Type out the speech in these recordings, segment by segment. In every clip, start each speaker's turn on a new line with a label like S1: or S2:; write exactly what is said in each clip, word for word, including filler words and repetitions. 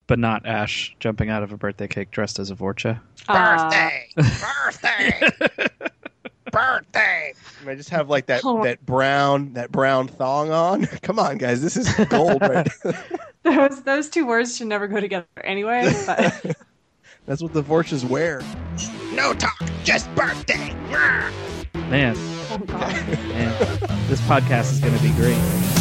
S1: but not Ash jumping out of a birthday cake dressed as a Vorcha.
S2: Birthday! Birthday! Birthday! I just have like that,
S3: Oh.
S2: that brown that brown thong on. Come on, guys, this is gold, right?
S3: Those those two words should never go together anyway. But
S2: That's what the Vorchas wear. No talk, just birthday. Rah!
S1: Man,
S3: oh god.
S1: man, this podcast is going to be great.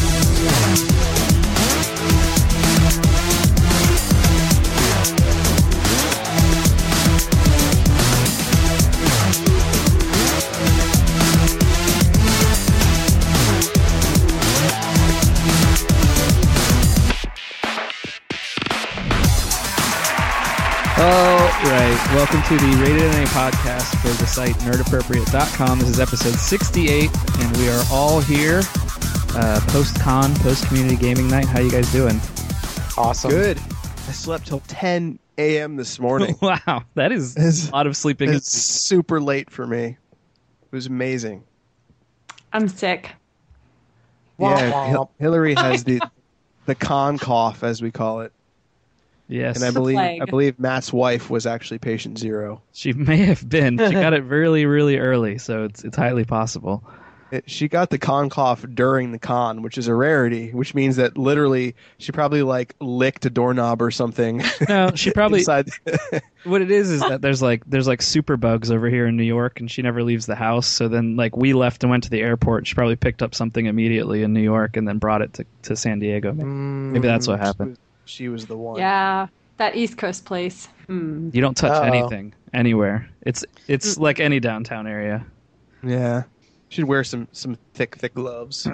S1: All right, welcome to the Rated N A podcast for the site nerd appropriate dot com. This is episode sixty-eight, and we are all here uh, post-con, post-community gaming night. How you guys doing?
S4: Awesome.
S2: Good. I slept till ten a.m. this morning.
S1: Wow, that is
S2: It's-
S1: a lot of sleeping.
S2: It's super late for me. It was amazing.
S3: I'm sick.
S4: Womp
S2: Yeah,
S4: womp.
S2: Hil- Hillary has the the con cough, as we call it,
S1: Yes,
S2: and I
S3: The
S2: believe
S3: plague.
S2: I believe Matt's wife was actually patient zero.
S1: she may have been. She got it really, really early, so it's it's highly possible.
S2: It, she got the con cough during the con, which is a rarity, which means that literally she probably like licked a doorknob or something.
S1: No, she probably.
S2: inside.
S1: What it is is that there's like there's like super bugs over here in New York, and she never leaves the house. So then like we left and went to the airport. She probably picked up something immediately in New York and then brought it to, to San Diego. Maybe that's what happened.
S2: She was the one.
S3: Yeah, that East Coast place. Hmm.
S1: You don't touch
S4: Uh-oh.
S1: anything anywhere. It's it's like any downtown area.
S2: Yeah. Should wear some, some thick, thick gloves.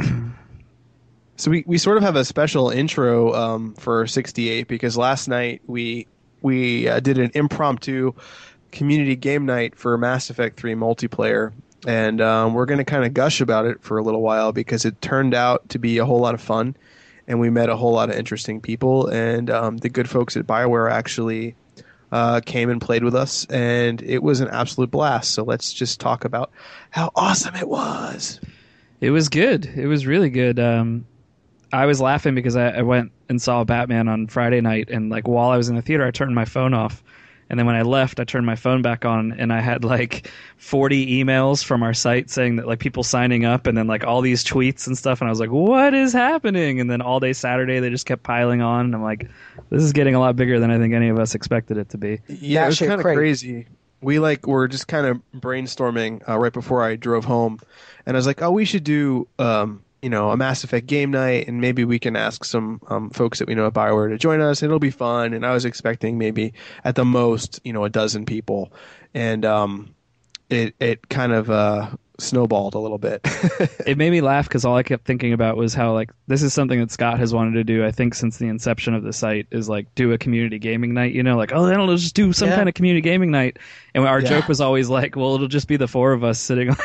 S2: So we, we sort of have a special intro um, for sixty-eight because last night we we uh, did an impromptu community game night for Mass Effect three multiplayer. And um, we're going to kind of gush about it for a little while because it turned out to be a whole lot of fun. And we met a whole lot of interesting people. And um, the good folks at BioWare actually uh, came and played with us. And it was an absolute blast. So let's just talk about how awesome it was.
S1: It was good. It was really good. Um, I was laughing because I, I went and saw Batman on Friday night, and like while I was in the theater, I turned my phone off, and then when I left, I turned my phone back on, and I had like forty emails from our site saying that like people signing up, and then like all these tweets and stuff, and I was like, "What is happening?" And then all day Saturday, they just kept piling on, and I'm like, "This is getting a lot bigger than I think any of us expected it to be."
S2: Yeah, it was
S4: shit
S2: kind of
S4: crazy.
S2: crazy. We like were just kind of brainstorming uh, right before I drove home, and I was like, "Oh, we should do um, you know a Mass Effect game night, and maybe we can ask some um, folks that we know at BioWare to join us. It'll be fun." And I was expecting maybe at the most, you know, a dozen people, and um, it it kind of uh, snowballed a little bit.
S1: It made me laugh because all I kept thinking about was how like this is something that Scott has wanted to do, I think, since the inception of the site, is like do a community gaming night, you know, like, oh, then it'll just do some
S4: Yeah.
S1: kind of community gaming night. And our
S2: Yeah.
S1: joke was always like, well, it'll just be the four of us sitting on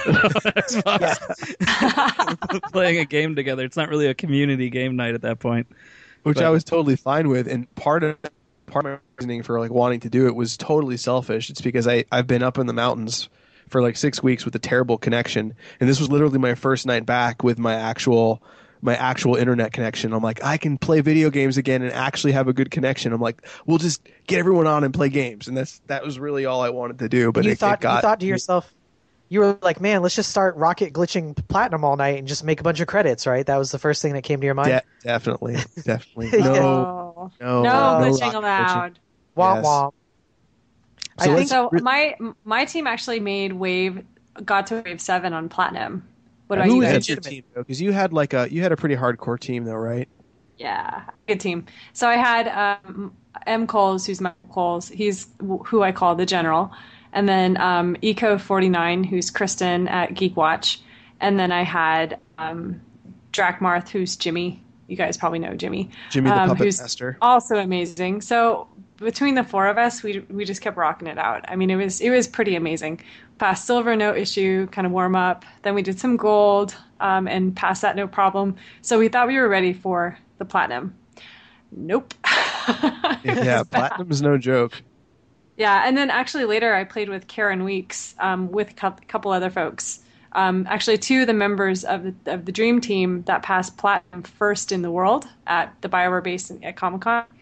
S1: Xbox playing a game together. It's not really a community game night at that point.
S2: Which
S1: But-
S2: I was totally fine with, and part of part of my reasoning for like wanting to do it was totally selfish. It's because I I've been up in the mountains for like six weeks with a terrible connection, and this was literally my first night back with my actual my actual internet connection. I'm like, I can play video games again and actually have a good connection. I'm like, we'll just get everyone on and play games, and that's that was really all I wanted to do. But
S4: you
S2: it,
S4: thought
S2: it got
S4: you thought to yourself, you were like, man, let's just start rocket glitching platinum all night and just make a bunch of credits, right? That was the first thing that came to your mind.
S2: de- definitely, definitely
S4: Yeah.
S2: no,
S3: no,
S2: no,
S3: no
S2: no
S3: glitching
S2: rocket
S3: allowed.
S4: Womp
S2: Yes.
S4: womp.
S2: So
S4: I
S2: let's-
S4: think
S3: So
S2: re-
S3: my my team actually made wave, got to wave seven on platinum. What about
S2: Who
S3: you
S2: was
S3: guys?
S2: your team though? Because you had like a you had a pretty hardcore team though, right?
S3: Yeah, good team. So I had um, M. Coles, who's Michael Coles. He's w- who I call the general. And then um, Eco forty-nine, who's Kristen at Geek Watch. And then I had um, Drakmarth, who's Jimmy. You guys probably know Jimmy.
S2: Jimmy the
S3: um,
S2: Puppet
S3: who's
S2: Master.
S3: Also amazing. So between the four of us, we we just kept rocking it out. I mean, it was it was pretty amazing. Passed silver, no issue, kind of warm up. Then we did some gold um, and passed that no problem. So we thought we were ready for the platinum. Nope.
S2: Yeah, platinum's no joke.
S3: Yeah, and then actually later I played with Karen Weeks um, with a cou- couple other folks. Um, actually, two of the members of the, of the Dream Team that passed platinum first in the world at the BioWare base at Comic Con.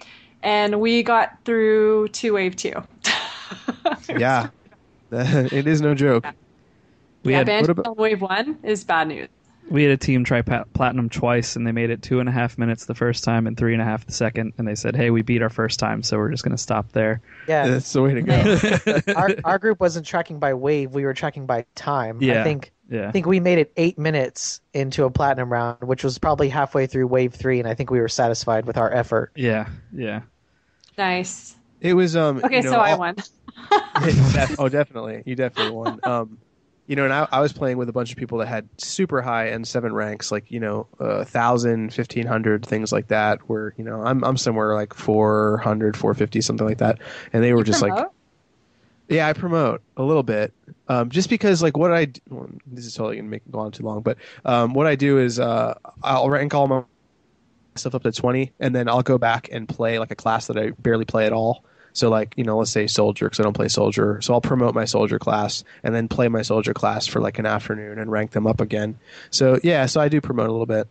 S3: and we got through to wave two.
S2: Yeah, it is no joke.
S1: We
S3: yeah,
S1: had
S3: banishing
S2: what about-
S3: on wave one is bad news.
S1: we had a team try pat- platinum twice, and they made it two and a half minutes the first time and three and a half the second. And they said, "Hey, we beat our first time, so we're just going to stop there."
S4: Yeah,
S2: That's the way to go.
S4: our our group wasn't tracking by wave; we were tracking by time.
S1: Yeah.
S4: I think
S1: Yeah,
S4: I think we made it eight minutes into a platinum round, which was probably halfway through wave three, and I think we were satisfied with our effort.
S1: yeah, yeah.
S3: Nice.
S2: It was um.
S3: Okay,
S2: you know,
S3: so I
S2: all-
S3: won.
S2: Def- oh, definitely. You definitely won. Um, you know, and I, I was playing with a bunch of people that had super high N seven ranks, like, you know, uh, one thousand, fifteen hundred, things like that, where, you know, I'm I'm somewhere like four hundred, four fifty, something like that. And they were
S3: You
S2: just like,
S3: promote?
S2: yeah, I promote a little bit. Um, just because, like, what I, d- well, this is totally going to make it go on too long, but um, what I do is uh, I'll rank all my stuff up to twenty, and then I'll go back and play, like, a class that I barely play at all. So, like, you know, let's say soldier, because I don't play soldier. So I'll promote my soldier class and then play my soldier class for like an afternoon and rank them up again. So, yeah, so I do promote a little bit.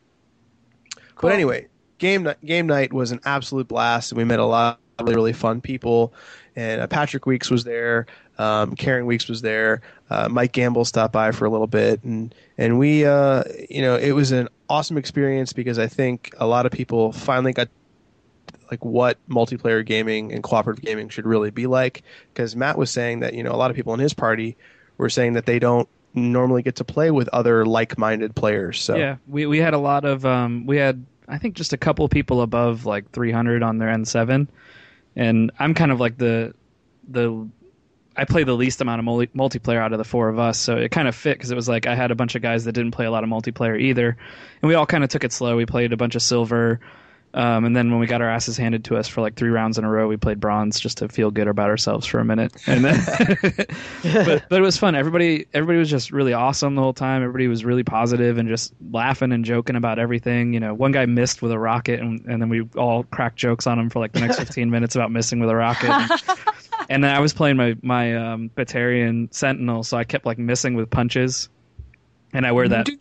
S3: Cool.
S2: But anyway, game, ni- game night was an absolute blast. And we met a lot of really, really fun people. And uh, Patrick Weeks was there. Um, Karen Weeks was there. Uh, Mike Gamble stopped by for a little bit. And, and we, uh, you know, it was an awesome experience because I think a lot of people finally got like what multiplayer gaming and cooperative gaming should really be like. Because Matt was saying that, you know, a lot of people in his party were saying that they don't normally get to play with other like-minded players. So
S1: Yeah, we we had a lot of um, we had I think just a couple of people above like three hundred on their N seven, and I'm kind of like the the I play the least amount of multi- multiplayer out of the four of us, so it kind of fit because it was like I had a bunch of guys that didn't play a lot of multiplayer either, and we all kind of took it slow. We played a bunch of silver. Um, and then when we got our asses handed to us for like three rounds in a row, we played bronze just to feel good about ourselves for a minute. And then, but but it was fun. Everybody everybody was just really awesome the whole time. Everybody was really positive and just laughing and joking about everything. You know, one guy missed with a rocket, and, and then we all cracked jokes on him for like the next fifteen minutes about missing with a rocket. And, and then I was playing my my um, Batarian Sentinel, so I kept like missing with punches. And I wear that.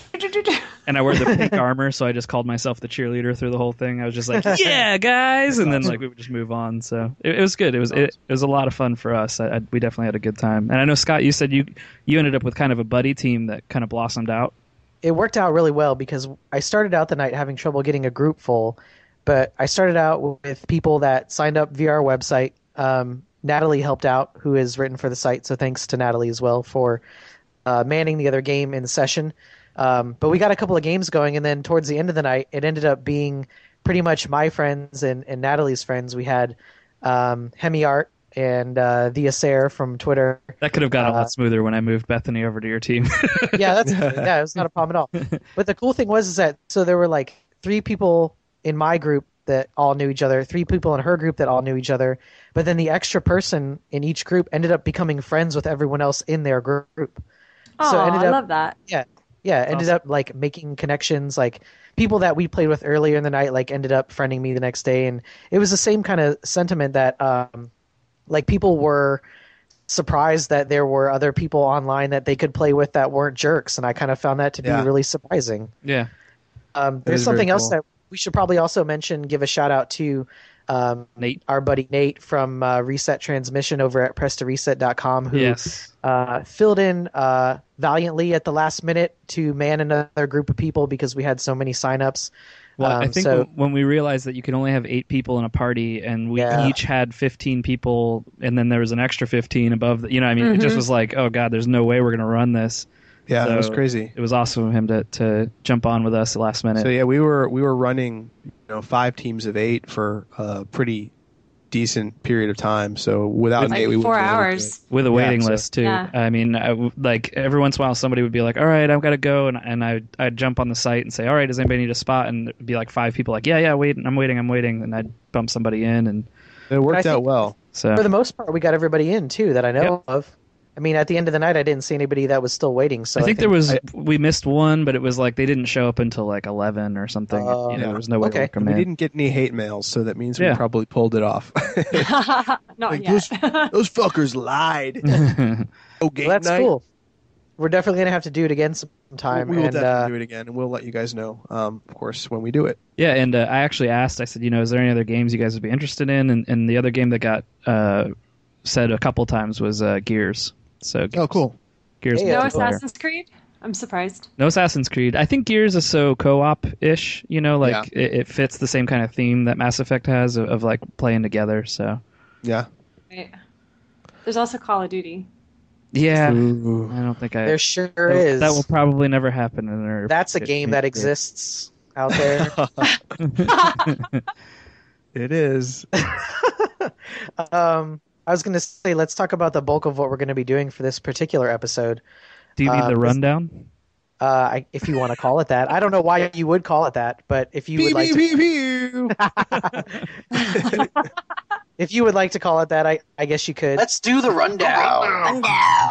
S1: And I wear the pink armor, so I just called myself the cheerleader through the whole thing. I was just like, "Yeah, guys," and then like we would just move on. So it, it was good. It was it, it was a lot of fun for us. I, I, we definitely had a good time. And I know Scott, you said you you ended up with kind of a buddy team that kind of blossomed out.
S4: It worked out really well because I started out the night having trouble getting a group full, but I started out with people that signed up via our website. Um, Natalie helped out, who is written for the site, so thanks to Natalie as well for uh, manning the other game in the session. Um, but we got a couple of games going, and then towards the end of the night, it ended up being pretty much my friends and, and Natalie's friends. We had um, Hemiart and uh, the Acer from Twitter.
S1: That could have gone a
S4: Uh,
S1: lot smoother when I moved Bethany over to your team.
S4: Yeah, that's yeah, it was not a problem at all. But the cool thing was is that so there were like three people in my group that all knew each other, three people in her group that all knew each other, but then the extra person in each group ended up becoming friends with everyone else in their group.
S3: Oh,
S4: So it ended
S3: I
S4: up-
S3: love that.
S4: Yeah, yeah, ended
S1: Awesome.
S4: up like making connections. Like people that we played with earlier in the night, like ended up friending me the next day, and it was the same kind of sentiment that, um, like people were surprised that there were other people online that they could play with that weren't jerks, and I kind of found that to be
S2: Yeah.
S4: really surprising.
S1: Yeah.
S4: Um, there's
S2: is very
S4: something else
S2: cool.
S4: that we should probably also mention. Give a shout out to um,
S1: Nate.
S4: our buddy Nate from uh, Reset Transmission over at press to reset dot com, who
S1: Yes.
S4: uh, filled in uh, valiantly at the last minute to man another group of people because we had so many signups.
S1: Well, I
S4: Um,
S1: think
S4: so-
S1: when, when we realized that you could only have eight people in a party, and we
S4: Yeah.
S1: each had fifteen people, and then there was an extra fifteen above, the, you know, what I mean, it just
S3: Mhm.
S1: was like, oh god, there's no way we're gonna run this.
S2: yeah, it was
S1: So-
S2: crazy.
S1: It was awesome of him to to jump on with us at the last minute.
S2: So yeah, we were we were running, you know, five teams of eight for a pretty decent period of time. So without
S3: Like
S2: Nate, we
S3: four
S2: wouldn't be able to do
S3: hours.
S2: it.
S1: With a
S2: Yeah,
S1: waiting
S2: so-
S1: list too.
S3: Yeah.
S1: I mean, I w like every once in a while, somebody would be like, "All right, I've got to go," and and I I'd jump on the site and say, "All right, does anybody need a spot?" And it'd be like five people, like, "Yeah, yeah, wait, I'm waiting, I'm waiting," and I'd bump somebody in, and
S2: It worked
S4: I
S2: out
S4: think-
S2: well.
S1: so
S4: For the most part, we got everybody in too that I know of. I mean, at the end of the night, I didn't see anybody that was still waiting. So
S1: I think there was
S2: I-
S1: we missed one, but it was like they didn't show up until like eleven or something.
S4: Oh.
S1: you know,
S2: Yeah.
S1: there was no way
S4: Okay.
S1: to work them
S2: We
S1: in.
S2: didn't get any hate mails, so that means we
S1: Yeah.
S2: probably pulled it off.
S3: Not
S2: Like,
S3: yet.
S2: Those fuckers lied. Oh, game
S4: well, that's
S2: night.
S4: cool. we're definitely gonna have to do it again sometime.
S2: We will
S4: and,
S2: definitely
S4: uh,
S2: do it again, and we'll let you guys know, um, of course, when we do it.
S1: Yeah, and uh, I actually asked. I said, you know, is there any other games you guys would be interested in? And, and the other game that got uh, said a couple times was uh, Gears. So
S2: Oh, cool.
S1: Gears.
S4: Yeah,
S3: No
S4: yeah.
S1: multiplayer.
S3: Assassin's Creed? I'm surprised.
S1: No Assassin's Creed. I think Gears is so co-op ish. You know, like
S2: Yeah.
S1: it, it fits the same kind of theme that Mass Effect has of, of like playing together. So
S2: Yeah.
S3: Right. There's also Call of Duty.
S1: yeah,
S2: Ooh.
S1: I don't think I.
S4: there sure
S1: that,
S4: is.
S1: that will probably never happen in our.
S4: That's a game that exists out there.
S2: It is.
S4: um, I was going to say, let's talk about the bulk of what we're going to be doing for this particular episode.
S1: Do you need
S4: uh,
S1: the
S4: this-
S1: rundown?
S4: Uh, I, if you want to call it that, I don't know why you would call it that, but if you would
S2: Pew,
S4: like to,
S2: pew, pew, pew.
S4: if you would like to call it that, I, I guess you could.
S5: Let's do the rundown.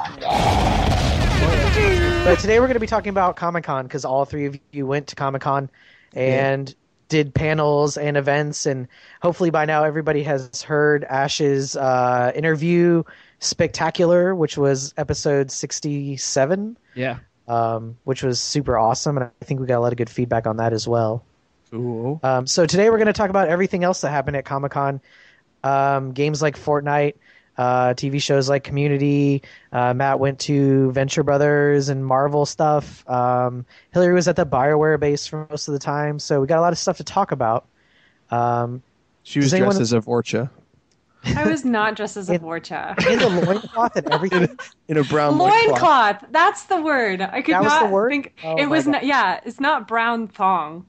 S4: But today we're going to be talking about Comic-Con because all three of you went to Comic-Con and did panels and events, and hopefully by now everybody has heard Ash's uh, interview spectacular, which was episode sixty-seven,
S1: Yeah.
S4: um, which was super awesome, and I think we got a lot of good feedback on that as well.
S2: Cool.
S4: Um, so today we're going to talk about everything else that happened at Comic-Con. Um, games like Fortnite, uh, T V shows like Community. Uh, Matt went to Venture Brothers and Marvel stuff. Um, Hillary was at the BioWare base for most of the time. So we got a lot of stuff to talk about. Um,
S2: She was
S4: Does anyone-
S2: dressed as a Vorcha
S3: I was not dressed as a
S4: It-
S3: Vorcha.
S4: in the loincloth and everything.
S2: in a brown loincloth.
S3: Loincloth. That's the word. I could
S4: That was
S3: not
S4: the word?
S3: think.
S4: Oh
S3: it
S4: my
S3: was
S4: God.
S3: not. Yeah, it's not brown thong.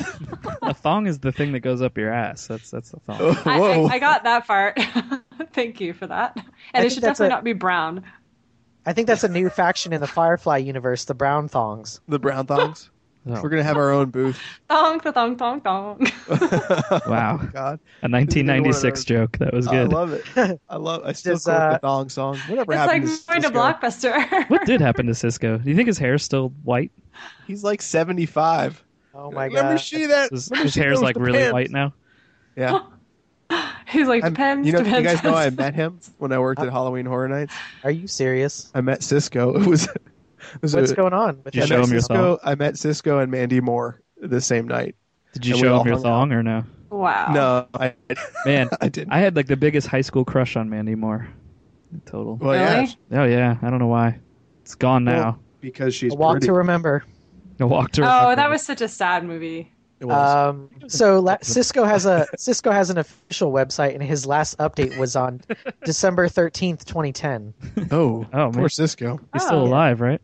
S1: A thong is the thing that goes up your ass. That's that's the thong.
S2: Oh,
S3: I,
S2: whoa.
S3: I, I got that part. Thank you for that. And
S4: I
S3: it
S4: think
S3: should
S4: that's
S3: definitely
S4: a-
S3: not be brown.
S4: I think that's a new faction in the Firefly universe, the Brown Thongs.
S2: The brown thongs.
S1: Oh.
S2: We're gonna have our own booth.
S3: Thong, the thong, thong, thong.
S1: Wow.
S2: God,
S1: A nineteen ninety-six joke. That was
S2: I
S1: good.
S2: love it. I love. I still
S4: Does,
S2: quote
S4: uh,
S2: the thong song. Whatever
S3: It's
S2: happened
S3: like
S2: to
S3: going to
S2: Cisco?
S3: Blockbuster.
S1: What did happen to Cisco? Do you think his hair's still white?
S2: He's like seventy-five.
S4: Oh my
S2: Let me
S4: god.
S2: see that.
S1: His,
S2: Let me
S1: his
S2: see
S1: hair's
S2: those
S1: like really
S2: depends.
S1: white now.
S2: Yeah.
S3: He's like,
S2: I'm-
S3: depends,
S2: you know,
S3: depends.
S2: you guys know I
S3: depends.
S2: met him when I worked at Halloween Horror Nights.
S4: Are you serious?
S2: I met Cisco. It was. It was
S4: What's
S2: a,
S4: going on with
S1: Did you
S2: I
S4: that?
S1: show
S2: met
S1: him your
S2: Cisco, I met Cisco and Mandy Moore the same night.
S1: Did you
S2: And we
S1: show
S2: all
S1: him your
S2: hung
S1: thong or no?
S3: Wow.
S2: No, I.
S1: Man,
S2: I didn't.
S1: I had like the biggest high school crush on Mandy Moore. Total.
S2: well, yeah,
S3: Really?
S1: Oh yeah, I don't know why. It's gone now.
S2: Well, because she's
S4: A Walk
S2: pretty.
S4: to Remember.
S1: I walked her.
S3: Oh, that was such a sad movie.
S2: It was.
S4: Um, so la- Cisco has a Cisco has an official website, and his last update was on December thirteenth, twenty ten.
S2: oh,
S1: oh,
S2: poor
S1: man.
S2: Cisco.
S1: He's still
S3: Oh.
S1: alive, right?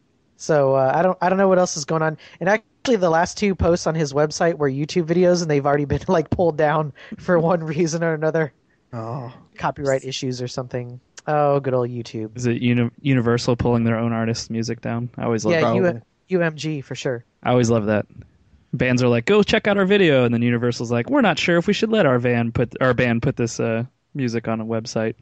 S4: So uh, I don't I don't know what else is going on. And actually, the last two posts on his website were YouTube videos, and they've already been like pulled down for one reason or another,
S2: Oh,
S4: copyright issues or something. Oh, good old YouTube.
S1: Is it uni- Universal pulling their own artists' music down? I always love.
S4: Yeah,
S2: probably.
S4: U- U M G for sure.
S1: I always love that. Bands are like, "Go check out our video," and then Universal's like, "We're not sure if we should let our van put our band put this uh, music on a website."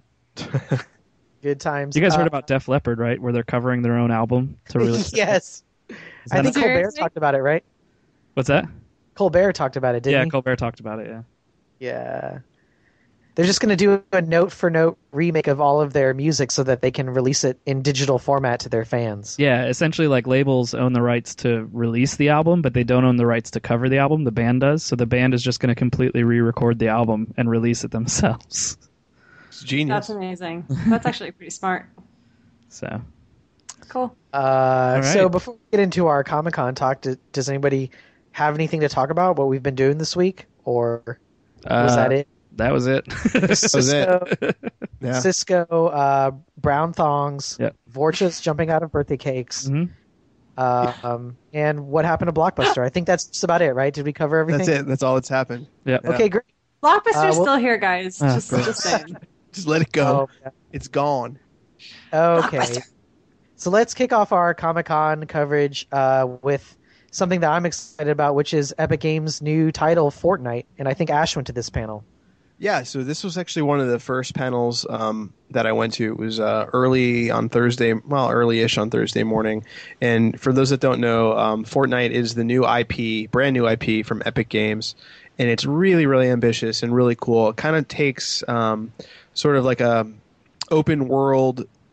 S4: Good times.
S1: You guys
S4: Uh,
S1: heard about Def Leppard, right? Where they're covering their own album to release.
S4: Yes,
S1: Is
S4: I
S1: that
S4: think
S1: a-
S4: Colbert
S3: Seriously?
S4: talked about it, right?
S1: What's that?
S4: Colbert talked about it, didn't
S1: Yeah,
S4: he?
S1: Colbert talked about it. Yeah.
S4: Yeah. They're just going to do a note for note remake of all of their music so that they can release it in digital format to their fans.
S1: Yeah, essentially, like labels own the rights to release the album, but they don't own the rights to cover the album. The band does, so the band is just going to completely re-record the album and release it themselves.
S2: it's genius.
S3: That's amazing. That's actually pretty smart.
S1: So,
S3: Cool.
S4: Uh,
S1: right.
S4: So before we get into our Comic Con talk, do, does anybody have anything to talk about? What we've been doing this week, or was
S1: uh,
S4: that it?
S1: That was it.
S2: That was it.
S4: Cisco,
S2: Yeah.
S4: Cisco uh, brown thongs,
S1: Yep.
S4: Vorchas jumping out of birthday cakes,
S1: Mhm.
S4: uh, um, and what happened to Blockbuster. I think that's just about it, right? Did we cover everything?
S2: That's it. That's all that's happened.
S1: Yeah.
S2: Yeah.
S4: Okay, great.
S3: Blockbuster's
S4: Uh, well-
S3: still here, guys.
S1: Ah,
S3: just,
S1: great.
S3: just saying.
S2: Just let it go.
S4: Oh,
S2: It's gone.
S4: okay. So let's kick off our Comic Con coverage uh, with something that I'm excited about, which is Epic Games' new title, Fortnite. And I think Ash went to this panel.
S2: Yeah, so this was actually one of the first panels um, that I went to. It was uh, early on Thursday, well, early-ish on Thursday morning. And for those that don't know, um, Fortnite is the new I P, brand new I P from Epic Games. And it's really, really ambitious and really cool. It kind of takes um, sort of like a open world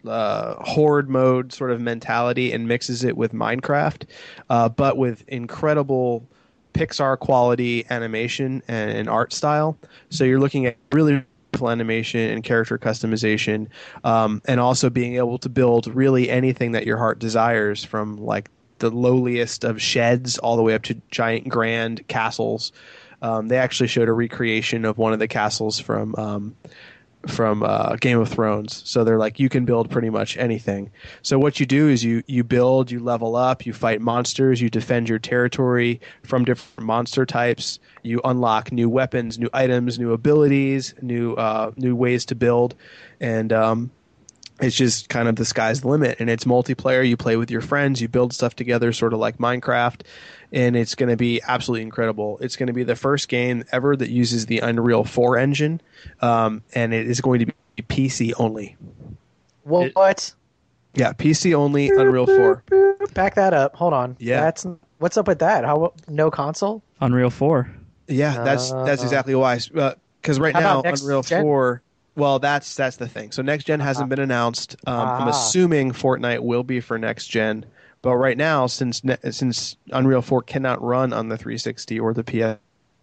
S2: uh, horde mode sort of mentality and mixes it with Minecraft, uh, but with incredible Pixar quality animation and, and art style. So you're looking at really beautiful animation and character customization, um, and also being able to build really anything that your heart desires, from like the lowliest of sheds all the way up to giant grand castles. Um, they actually showed a recreation of one of the castles from um, from uh, Game of Thrones. So they're like, you can build pretty much anything. So what you do is you you build, you level up, you fight monsters, you defend your territory from different monster types. You unlock new weapons, new items, new abilities, new uh, new ways to build, and um, it's just kind of the sky's the limit. And it's multiplayer. You play with your friends, you build stuff together, sort of like Minecraft. And it's going to be absolutely incredible. It's going to be the first game ever that uses the Unreal four engine, um, and it is going to be P C only.
S4: What? It,
S2: yeah, P C only, Unreal four.
S4: Back that up. Hold on.
S2: Yeah.
S4: That's what's up with that? How no console?
S1: Unreal four.
S2: Yeah, that's that's exactly why. Because uh, right
S4: How
S2: now, Unreal
S4: gen?
S2: four. Well, that's that's the thing. So next gen hasn't been announced. Um,
S4: Ah.
S2: I'm assuming Fortnite will be for next gen. But right now, since ne- since Unreal four cannot run on the three sixty or the P S,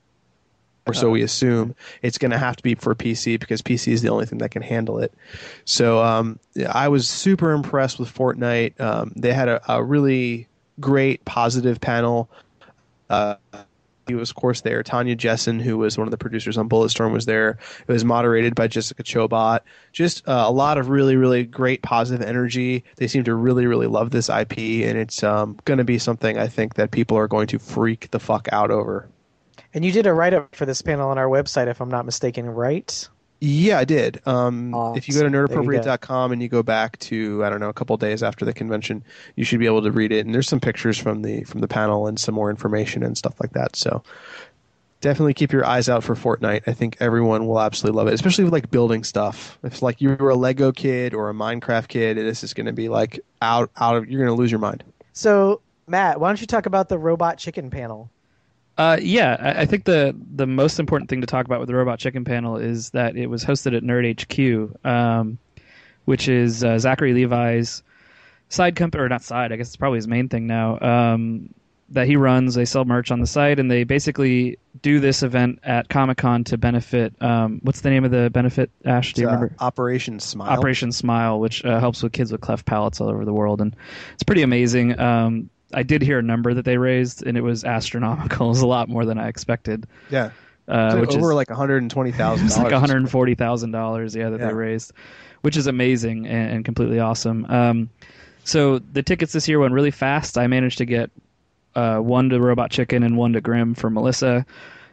S2: or so we assume, it's going to have to be for P C, because P C is the only thing that can handle it. So um, I was super impressed with Fortnite. Um, they had a, a really great positive panel. Uh, he was, of course, there. Tanya Jessen, who was one of the producers on Bulletstorm, was there. It was moderated by Jessica Chobot. Just uh, a lot of really, really great positive energy. They seem to really, really love this I P, and it's um, going to be something I think that people are going to freak the fuck out over.
S4: And you did a write-up for this panel on our website, if I'm not mistaken, right?
S2: Yeah, I did. Um,
S4: Awesome.
S2: If you go to nerd
S4: There you
S2: appropriate
S4: go.
S2: dot com and you go back to, I don't know, a couple days after the convention, you should be able to read it. And there's some pictures from the from the panel and some more information and stuff like that. So definitely keep your eyes out for Fortnite. I think everyone will absolutely love it, especially with like building stuff. If like you're a Lego kid or a Minecraft kid, this is going to be like out out of you're going to lose your mind.
S4: So, Matt, why don't you talk about the robot chicken panel?
S1: Uh, yeah, I, I think the the most important thing to talk about with the Robot Chicken panel is that it was hosted at Nerd H Q, um, which is uh, Zachary Levi's side company, or not side, I guess it's probably his main thing now, um, that he runs. They sell merch on the site, and they basically do this event at Comic-Con to benefit, um, what's the name of the benefit, Ash? Do you
S2: It's, uh,
S1: remember?
S2: Operation Smile.
S1: Operation Smile, which uh, helps with kids with cleft palates all over the world, and it's pretty amazing. Um, I did hear a number that they raised, and it was astronomical. It was a lot more than I expected.
S2: Yeah.
S1: Uh, which
S2: over
S1: is
S2: like one hundred twenty thousand dollars.
S1: it's like one hundred forty thousand dollars, yeah, that
S2: Yeah.
S1: they raised, which is amazing and, and completely awesome. Um, so the tickets this year went really fast. I managed to get uh, one to Robot Chicken and one to Grimm for Melissa.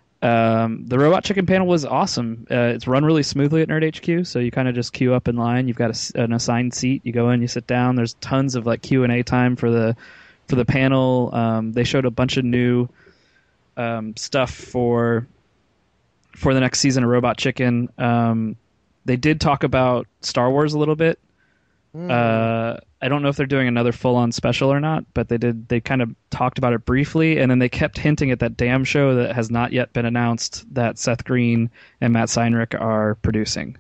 S1: Um, the Robot Chicken panel was awesome. Uh, it's run really smoothly at Nerd H Q, so you kind of just queue up in line. You've got a, an assigned seat. You go in, you sit down. There's tons of like Q and A time for the for the panel. Um, they showed a bunch of new um, stuff for for the next season of Robot Chicken. Um, they did talk about Star Wars a little bit.
S4: Mm.
S1: Uh, I don't know if they're doing another full-on special or not, but they did. They kind of talked about it briefly, and then they kept hinting at that damn show that has not yet been announced that Seth Green and Matt Seinrich are producing.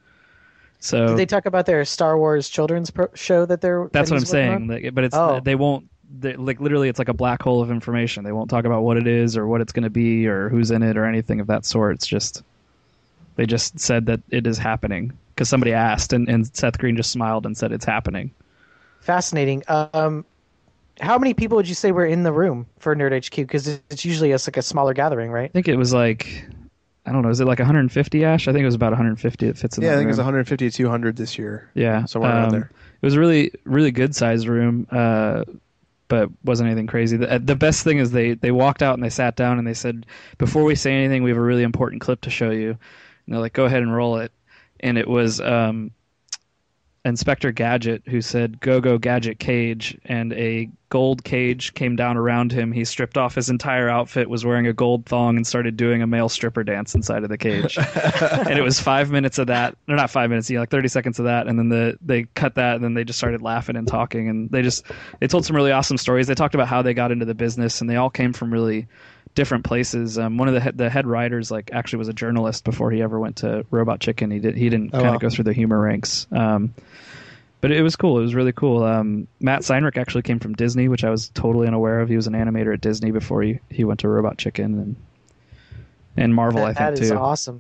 S1: So
S4: Did they talk about their Star Wars children's pro- show that they're?
S1: that's
S4: that
S1: what I'm
S4: he's working
S1: saying.
S4: on?
S1: Like, but it's
S4: Oh.
S1: they won't. They, like literally, it's like a black hole of information. They won't talk about what it is or what it's going to be or who's in it or anything of that sort. It's just they just said that it is happening because somebody asked, and, and Seth Green just smiled and said it's happening.
S4: Fascinating. Um, how many people would you say were in the room for Nerd H Q? Because it's usually a, like a smaller gathering, right?
S1: I think it was like, I don't know, is it like one hundred fifty, Ash? I think it was about one hundred fifty that fits in
S2: Yeah,
S1: that
S2: I think it's
S1: room.
S2: one hundred fifty to two hundred this year.
S1: Yeah,
S2: somewhere around
S1: um,
S2: there.
S1: It was a really, really good sized room, uh, but wasn't anything crazy. The, the best thing is they, they walked out and they sat down and they said, before we say anything, we have a really important clip to show you. And they're like, go ahead and roll it. And it was um, Inspector Gadget who said, go, go, Gadget Cage. And a gold cage came down around him. He stripped off his entire outfit, was wearing a gold thong, and started doing a male stripper dance inside of the cage. And it was five minutes of that. Or not five minutes, you know, like thirty seconds of that. And then the they cut that, and then they just started laughing and talking. And they just, they told some really awesome stories. They talked about how they got into the business, and they all came from really different places. Um, one of the head, the head writers, like, actually was a journalist before he ever went to Robot Chicken. He did he didn't
S2: Oh,
S1: kind of
S2: wow.
S1: go through the humor ranks. Um, but it was cool. It was really cool. Um, Matt Seinrich actually came from Disney, which I was totally unaware of. He was an animator at Disney before he, he went to Robot Chicken and and Marvel,
S4: That,
S1: I think,
S4: that is
S1: too.
S4: awesome.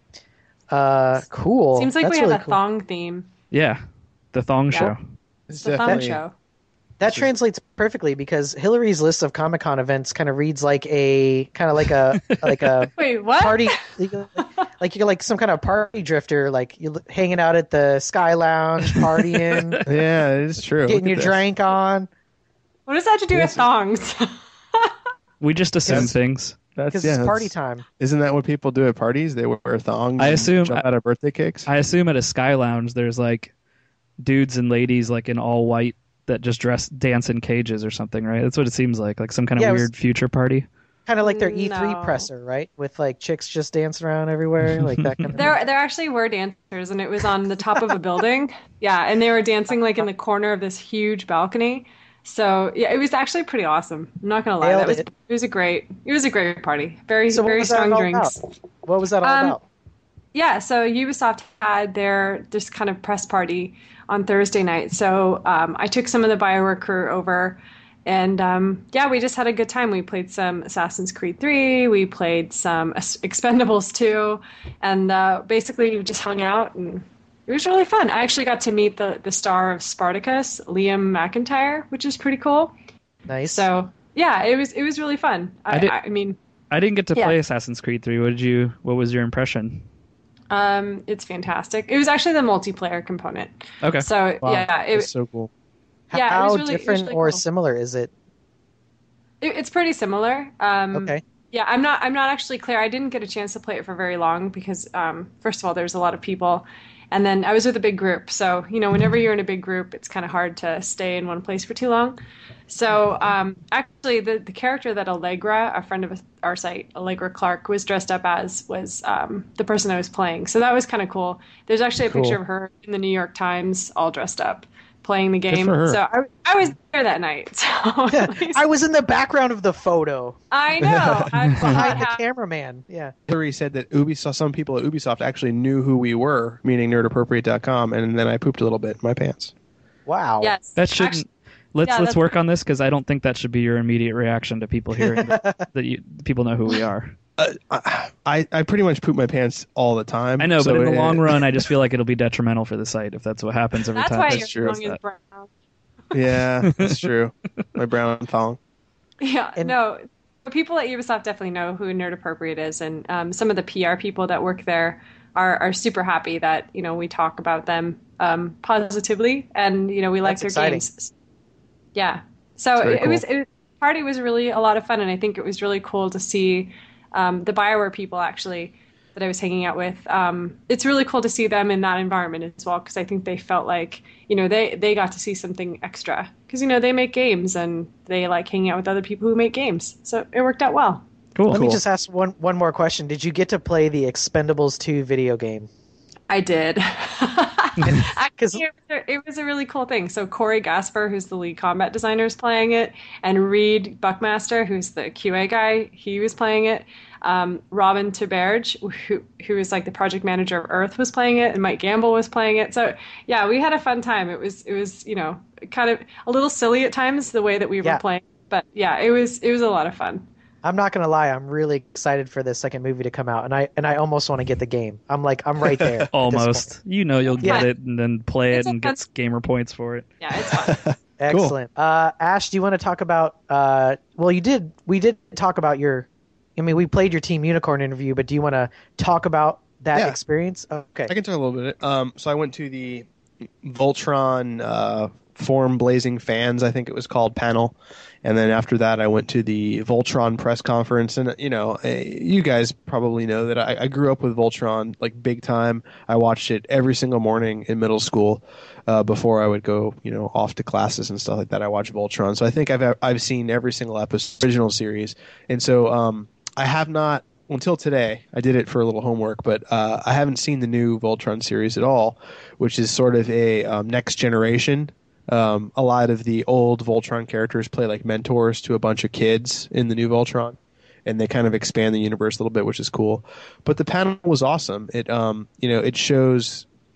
S4: Uh, cool.
S3: Seems like
S4: That's
S3: we have
S4: really
S3: a
S4: cool.
S3: thong theme.
S1: Yeah, the Thong
S3: Yeah.
S1: Show.
S2: It's
S3: The thong
S2: definitely-
S3: show.
S4: That translates perfectly because Hillary's list of Comic Con events kind of reads like a kind of like a like a
S3: Wait, what?
S4: party, like you're like some kind of party drifter, like you're hanging out at the Sky Lounge, partying,
S2: Yeah, it is true.
S4: getting
S2: Look
S4: your
S2: at this.
S4: drink on.
S3: What does that have to do
S2: Yes.
S3: with thongs?
S1: We just assume
S2: That's-
S1: things.
S2: That's,
S4: Because
S2: yeah,
S4: it's party
S2: that's-
S4: time.
S2: Isn't that what people do at parties? They wear thongs.
S1: I
S2: and
S1: assume-
S2: jump out of birthday cakes.
S1: I assume at a Sky Lounge, there's like dudes and ladies like in all white that just dress dance in cages or something, right? That's what it seems like, like some kind of
S4: Yeah, it was-
S1: weird future party.
S4: Kind of like their E three
S3: No.
S4: presser, right? With like chicks just dancing around everywhere, like that kind of
S3: There, there actually were dancers, and it was on the top of a building. Yeah, and they were dancing like in the corner of this huge balcony. So yeah, it was actually pretty awesome. I'm not gonna lie,
S4: Nailed
S3: that was
S4: it.
S3: it was a great, it was a great party. Very,
S4: So what
S3: very
S4: was that
S3: strong
S4: all
S3: drinks.
S4: about? What was that all
S3: Um,
S4: about?
S3: Yeah, so Ubisoft had their this kind of press party on Thursday night. So um, I took some of the Bioware crew over, and um, yeah, we just had a good time. We played some Assassin's Creed three, we played some Ex- Expendables two, and uh, basically we just hung out, and it was really fun. I actually got to meet the the star of Spartacus, Liam McIntyre, which is pretty cool.
S4: Nice.
S3: So yeah, it was it was really fun. I,
S1: I did-
S3: I, I mean.
S1: I didn't get to
S3: Yeah.
S1: play Assassin's Creed three. What did you? What was your impression?
S3: Um, it's fantastic. It was actually the multiplayer component.
S1: Okay.
S3: So
S2: Wow,
S3: yeah, it,
S2: that's so cool.
S3: yeah, it
S4: How
S3: was really- it was
S4: different
S3: really
S4: or
S3: cool.
S4: similar is it?
S3: it it's pretty similar. Um,
S4: Okay.
S3: Yeah, I'm not. I'm not actually clear. I didn't get a chance to play it for very long because, um, first of all, there's a lot of people, and then I was with a big group. So you know, whenever you're in a big group, it's kind of hard to stay in one place for too long. So um, actually, the the character that Allegra, a friend of our site, Allegra Clark, was dressed up as was um, the person I was playing. So that was kind of cool. There's actually a
S2: Cool.
S3: picture of her in the New York Times, all dressed up, playing the game.
S2: for her.
S3: So I, I was there that night. So at least-
S4: I was in the background of the photo
S3: I know. I
S4: behind the
S3: had-
S4: cameraman. Yeah.
S2: Hillary said that Ubisoft, some people at Ubisoft actually knew who we were, meaning nerd appropriate dot com, and then I pooped a little bit in my pants.
S4: Wow.
S3: Yes.
S1: That shouldn't.
S3: Actually,
S1: let's
S3: yeah,
S1: let's
S3: that's-
S1: work on this because I don't think that should be your immediate reaction to people hearing that, that you, people know who we are.
S2: Uh, I I pretty much poop my pants all the time.
S1: I know,
S2: so
S1: but in the
S2: it-
S1: long run, I just feel like it'll be detrimental for the site if that's what happens every
S3: that's
S1: time.
S3: why
S2: That's
S3: your
S2: true.
S3: tongue is brown.
S2: Yeah, that's true. My brown thong.
S3: Yeah,
S4: And-
S3: no. The people at Ubisoft definitely know who Nerd Appropriate is, and um, some of the P R people that work there are, are super happy that you know we talk about them um, positively, and you know we like
S4: That's
S3: their
S4: exciting.
S3: games. Yeah, so
S2: That's very
S3: it, it was
S2: cool.
S3: it, party was really a lot of fun, and I think it was really cool to see um, the Bioware people actually that I was hanging out with. Um, it's really cool to see them in that environment as well, because I think they felt like you know they they got to see something extra, because you know they make games and they like hanging out with other people who make games, so it worked out well.
S1: Cool.
S4: Let me
S2: Cool.
S4: just ask one one more question. Did you get to play the Expendables two video game?
S3: I did.
S4: 'Cause-
S3: Actually, it was, a, it was a really cool thing. So Corey Gasper, who's the lead combat designer, is playing it, and Reed Buckmaster, who's the Q A guy, he was playing it. Um, Robin Tuberge, who who is like the project manager of Earth, was playing it, and Mike Gamble was playing it. So yeah, we had a fun time. It was it was you know kind of a little silly at times the way that we
S4: Yeah.
S3: were playing, but yeah, it was it was a lot of fun.
S4: I'm not gonna lie, I'm really excited for the second movie to come out, and I and I almost want to get the game. I'm like, I'm right there. at this
S1: Almost. You know you'll get
S3: Yeah.
S1: it and then play
S3: It's
S1: it
S3: a
S1: and
S3: fun-
S1: get gamer points for it.
S3: Yeah, it's fun.
S4: point. Excellent. Uh, Ash, do you want to talk about? Uh, well, you did. We did talk about your. I mean, we played your Team Unicorn interview, but do you want to talk about that
S2: Yeah.
S4: experience? Okay.
S2: I can talk a little bit. Um, so I went to the Voltron uh, Forum Blazing Fans, I think it was called, panel. And then after that, I went to the Voltron press conference. And, you know, eh, you guys probably know that I, I grew up with Voltron, like, big time. I watched it every single morning in middle school uh, before I would go, you know, off to classes and stuff like that. I watched Voltron. So I think I've I've seen every single episode, original series. And so um, I have not, until today, I did it for a little homework, but uh, I haven't seen the new Voltron series at all, which is sort of a um, next generation. Um, a lot of the old Voltron characters play like mentors to a bunch of kids in the new Voltron, and they kind of expand the universe a little bit, which is cool. But the panel was awesome. It, um, you know, it shows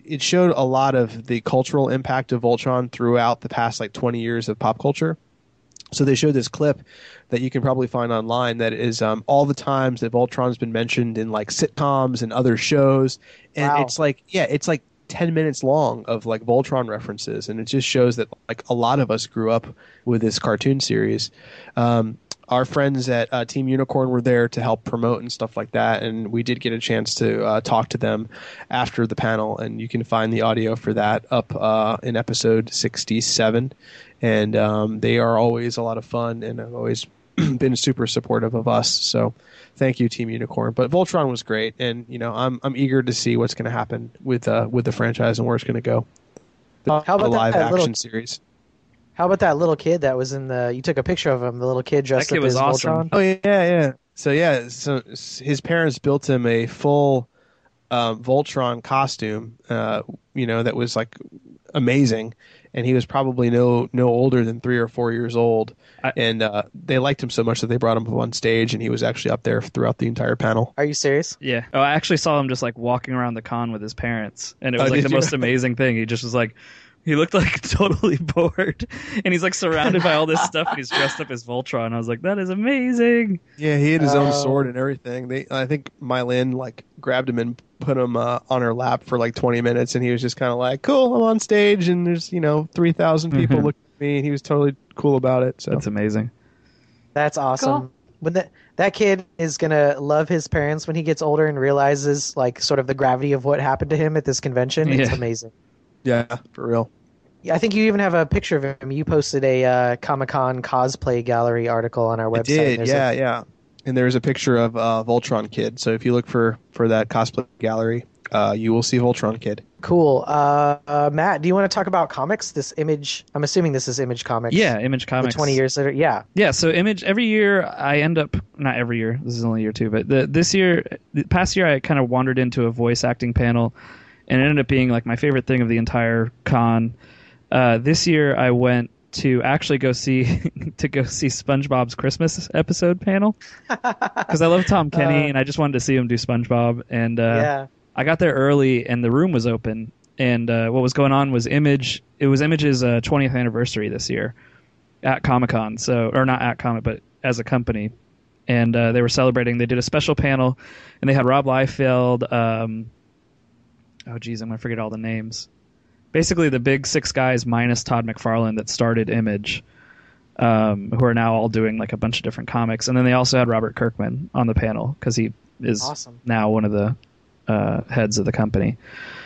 S2: it showed a lot of the cultural impact of Voltron throughout the past like twenty years of pop culture. So they showed this clip that you can probably find online that is um, all the times that Voltron's been mentioned in like sitcoms and other shows, and
S4: Wow.
S2: it's like yeah, it's like ten minutes long of like Voltron references, and it just shows that like a lot of us grew up with this cartoon series. Um, our friends at uh, Team Unicorn were there to help promote and stuff like that, and we did get a chance to uh, talk to them after the panel, and you can find the audio for that up uh, in episode sixty-seven. And um, they are always a lot of fun and have always been super supportive of us. So thank you, Team Unicorn. But Voltron was great, and you know I'm I'm eager to see what's going to happen with uh, with the franchise and where it's going to go. The,
S4: How about
S2: the
S4: that-
S2: live
S4: that
S2: action
S4: little-
S2: series.
S4: How about that little kid that was in the? You took a picture of him. The little kid dressed
S1: That kid
S4: up
S1: was
S4: as
S1: awesome.
S4: Voltron.
S2: Oh yeah, yeah. So yeah, so s- his parents built him a full um, Voltron costume. Uh, you know that was like amazing, and he was probably no no older than three or four years old.
S1: I-
S2: and uh, they liked him so much that they brought him up on stage, and he was actually up there throughout the entire panel.
S4: Are you serious?
S1: Yeah. Oh, I actually saw him just like walking around the con with his parents, and it
S2: Oh,
S1: was like
S2: did
S1: the
S2: you?
S1: most amazing thing. He just was like, he looked like totally bored, and he's like surrounded by all this stuff, and he's dressed up as Voltron. I was like, that is amazing.
S2: Yeah, he had his own
S4: Oh.
S2: sword and everything. They, I think Mylin like grabbed him and put him uh, on her lap for like twenty minutes, and he was just kind of like, "Cool, I'm on stage, and there's you know three thousand people looking at me," and he was totally cool about it. So
S1: That's amazing.
S4: That's awesome.
S3: Cool.
S4: When that that kid is gonna love his parents when he gets older and realizes like sort of the gravity of what happened to him at this convention. It's
S1: Yeah.
S4: amazing.
S2: yeah, for real.
S4: Yeah, I think you even have a picture of him. You posted a uh, Comic-Con cosplay gallery article on our
S2: I
S4: website.
S2: did,
S4: There's
S2: yeah,
S4: a-
S2: yeah. And there's a picture of uh, Voltron Kid. So if you look for for that cosplay gallery, uh, you will see Voltron Kid.
S4: Cool. Uh, uh, Matt, do you want to talk about comics? This Image. I'm assuming this is Image Comics.
S1: Yeah, Image
S4: The
S1: Comics.
S4: twenty years later. Yeah.
S1: Yeah, so Image every year I end up not every year. This is only year two, but the, this year, the past year I kind of wandered into a voice acting panel, and it ended up being like my favorite thing of the entire con. Uh, this year I went to actually go see to go see SpongeBob's Christmas episode panel because I love Tom Kenny
S4: Uh,
S1: and I just wanted to see him do SpongeBob. And uh,
S4: yeah.
S1: I got there early and the room was open. And uh, what was going on was Image. It was Image's uh, twentieth anniversary this year at Comic Con. So, or not at Comic, but as a company. And uh, they were celebrating. They did a special panel, and they had Rob Liefeld. Um, oh, geez, I'm gonna forget all the names. Basically, the big six guys minus Todd McFarlane that started Image, um, who are now all doing like a bunch of different comics. And then they also had Robert Kirkman on the panel because he is
S4: Awesome.
S1: now one of the uh, heads of the company.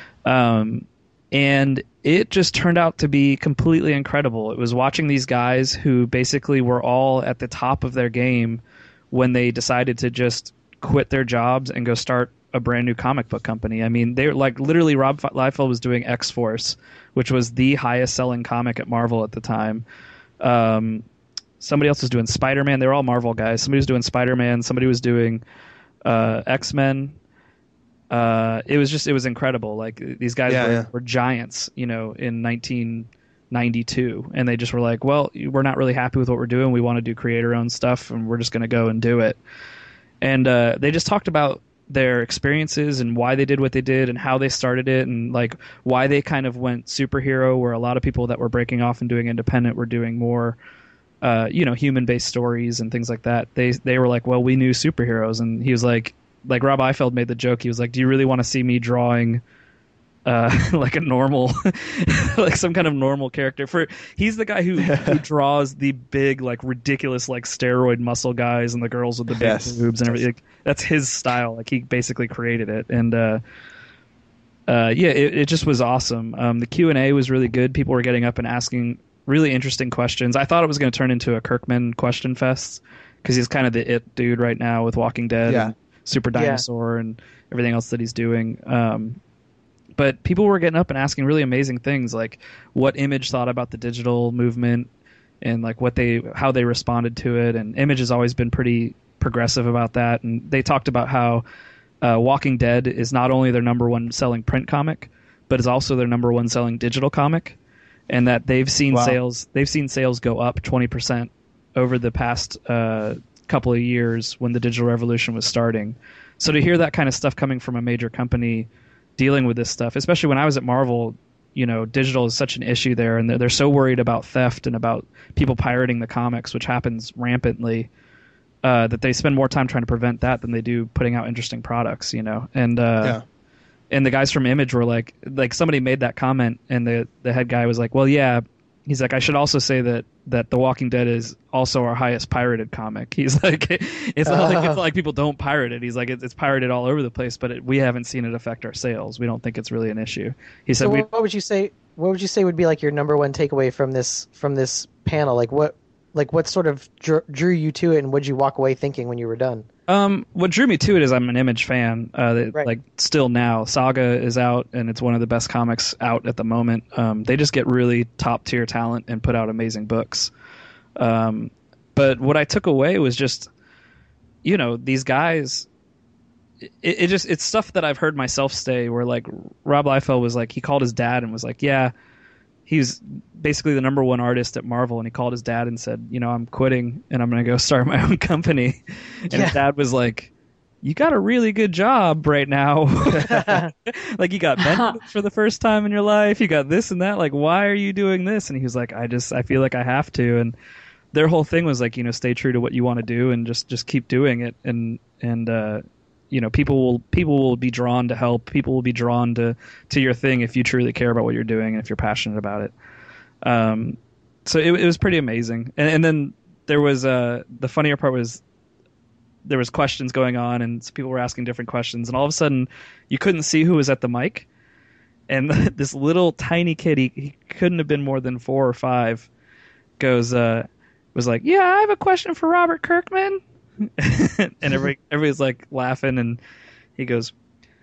S1: Um, and it just turned out to be completely incredible. It was watching these guys who basically were all at the top of their game when they decided to just quit their jobs and go start a brand new comic book company. I mean, they were like literally Rob Liefeld was doing X-Force, which was the highest selling comic at Marvel at the time. Um, somebody else was doing Spider-Man. They were all Marvel guys. Somebody was doing Spider-Man. Somebody was doing uh, X-Men. Uh, it was just, it was incredible. Like these guys
S2: Yeah,
S1: were,
S2: yeah.
S1: were giants, you know, in nineteen ninety-two. And they just were like, well, we're not really happy with what we're doing. We want to do creator owned stuff and we're just going to go and do it. And uh, they just talked about their experiences and why they did what they did and how they started it and like why they kind of went superhero where a lot of people that were breaking off and doing independent were doing more uh, you know, human based stories and things like that. They they were like, well, we knew superheroes, and he was like like Rob Liefeld made the joke. He was like, do you really want to see me drawing uh, like a normal, like some kind of normal character? For he's the guy who, who draws the big, like ridiculous, like steroid muscle guys and the girls with the big
S2: Yes.
S1: boobs and everything. Like, that's his style. Like he basically created it, and uh, uh, yeah, it, it just was awesome. Um, the Q and A was really good. People were getting up and asking really interesting questions. I thought it was going to turn into a Kirkman question fest because he's kind of the it dude right now with Walking Dead.
S2: Yeah.
S1: And Super
S4: Yeah.
S1: Dinosaur and everything else that he's doing. Um, but people were getting up and asking really amazing things, like what Image thought about the digital movement and like what they how they responded to it. And Image has always been pretty progressive about that. And they talked about how uh, Walking Dead is not only their number one selling print comic, but is also their number one selling digital comic, and that they've seen
S2: Wow.
S1: sales they've seen sales go up twenty percent over the past uh, couple of years when the digital revolution was starting. So to hear that kind of stuff coming from a major company dealing with this stuff, especially when I was at Marvel. You know, digital is such an issue there, and they're, they're so worried about theft and about people pirating the comics, which happens rampantly, uh, that they spend more time trying to prevent that than they do putting out interesting products, you know. And uh,
S2: Yeah.
S1: and the guys from Image were like, like somebody made that comment, and the the head guy was like, well, yeah. He's like, I should also say that, that The Walking Dead is also our highest pirated comic. He's like, it's not, like, it's not like people don't pirate it. He's like, it's, it's pirated all over the place, but it, we haven't seen it affect our sales. We don't think it's really an issue. He said,
S4: So
S1: we,
S4: what would you say? What would you say would be like your number one takeaway from this from this panel? Like what like what sort of drew, drew you to it, and what did you walk away thinking when you were done?
S1: Um, what drew me to it is I'm an Image fan. Uh, that,
S4: Right.
S1: Like still now, Saga is out, and it's one of the best comics out at the moment. Um, they just get really top tier talent and put out amazing books. Um, but what I took away was just, you know, these guys. It, it just it's stuff that I've heard myself say. Where like Rob Liefeld was like, he called his dad and was like, yeah. He's basically the number one artist at Marvel, and he called his dad and said, you know, I'm quitting and I'm going to go start my own company. And
S4: Yeah.
S1: his dad was like, you got a really good job right now. Like, you got benefits for the first time in your life. You got this and that. Like, why are you doing this? And he was like, I just, I feel like I have to. And their whole thing was like, you know, stay true to what you want to do and just, just keep doing it. And, and, uh, you know, people will people will be drawn to help. People will be drawn to, to your thing if you truly care about what you're doing and if you're passionate about it. Um, so it, it was pretty amazing. And, and then there was uh, the funnier part was there was questions going on, and people were asking different questions, and all of a sudden you couldn't see who was at the mic. And this little tiny kid, he, he couldn't have been more than four or five, goes uh, was like, "Yeah, I have a question for Robert Kirkman." And everybody, everybody's like laughing, and he goes,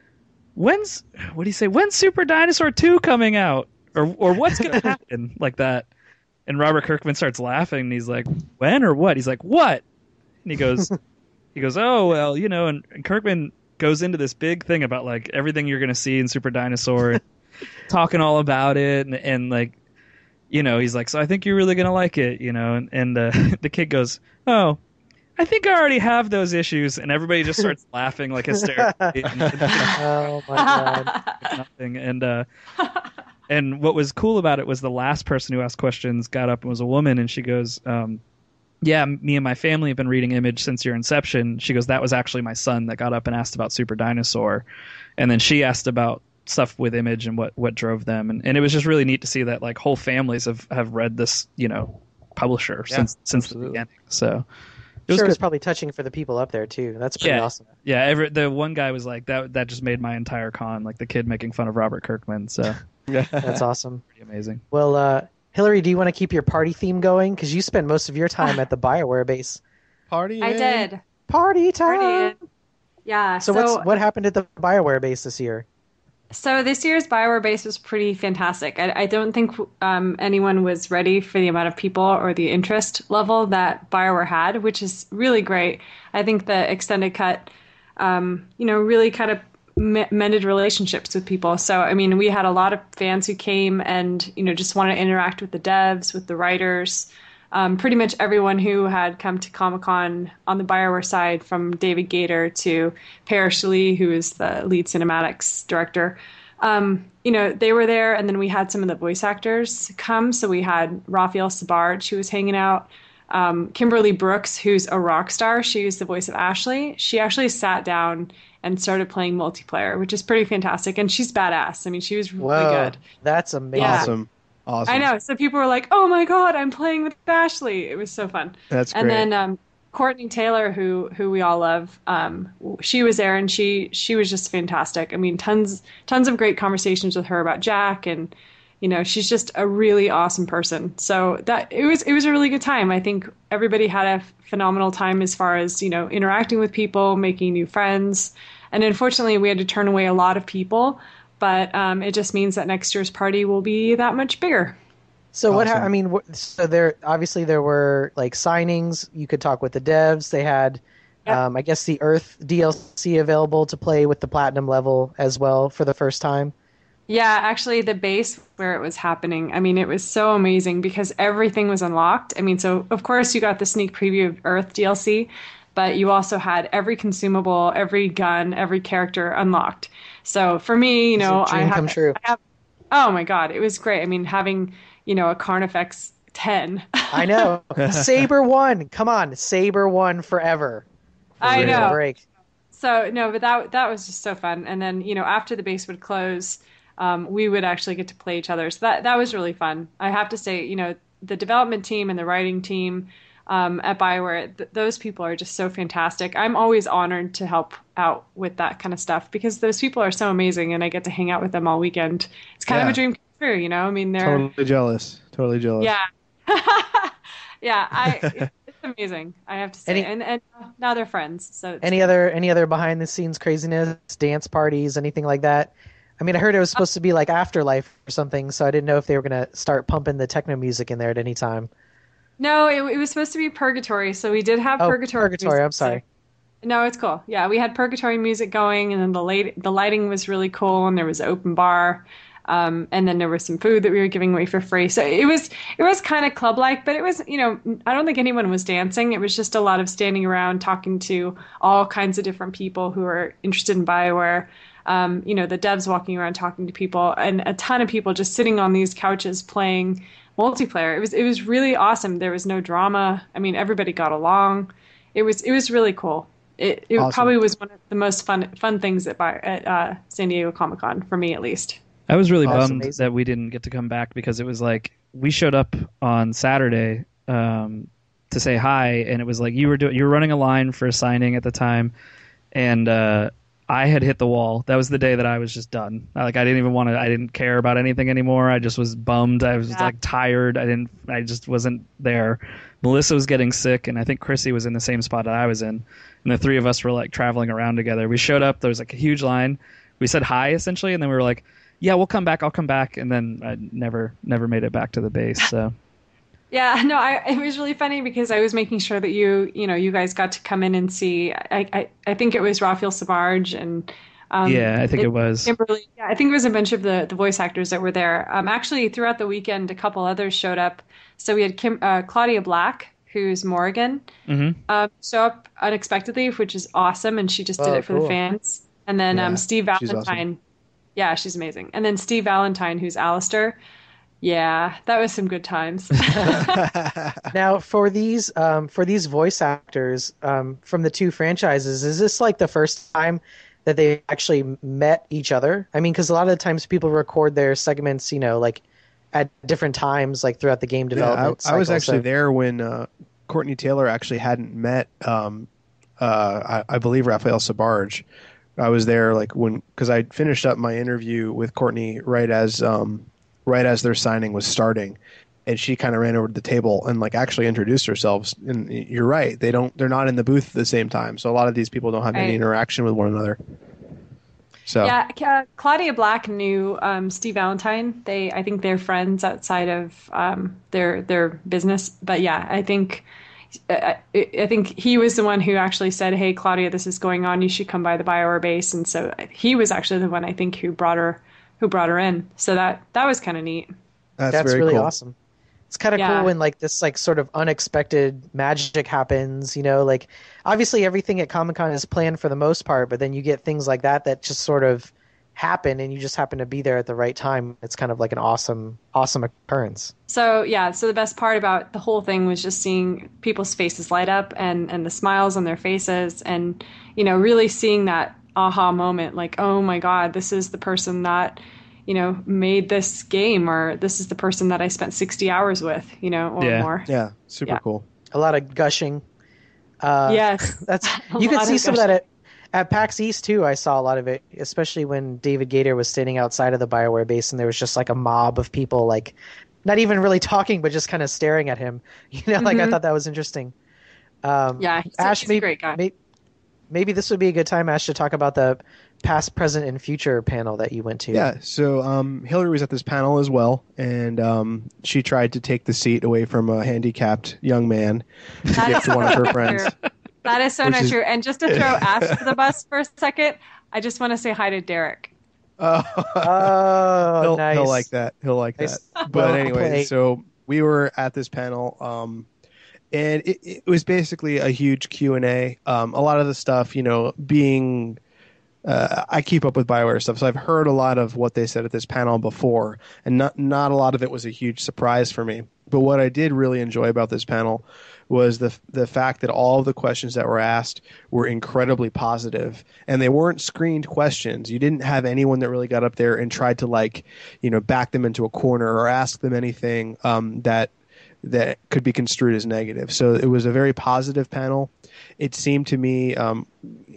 S1: "When's what do you say? When's Super Dinosaur two coming out, or or what's gonna happen?" Like that. And Robert Kirkman starts laughing, and he's like, "When or what?" He's like, "What?" And he goes, he goes, "Oh well, you know." And, and Kirkman goes into this big thing about like everything you're gonna see in Super Dinosaur, and talking all about it, and, and like, you know, he's like, "So I think you're really gonna like it," you know. And and uh, the kid goes, "Oh, I think I already have those issues," and everybody just starts laughing like hysterically. And,
S4: Oh my god!
S1: nothing. And uh, and what was cool about it was the last person who asked questions got up and was a woman, and she goes, um, "Yeah, me and my family have been reading Image since your inception." She goes, "That was actually my son that got up and asked about Super Dinosaur," and then she asked about stuff with Image and what what drove them, and, and it was just really neat to see that like whole families have, have read this, you know, publisher
S2: Yeah,
S1: since since the
S2: absolutely.
S1: beginning. So. It
S4: Sure,
S1: was
S4: it
S1: good.
S4: was probably touching for the people up there too. That's pretty
S1: Yeah.
S4: awesome.
S1: Yeah, every, the one guy was like that. That just made my entire con, like the kid making fun of Robert Kirkman. So
S4: That's awesome.
S1: pretty amazing.
S4: Well, uh, Hillary, do you want to keep your party theme going? Because you spend most of your time at the Bioware base.
S2: Party.
S3: I did.
S4: Party time.
S3: Party. Yeah.
S4: So,
S3: So,
S4: what's what happened at the Bioware base this year?
S3: so this year's Bioware base was pretty fantastic. I, I don't think um, anyone was ready for the amount of people or the interest level that Bioware had, which is really great. I think the extended cut, um, you know, really kind of me- mended relationships with people. So, I mean, we had a lot of fans who came and, you know, just wanted to interact with the devs, with the writers. Um, pretty much everyone who had come to Comic-Con on the Bioware side, from David Gator to Parrish Lee, who is the lead cinematics director, um, you know, they were there. And then we had some of the voice actors come. So we had Raphael Sabarge, who was hanging out. Um, Kimberly Brooks, who's a rock star. She was the voice of Ashley. She actually sat down and started playing multiplayer, which is pretty fantastic. And she's badass. I mean, she was really
S4: Whoa,
S3: good.
S4: that's amazing.
S3: Yeah.
S2: Awesome. Awesome.
S3: I know. So people were like, "Oh my god, I'm playing with Ashley." It was so fun.
S2: That's great.
S3: And then um, Courtney Taylor, who who we all love, um, she was there, and she she was just fantastic. I mean, tons tons of great conversations with her about Jack, and you know, she's just a really awesome person. So that it was it was a really good time. I think everybody had a phenomenal time as far as, you know, interacting with people, making new friends, and unfortunately, we had to turn away a lot of people. But um, it just means that next year's party will be that much bigger.
S4: So what? Ha-
S2: Awesome.
S4: I mean, wh- so there obviously there were like signings. You could talk with the devs. They had,
S3: Yep.
S4: um, I guess, the Earth D L C available to play with the platinum level as well for the first time.
S3: Yeah, actually, the base where it was happening, I mean, it was so amazing because everything was unlocked. I mean, so of course you got the sneak preview of Earth D L C, but you also had every consumable, every gun, every character unlocked. So for me, you know,
S4: It's a dream
S3: I have,
S4: come true.
S3: I have, oh my God, it was great. I mean, having, you know, a Carnifex ten.
S4: I know. Saber won. Come on, Saber won forever.
S3: I
S4: Give me a
S3: know.
S4: break.
S3: So no, but that that was just so fun. And then, you know, after the base would close, um, we would actually get to play each other. So that that was really fun. I have to say, you know, the development team and the writing team um, at BioWare, th- those people are just so fantastic. I'm always honored to help out with that kind of stuff because those people are so amazing, and I get to hang out with them all weekend. It's kind of
S2: Yeah.
S3: a dream come true, you know. I mean, they're
S2: Totally jealous. Totally jealous.
S3: yeah. Yeah, I it- it's amazing. I have to say,
S4: Any-
S3: and and now they're friends. So it's
S4: Any other any other behind the scenes craziness, dance parties, anything like that? I mean, I heard it was supposed to be like Afterlife or something, so I didn't know if they were gonna start pumping the techno music in there at any time.
S3: No, it, it was supposed to be Purgatory, so we did have
S4: Oh,
S3: Purgatory.
S4: Purgatory,
S3: music.
S4: I'm sorry.
S3: No, it's cool. Yeah, we had Purgatory music going, and then the late the lighting was really cool, and there was an open bar, um, and then there was some food that we were giving away for free. So it was it was kind of club like, but it was, you know, I don't think anyone was dancing. It was just a lot of standing around talking to all kinds of different people who are interested in BioWare. Um, you know, the devs walking around talking to people, and a ton of people just sitting on these couches playing multiplayer. It was it was really awesome. There was no drama. I mean, everybody got along. It was it was really cool. It it
S2: Awesome.
S3: probably was one of the most fun fun things at Bi- at uh, San Diego Comic Con for me, at least.
S1: I was really
S4: That's
S1: bummed
S4: amazing.
S1: that we didn't get to come back because it was like we showed up on Saturday um, to say hi, and it was like you were doing you were running a line for a signing at the time, and uh, I had hit the wall. That was the day that I was just done. Like I didn't even want to. I didn't care about anything anymore. I just was bummed. I was
S3: Yeah.
S1: like tired. I didn't. I just wasn't there. Melissa was getting sick, and I think Chrissy was in the same spot that I was in. And the three of us were like traveling around together. We showed up. There was like a huge line. We said hi essentially, and then we were like, "Yeah, we'll come back. I'll come back." And then I never, never made it back to the base. So
S3: Yeah, no, I, it was really funny because I was making sure that you, you know, you guys got to come in and see. I, I, I think it was Raphael Samarj and um,
S1: yeah, I think it, was.
S3: Kimberly. Yeah, I think it was a bunch of the, the voice actors that were there. Um, actually, throughout the weekend, a couple others showed up. So we had Kim, uh, Claudia Black, who's Morrigan,
S1: hmm
S3: um, show up unexpectedly, which is awesome, and she just did
S4: Oh,
S3: it for
S4: cool.
S3: the fans. And then
S2: Yeah,
S3: um, Steve
S2: she's awesome.
S3: Valentine. Yeah, she's amazing. And then Steve Valentine, who's Alistair. Yeah, that was some good times.
S4: Now, for these um, for these voice actors um, from the two franchises, is this like the first time that they actually met each other? I mean, because a lot of the times people record their segments, you know, like at different times, like throughout the game
S2: Yeah,
S4: development.
S2: I, I was
S4: cycle,
S2: actually
S4: so-
S2: there when uh, Courtney Taylor actually hadn't met, um, uh, I, I believe, Raphael Sabarge. I was there like when because I finished up my interview with Courtney right as um, right as their signing was starting, and she kind of ran over to the table and like actually introduced herself. And you're right, they don't they're not in the booth at the same time, so a lot of these people don't have any
S3: Right.
S2: interaction with one another. So
S3: Yeah, uh, Claudia Black knew um, Steve Valentine. They, I think, they're friends outside of um, their their business. But yeah, I think, uh, I, I think he was the one who actually said, "Hey, Claudia, this is going on. You should come by the BioWare base." And so he was actually the one I think who brought her who brought her in. So that that was kind of neat.
S2: that's,
S4: That's
S2: very
S4: really
S2: cool.
S4: awesome. It's kind of
S3: Yeah.
S4: cool when like this like sort of unexpected magic happens, you know, like obviously everything at Comic-Con is planned for the most part, but then you get things like that that just sort of happen and you just happen to be there at the right time. It's kind of like an awesome awesome occurrence.
S3: So yeah, so the best part about the whole thing was just seeing people's faces light up and and the smiles on their faces, and you know, really seeing that aha moment, like, oh my God, this is the person that, you know, made this game, or this is the person that I spent sixty hours with, you know, or
S1: Yeah.
S3: more.
S2: Yeah, super
S3: Yeah.
S2: cool.
S4: A lot of gushing. Uh
S3: Yes.
S4: that's
S3: A
S4: you could
S3: lot
S4: see
S3: of
S4: some of that at at PAX East too. I saw a lot of it, especially when David Gator was standing outside of the BioWare base and there was just like a mob of people like not even really talking but just kind of staring at him. You know, like I
S3: Mhm.
S4: thought that was interesting. Um
S3: Yeah, he's, a-
S4: Ash,
S3: he's a
S4: maybe,
S3: great guy.
S4: may- maybe this would be a good time, Ash, to talk about the past, present, and future panel that you went to.
S2: Yeah, so um, Hillary was at this panel as well, and um, she tried to take the seat away from a handicapped young man to
S3: That
S2: give
S3: is
S2: to one of her
S3: so
S2: friends.
S3: true. That is so
S2: Which
S3: not
S2: is-
S3: true. And just to throw Ash to the bus for a second, I just want to say hi to Derek.
S2: Oh,
S4: Oh,
S2: he'll,
S4: nice.
S2: he'll like that. He'll like
S4: Nice.
S2: that.
S4: Well
S2: But anyway,
S4: played.
S2: so we were at this panel, um, and it, it was basically a huge Q and A. Um, a lot of the stuff, you know, being uh, I keep up with BioWare stuff, so I've heard a lot of what they said at this panel before, and not not a lot of it was a huge surprise for me. But what I did really enjoy about this panel was the the fact that all of the questions that were asked were incredibly positive, and they weren't screened questions. You didn't have anyone that really got up there and tried to, like, you know, back them into a corner or ask them anything um, that that could be construed as negative. So it was a very positive panel. It seemed to me. Um,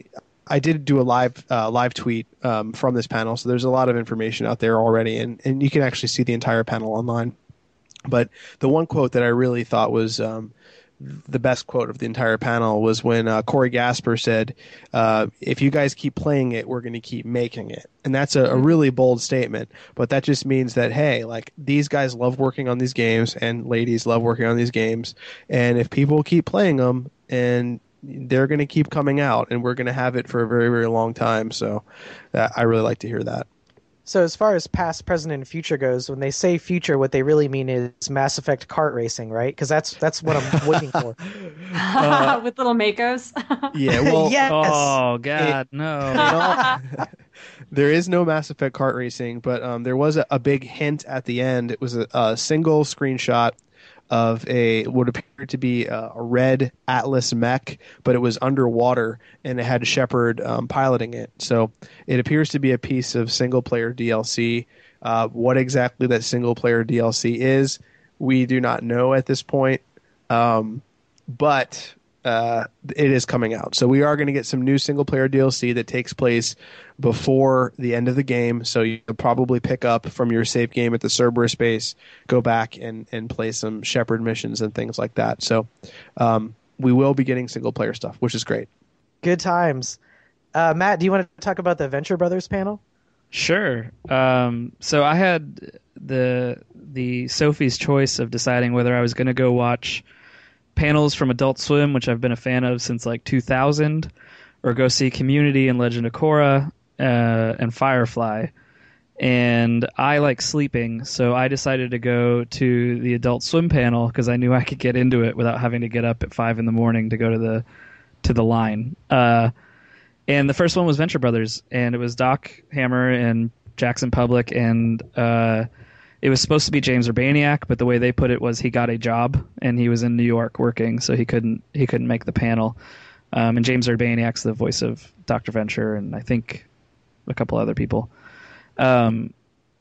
S2: I did do a live uh, live tweet um, from this panel, so there's a lot of information out there already, and, and you can actually see the entire panel online. But the one quote that I really thought was um, the best quote of the entire panel was when uh, Corey Gasper said, uh, if you guys keep playing it, we're going to keep making it. And that's a, a really bold statement, but that just means that, hey, like, these guys love working on these games, and ladies love working on these games. And if people keep playing them, and they're going to keep coming out, and we're going to have it for a very, very long time. So uh, I really like to hear that.
S4: So as far as past, present, and future goes, when they say future, what they really mean is Mass Effect kart racing, right? Because that's that's what I'm waiting for.
S3: Uh, With little Makos.
S2: Yeah, well,
S4: yes.
S1: Oh God,
S2: It-
S1: no!
S2: there is no Mass Effect kart racing, but um, there was a, a big hint at the end. It was a, a single screenshot of a what appeared to be a, a red Atlas mech, but it was underwater, and it had Shepard um, piloting it. So it appears to be a piece of single-player D L C. Uh, what exactly that single-player D L C is, we do not know at this point, um, but uh, it is coming out. So we are going to get some new single-player D L C that takes place before the end of the game. So you'll probably pick up from your save game at the Cerberus base, go back and, and play some Shepard missions and things like that. So um, we will be getting single-player stuff, which is great.
S4: Good times. Uh, Matt, do you want to talk about the Venture Brothers panel?
S1: Sure. Um, so I had the the Sophie's choice of deciding whether I was going to go watch panels from Adult Swim, which I've been a fan of since like two thousand, or go see Community and Legend of Korra uh, and Firefly. And I like sleeping, so I decided to go to the Adult Swim panel because I knew I could get into it without having to get up at five in the morning to go to the to the line. Uh, and the first one was Venture Brothers, and it was Doc Hammer and Jackson Public, and uh, it was supposed to be James Urbaniak, but the way they put it was he got a job and he was in New York working, so he couldn't he couldn't make the panel. Um, and James Urbaniak's the voice of Doctor Venture, and I think a couple other people. Um,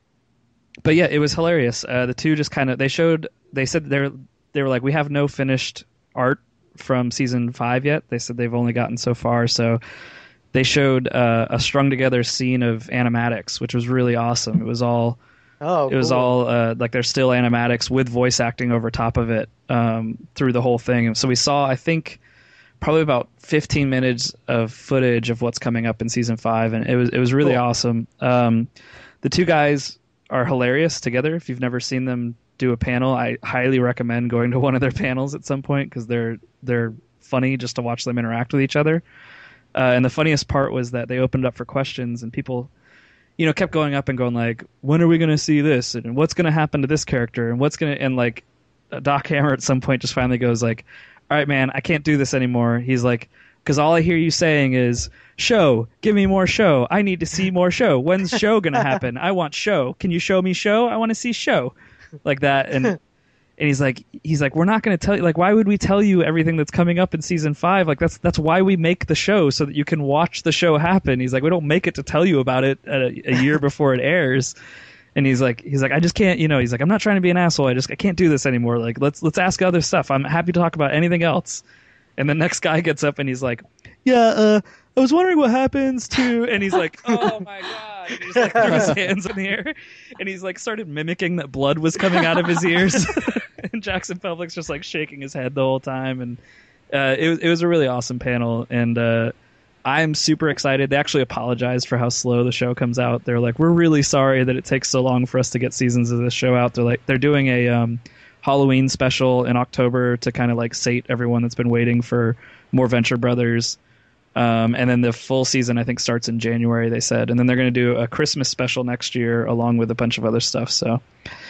S1: but yeah, it was hilarious. Uh, the two just kind of they showed they said they're they were like, we have no finished art from season five yet. They said they've only gotten so far, so they showed uh, a strung together scene of animatics, which was really awesome. It was all
S4: Oh,
S1: it was
S4: cool.
S1: all uh, like they're still animatics with voice acting over top of it um, through the whole thing. And so we saw, I think, probably about fifteen minutes of footage of what's coming up in season five, and it was it was really
S4: Cool.
S1: awesome. Um, the two guys are hilarious together. If you've never seen them do a panel, I highly recommend going to one of their panels at some point because they're they're funny just to watch them interact with each other. Uh, and the funniest part was that they opened up for questions, and people, you know, kept going up and going like, when are we going to see this? And what's going to happen to this character? And what's going to, and like Doc Hammer at some point just finally goes like, all right, man, I can't do this anymore. He's like, because all I hear you saying is, show, give me more show. I need to see more show. When's show going to happen? I want show. Can you show me show? I want to see show. Like that. And and he's like, he's like, we're not going to tell you, like, why would we tell you everything that's coming up in season five? Like, that's that's why we make the show, so that you can watch the show happen. He's like, we don't make it to tell you about it a, a year before it airs. And he's like, he's like, I just can't, you know, he's like, I'm not trying to be an asshole. I just, I can't do this anymore. Like, let's let's ask other stuff. I'm happy to talk about anything else. And the next guy gets up and he's like, yeah, uh, I was wondering what happens to, and he's like, oh my god, and he just like threw his hands in the air, and he's like started mimicking that blood was coming out of his ears, and Jackson Public's just like shaking his head the whole time, and uh, it was it was a really awesome panel, and uh, I'm super excited. They actually apologized for how slow the show comes out. They're like, we're really sorry that it takes so long for us to get seasons of this show out. They're like, they're doing a um, Halloween special in October to kind of like sate everyone that's been waiting for more Venture Brothers. Um, and then the full season, I think, starts in January, they said. And then they're going to do a Christmas special next year along with a bunch of other stuff. So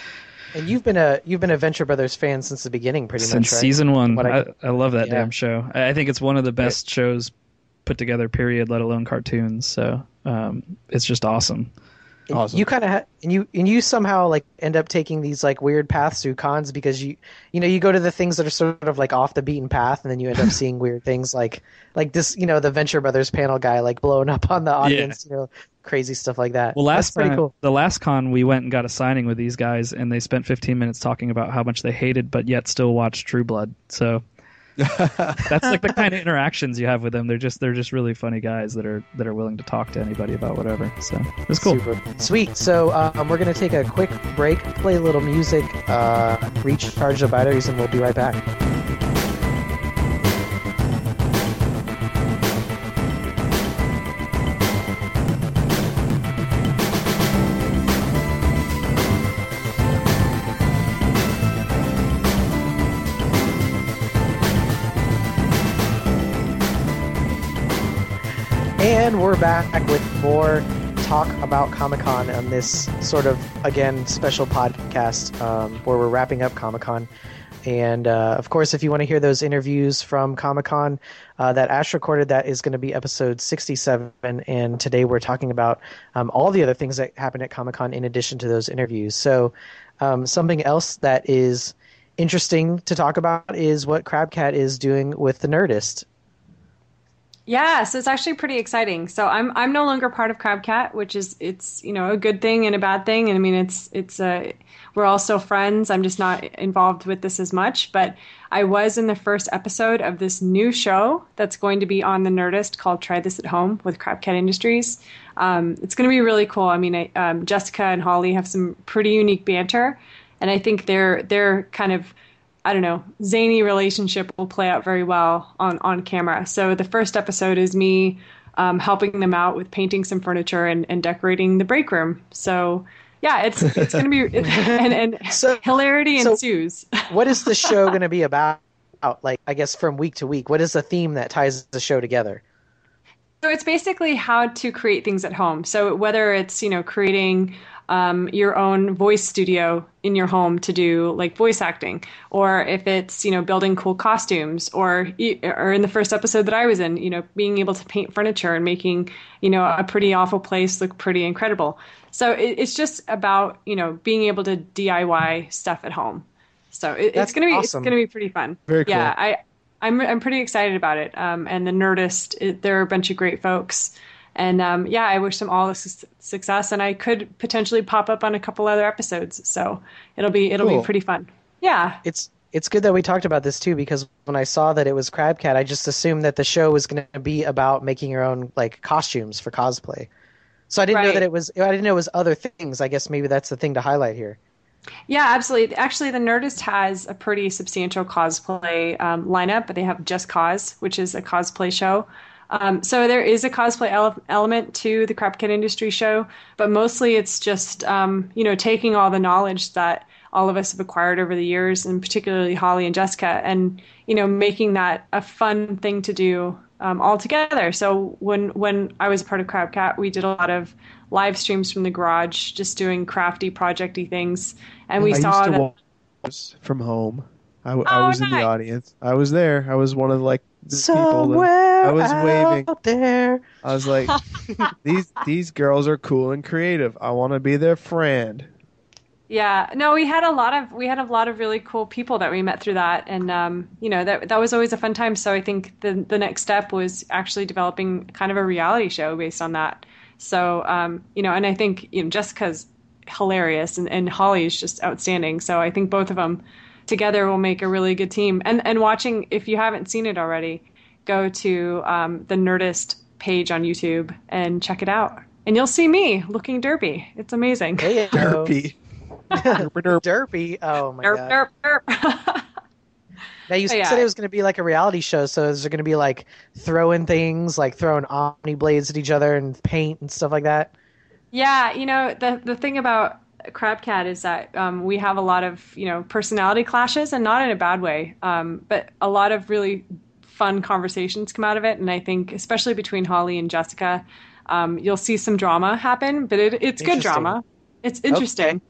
S4: And you've been a you've been a Venture Brothers fan since the beginning, pretty
S1: Since
S4: much, right?
S1: season one.
S4: What
S1: I,
S4: I-
S1: I love that
S4: Yeah.
S1: damn show. I I think it's one of the best shows put together, period, let alone cartoons. So um, it's just awesome.
S4: And
S2: Awesome.
S4: You kind of ha- and you and you somehow like end up taking these like weird paths through cons because you you know you go to the things that are sort of like off the beaten path, and then you end up seeing weird things like like this you know the Venture Brothers panel guy like blowing up on the audience, you know, crazy stuff like that.
S1: Well,
S4: That's
S1: last
S4: pretty
S1: time,
S4: cool.
S1: the last con, we went and got a signing with these guys, and they spent fifteen minutes talking about how much they hated, but yet still watched True Blood. So that's like the kind of interactions you have with them. They're just they're just really funny guys that are that are willing to talk to anybody about whatever. So it's cool.
S4: Super. Sweet. So um, we're going to take a quick break, play a little music, uh, recharge the batteries, and we'll be right back. And we're back with more talk about Comic-Con on this sort of, again, special podcast um, where we're wrapping up Comic-Con. And, uh, of course, if you want to hear those interviews from Comic-Con uh, that Ash recorded, that is going to be episode sixty-seven. And today we're talking about um, all the other things that happened at Comic-Con in addition to those interviews. So um, something else that is interesting to talk about is what Crabcat is doing with the Nerdist.
S3: Yeah, so it's actually pretty exciting. So I'm I'm no longer part of Crabcat, which is it's you know a good thing and a bad thing. And I mean it's it's uh, we're all still friends. I'm just not involved with this as much. But I was in the first episode of this new show that's going to be on the Nerdist called Try This at Home with Crabcat Industries. Um, it's going to be really cool. I mean, I, um, Jessica and Holly have some pretty unique banter, and I think they're they're kind of I don't know, zany relationship will play out very well on, on camera. So the first episode is me um, helping them out with painting some furniture and, and decorating the break room. So yeah, it's it's going to be and, and
S4: So-
S3: hilarity
S4: so-
S3: ensues.
S4: What is the show going to be about? Like, I guess from week to week, what is the theme that ties the show together?
S3: So it's basically how to create things at home. So whether it's, you know, creating um, your own voice studio in your home to do like voice acting, or if it's, you know, building cool costumes, or or in the first episode that I was in, you know, being able to paint furniture and making, you know, a pretty awful place look pretty incredible. So it, it's just about, you know, being able to D I Y stuff at home. So it, it's
S4: That's
S3: gonna be
S4: awesome.
S3: it's gonna be pretty fun.
S2: Very cool.
S3: Yeah, I. I'm I'm pretty excited about it. Um, and the Nerdist, it, they're a bunch of great folks. And um, yeah, I wish them all the su- success. And I could potentially pop up on a couple other episodes, so it'll be it'll
S2: Cool.
S3: be pretty fun. Yeah,
S4: It's it's good that we talked about this too, because when I saw that it was Crabcat, I just assumed that the show was going to be about making your own like costumes for cosplay. So I didn't know
S3: Right.
S4: that it was. I didn't know it was other things. I guess maybe that's the thing to highlight here.
S3: yeah, absolutely. Actually, the Nerdist has a pretty substantial cosplay um, lineup, but they have Just Cause, which is a cosplay show. Um, so there is a cosplay ele- element to the Crabcat Industry show, but mostly it's just um, you know taking all the knowledge that all of us have acquired over the years, and particularly Holly and Jessica, and you know making that a fun thing to do um, all together. So when when I was a part of Crabcat, we did a lot of live streams from the garage, just doing crafty, projecty things, and we
S2: I
S3: saw
S2: used to
S3: that.
S2: watch from home. I, w- I
S3: Oh,
S2: was in the
S3: nice.
S2: audience. I was there. I was one of like the people. That,
S4: Somewhere
S2: I was waving.
S4: out there.
S2: I was like, these these girls are cool and creative. I want to be their friend.
S3: Yeah, no, we had a lot of we had a lot of really cool people that we met through that, and um, you know that that was always a fun time. So I think the the next step was actually developing kind of a reality show based on that. So um, you know, and I think you know Jessica's hilarious, and, and Holly is just outstanding. So I think both of them together will make a really good team. And and watching, if you haven't seen it already, go to um, the Nerdist page on YouTube and check it out, and you'll see me looking derpy. It's amazing.
S4: Hey,
S2: Derpy. Derp, derp.
S4: Derpy. Oh my
S3: Derp,
S4: god.
S3: derp, derp.
S4: Now you
S3: Oh, yeah.
S4: said it was going to be like a reality show, so is there going to be like throwing things, like throwing Omni blades at each other and paint and stuff like that?
S3: Yeah, you know, the the thing about Crabcat is that um, we have a lot of, you know, personality clashes, and not in a bad way, um, but a lot of really fun conversations come out of it. And I think, especially between Holly and Jessica, um, you'll see some drama happen, but it, it's good
S4: Interesting.
S3: drama. It's interesting.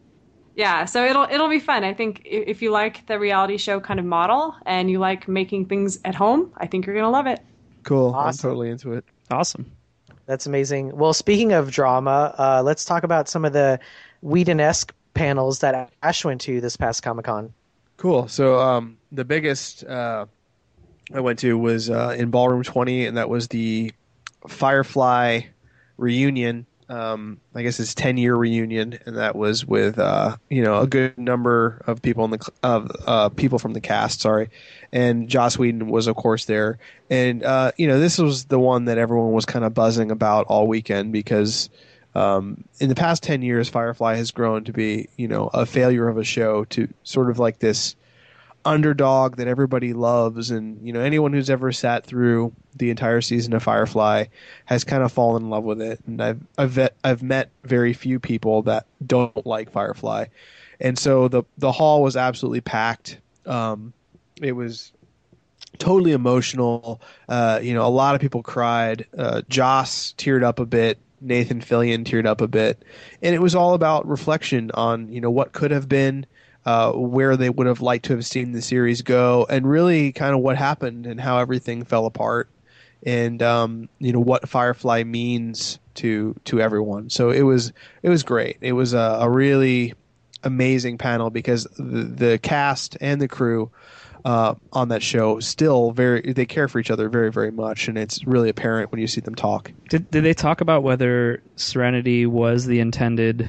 S3: Yeah, so it'll it'll be fun. I think i- if you like the reality show kind of model and you like making things at home, I think you're gonna love it.
S2: Cool. I'm
S4: Awesome.
S2: totally into it.
S1: Awesome.
S4: That's amazing. Well, speaking of drama, uh, let's talk about some of the Whedon-esque panels that Ash went to this past Comic-Con.
S2: Cool. So um, the biggest uh, I went to was uh, in Ballroom twenty, and that was the Firefly reunion. Um, I guess it's ten year reunion, and that was with uh, you know a good number of people in the cl- of uh, people from the cast. Sorry, and Joss Whedon was of course there, and uh, you know this was the one that everyone was kind of buzzing about all weekend because um, in the past ten years, Firefly has grown to be you know a failure of a show to sort of like this underdog that everybody loves, and you know anyone who's ever sat through the entire season of Firefly has kind of fallen in love with it. And I've I've met, I've met very few people that don't like Firefly, and so the the hall was absolutely packed. Um, it was totally emotional. Uh, you know, a lot of people cried. Uh, Joss teared up a bit. Nathan Fillion teared up a bit, and it was all about reflection on you know what could have been. Uh, where they would have liked to have seen the series go, and really kind of what happened and how everything fell apart, and um, you know what Firefly means to to everyone. So it was it was great. It was a, a really amazing panel because the, the cast and the crew uh, on that show still very they care for each other very very much, and it's really apparent when you see them talk.
S1: Did did they talk about whether Serenity was the intended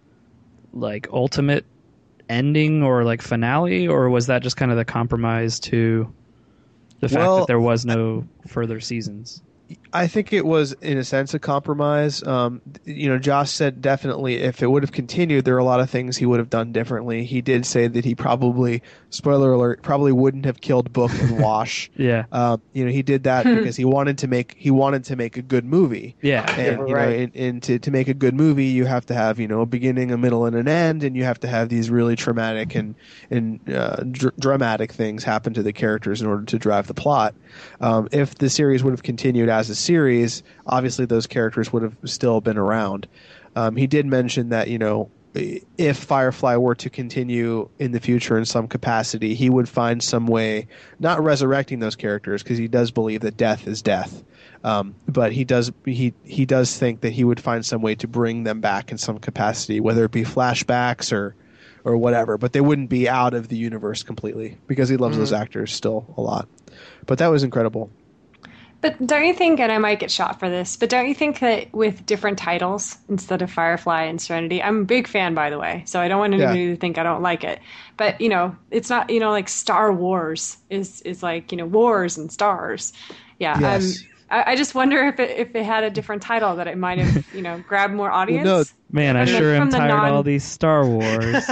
S1: like ultimate ending or like finale, or was that just kind of the compromise to the fact
S2: Well,
S1: that there was no further seasons?
S2: I think it was, in a sense, a compromise. Um, you know, Josh said definitely if it would have continued, there are a lot of things he would have done differently. He did say that he probably, spoiler alert, probably wouldn't have killed Book and Wash.
S1: Yeah.
S2: Um, you know, he did that because he wanted to make he wanted to make a good movie.
S1: Yeah.
S2: And
S4: Yeah,
S2: you
S4: right.
S2: know, and, and to, to make a good movie, you have to have you know a beginning, a middle, and an end, and you have to have these really traumatic and and uh, dr- dramatic things happen to the characters in order to drive the plot. Um, if the series would have continued as a series, obviously those characters would have still been around. Um, he did mention that you know if Firefly were to continue in the future in some capacity, he would find some way, not resurrecting those characters because he does believe that death is death. Um, but he does he he does think that he would find some way to bring them back in some capacity, whether it be flashbacks or or whatever. But they wouldn't be out of the universe completely because he loves
S4: Mm-hmm.
S2: those actors still a lot. But that was incredible.
S3: But don't you think, and I might get shot for this, but don't you think that with different titles instead of Firefly and Serenity, I'm a big fan, by the way, so I don't want anybody
S2: Yeah.
S3: to think I don't like it. But, you know, it's not, you know, like Star Wars is, is like, you know, wars and stars. Yeah.
S2: Yes.
S3: Um, I, I just wonder if it, if it had a different title that it might have, you know, grabbed more audience.
S2: no,
S1: Man, I
S3: And then
S1: sure am
S3: from the
S1: tired
S3: non-
S1: of all these Star Wars.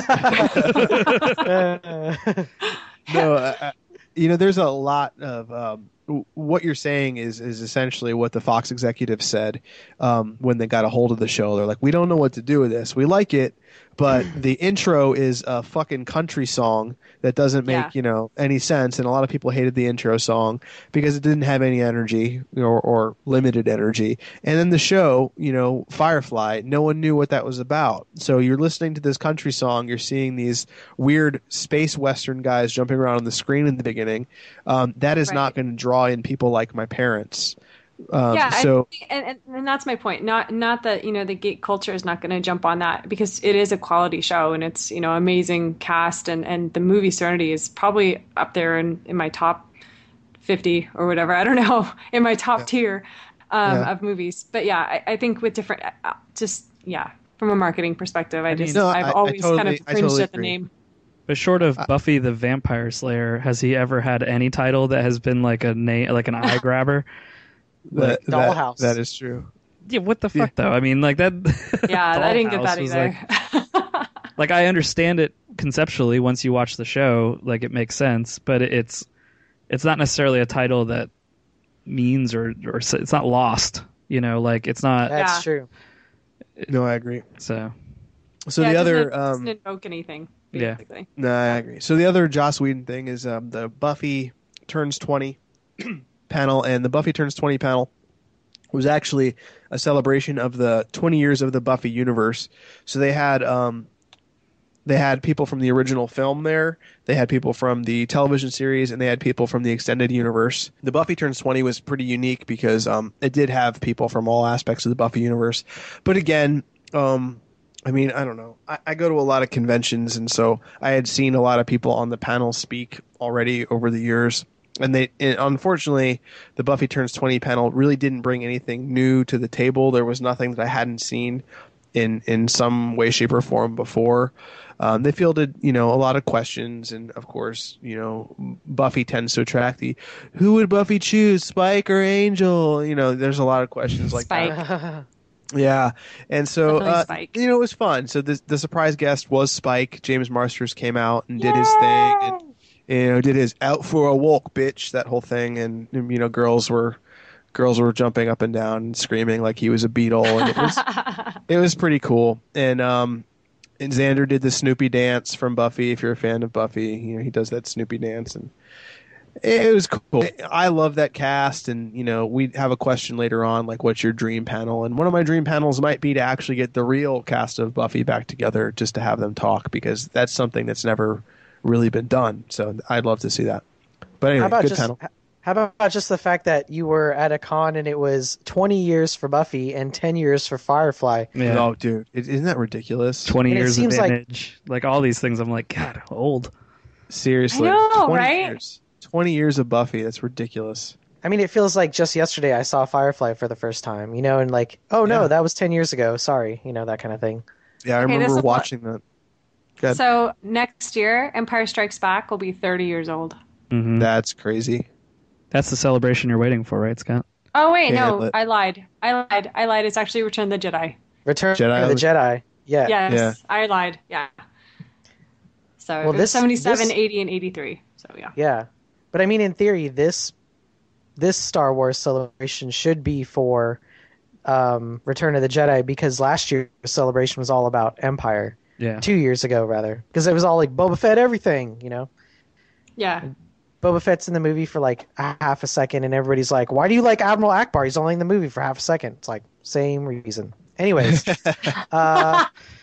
S2: no, uh, uh, you know, there's a lot of um, w- what you're saying is is essentially what the Fox executives said um, when they got a hold of the show. They're like, we don't know what to do with this. We like it, but the intro is a fucking country song that doesn't make
S3: Yeah.
S2: you know any sense. And a lot of people hated the intro song because it didn't have any energy or, or limited energy. And then the show, you know, Firefly, no one knew what that was about. So you're listening to this country song, you're seeing these weird space western guys jumping around on the screen in the beginning. Um, that is
S3: Right.
S2: not going to draw in people like my parents. Um,
S3: yeah,
S2: so
S3: I, and, and and that's my point. Not not that you know the geek culture is not going to jump on that because it is a quality show and it's you know amazing cast and and the movie Serenity is probably up there in in my top fifty or whatever. I don't know in my top
S2: Yeah.
S3: tier um,
S2: Yeah.
S3: of movies. But yeah, I, I think with different, uh, just yeah, from a marketing perspective, I,
S1: I mean,
S3: just
S2: no,
S3: I've
S2: I- I
S3: always kind
S2: totally-
S3: of
S2: I
S3: cringed
S2: totally
S3: at the
S2: agree.
S3: name.
S1: But short of Buffy the Vampire Slayer, has he ever had any title that has been like a name, like an eye grabber?
S2: that, that,
S4: Dollhouse.
S2: that is true.
S1: Yeah, what the fuck though? I mean, like that.
S3: Yeah, I didn't get that
S1: Dollhouse was
S3: either.
S1: Like, like I understand it conceptually once you watch the show, like it makes sense, but it's it's not necessarily a title that means or or s- it's not lost. You know, like it's not.
S4: That's
S3: Yeah.
S4: true.
S2: No, I agree.
S1: So
S2: So
S3: Yeah,
S2: the
S3: it
S2: other
S3: doesn't,
S2: um,
S3: doesn't invoke anything.
S1: Yeah.
S3: Basically.
S2: No, I agree. So the other Joss Whedon thing is um, the Buffy turns twenty panel, and the Buffy turns twenty panel was actually a celebration of the twenty years of the Buffy universe. So they had um, they had people from the original film there. They had people from the television series, and they had people from the extended universe. The Buffy Turns twenty was pretty unique because um, it did have people from all aspects of the Buffy universe. But again, um, I mean, I don't know. I, I go to a lot of conventions, and so I had seen a lot of people on the panel speak already over the years. And they, and unfortunately, the Buffy Turns twenty panel really didn't bring anything new to the table. There was nothing that I hadn't seen in in some way, shape, or form before. Um, they fielded, you know, a lot of questions, and of course, you know, Buffy tends to attract the who would Buffy choose, Spike or Angel? You know, there's a lot of questions like
S3: Spike.
S2: that. Yeah, and so
S3: Definitely
S2: uh,
S3: Spike.
S2: you know, it was fun. So the the surprise guest was Spike. James Marsters came out and did his thing, and you know, did his "out for a walk, bitch" that whole thing, and you know, girls were girls were jumping up and down and screaming like he was a Beatle, and it was it was pretty cool. And um, and Xander did the Snoopy dance from Buffy. If you're a fan of Buffy, you know, he does that Snoopy dance, and it, it was cool. I love that cast, and you know, we have a question later on, like, what's your dream panel? And one of my dream panels might be to actually get the real cast of Buffy back together, just to have them talk, because that's something that's never really been done. So I'd love to see that. But anyway,
S4: How about
S2: good
S4: just
S2: panel.
S4: how about just the fact that you were at a con and it was twenty years for Buffy and ten years for Firefly?
S1: Yeah.
S2: Oh, dude, it, isn't that ridiculous?
S1: twenty
S4: And it
S1: years of
S4: seems like-
S1: image. Like, all these things, I'm like, God, old.
S2: Seriously,
S3: I know,
S2: twenty
S3: right?
S2: years. twenty years of Buffy. That's ridiculous.
S4: I mean, it feels like just yesterday I saw Firefly for the first time, you know, and like, oh no,
S2: Yeah.
S4: that was ten years ago. Sorry, you know, that kind of thing.
S2: Yeah, I
S3: Okay, this
S2: remember
S3: is what-
S2: watching that. Good.
S3: So next year, Empire Strikes Back will be thirty years old.
S1: hmm
S2: That's crazy.
S1: That's the celebration you're waiting for, right, Scott?
S3: Oh wait,
S2: Yeah,
S3: no,
S2: but-
S3: I lied. I lied. I lied. It's actually Return of the Jedi.
S4: Return
S2: Jedi
S4: of the
S2: was-
S4: Jedi. Yeah.
S3: Yes,
S2: Yeah.
S3: I lied. Yeah. So
S4: Well,
S3: it was
S4: this-
S3: seventy-seven,
S4: this-
S3: eighty, and eighty-three. So yeah.
S4: Yeah. But I mean, in theory, this this Star Wars celebration should be for um, Return of the Jedi, because last year's celebration was all about Empire.
S1: Yeah.
S4: Two years ago, rather, because it was all like Boba Fett everything, you know.
S3: Yeah.
S4: Boba Fett's in the movie for like a half a second, and everybody's like, "Why do you like Admiral Akbar? He's only in the movie for half a second." It's like same reason. Anyways, uh,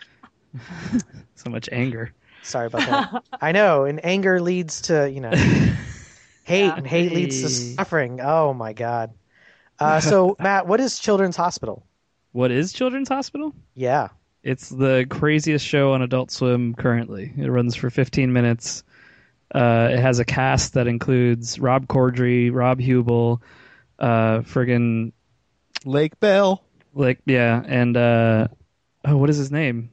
S1: So much anger.
S4: sorry about that. I know, and anger leads to you know hate,
S3: Yeah.
S4: and hate leads to
S1: Hey.
S4: suffering. Oh my god. Uh, so Matt, what is Children's Hospital?
S1: What is Children's Hospital?
S4: Yeah.
S1: It's the craziest show on Adult Swim currently. It runs for fifteen minutes. Uh, it has a cast that includes Rob Corddry, Rob Hubel, uh, friggin'
S2: Lake Bell.
S1: like yeah, and uh, oh, what is his name?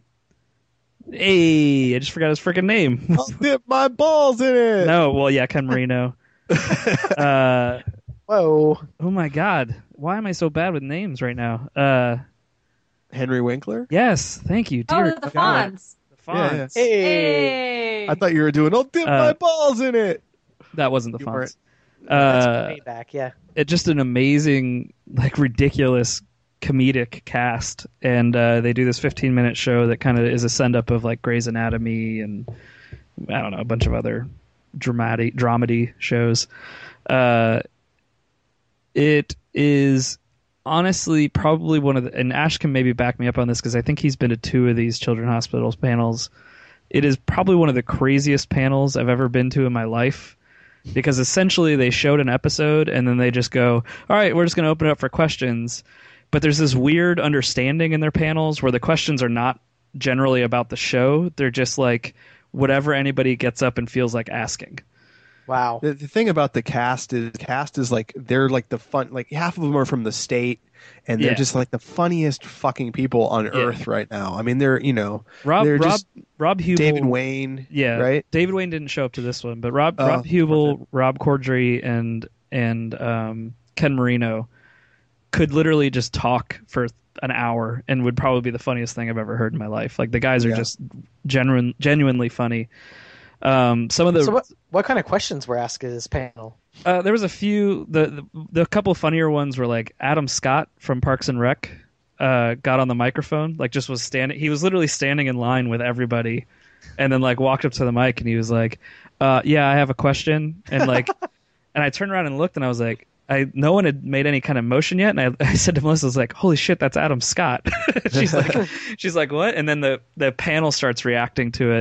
S1: Hey, I just forgot his freaking name.
S2: I'll dip my balls in it.
S1: No, well, yeah, Ken Marino. uh,
S4: Whoa.
S1: oh my God, why am I so bad with names right now? Uh,
S2: Henry Winkler.
S1: yes, thank you,
S3: Oh,
S1: dear
S3: the
S1: God.
S3: Fonz.
S1: The
S2: Yeah,
S1: Fonz.
S2: yeah.
S3: Hey.
S2: I thought you were doing. I'll dip
S1: Uh,
S2: my balls in it.
S1: That wasn't the
S2: You weren't.
S1: Fonz.
S4: That's
S1: Uh,
S4: way back. Yeah.
S1: it just an amazing, like, ridiculous comedic cast, and uh, they do this fifteen minute show that kind of is a send up of like Grey's Anatomy and I don't know, a bunch of other dramatic dramedy shows. Uh, it is honestly probably one of the, and Ash can maybe back me up on this because I think he's been to two of these Children's Hospitals panels. It is probably one of the craziest panels I've ever been to in my life. Because essentially they showed an episode and then they just go, all right, we're just going to open it up for questions. But there's this weird understanding in their panels where the questions are not generally about the show. They're just like whatever anybody gets up and feels like asking.
S4: Wow.
S2: The, the thing about the cast is cast is like they're like the fun, like half of them are from the state, and they're
S1: Yeah.
S2: just like the funniest fucking people on earth right now. I mean, they're you know
S1: Rob
S2: they're
S1: Rob
S2: just
S1: Rob Hubel,
S2: David Wayne,
S1: yeah,
S2: right?
S1: David Wayne didn't show up to this one, but Rob
S2: Oh,
S1: Rob Hubel, Rob Corddry, and and um, Ken Marino could literally just talk for an hour and would probably be the funniest thing I've ever heard in my life. Like the guys are
S2: Yeah.
S1: just genuine, genuinely funny. Um, some of the
S4: So what what kind of questions were asked at this panel?
S1: uh, there was a few. The, the the couple funnier ones were like Adam Scott from Parks and Rec uh, got on the microphone, like just was standing. He was literally standing in line with everybody, and then like walked up to the mic and he was like, uh, "Yeah, I have a question." And like, and I turned around and looked and I was like, I no one had made any kind of motion yet, and I, I said to Melissa, I was like, "Holy shit, that's Adam Scott." she's like, she's like, "What?" And then the the panel starts reacting to it.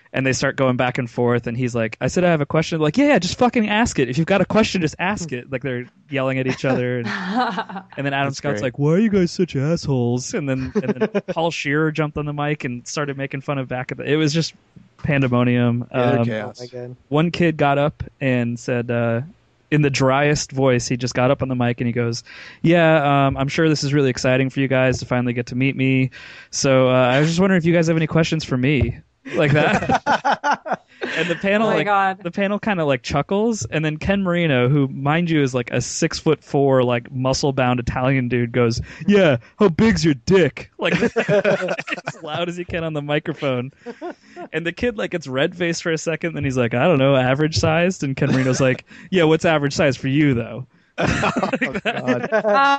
S1: And they start going back and forth, and he's like, I said I have a question. Like, yeah, yeah, just fucking ask it. If you've got a question, just ask it. Like, they're yelling at each other. And, and then Adam
S2: That's
S1: Scott's
S2: great.
S1: like, why are you guys such assholes? And then, and then Paul Shearer jumped on the mic and started making fun of back of the... It was just pandemonium.
S2: Yeah, they're
S1: Um,
S2: chaos.
S4: Oh my god.
S1: one kid got up and said, uh, in the driest voice, he just got up on the mic and he goes, yeah, um, I'm sure this is really exciting for you guys to finally get to meet me. So uh, I was just wondering if you guys have any questions for me. Like that. And the panel,
S3: Oh my
S1: like
S3: God.
S1: the panel, kind of like chuckles, and then Ken Marino, who, mind you, is like a six foot four, like muscle bound Italian dude, goes, "Yeah, how big's your dick?" Like as loud as he can on the microphone. And the kid like gets red faced for a second, then he's like, "I don't know, average sized." And Ken Marino's like, "Yeah, what's average size for you though?"
S2: Oh, God.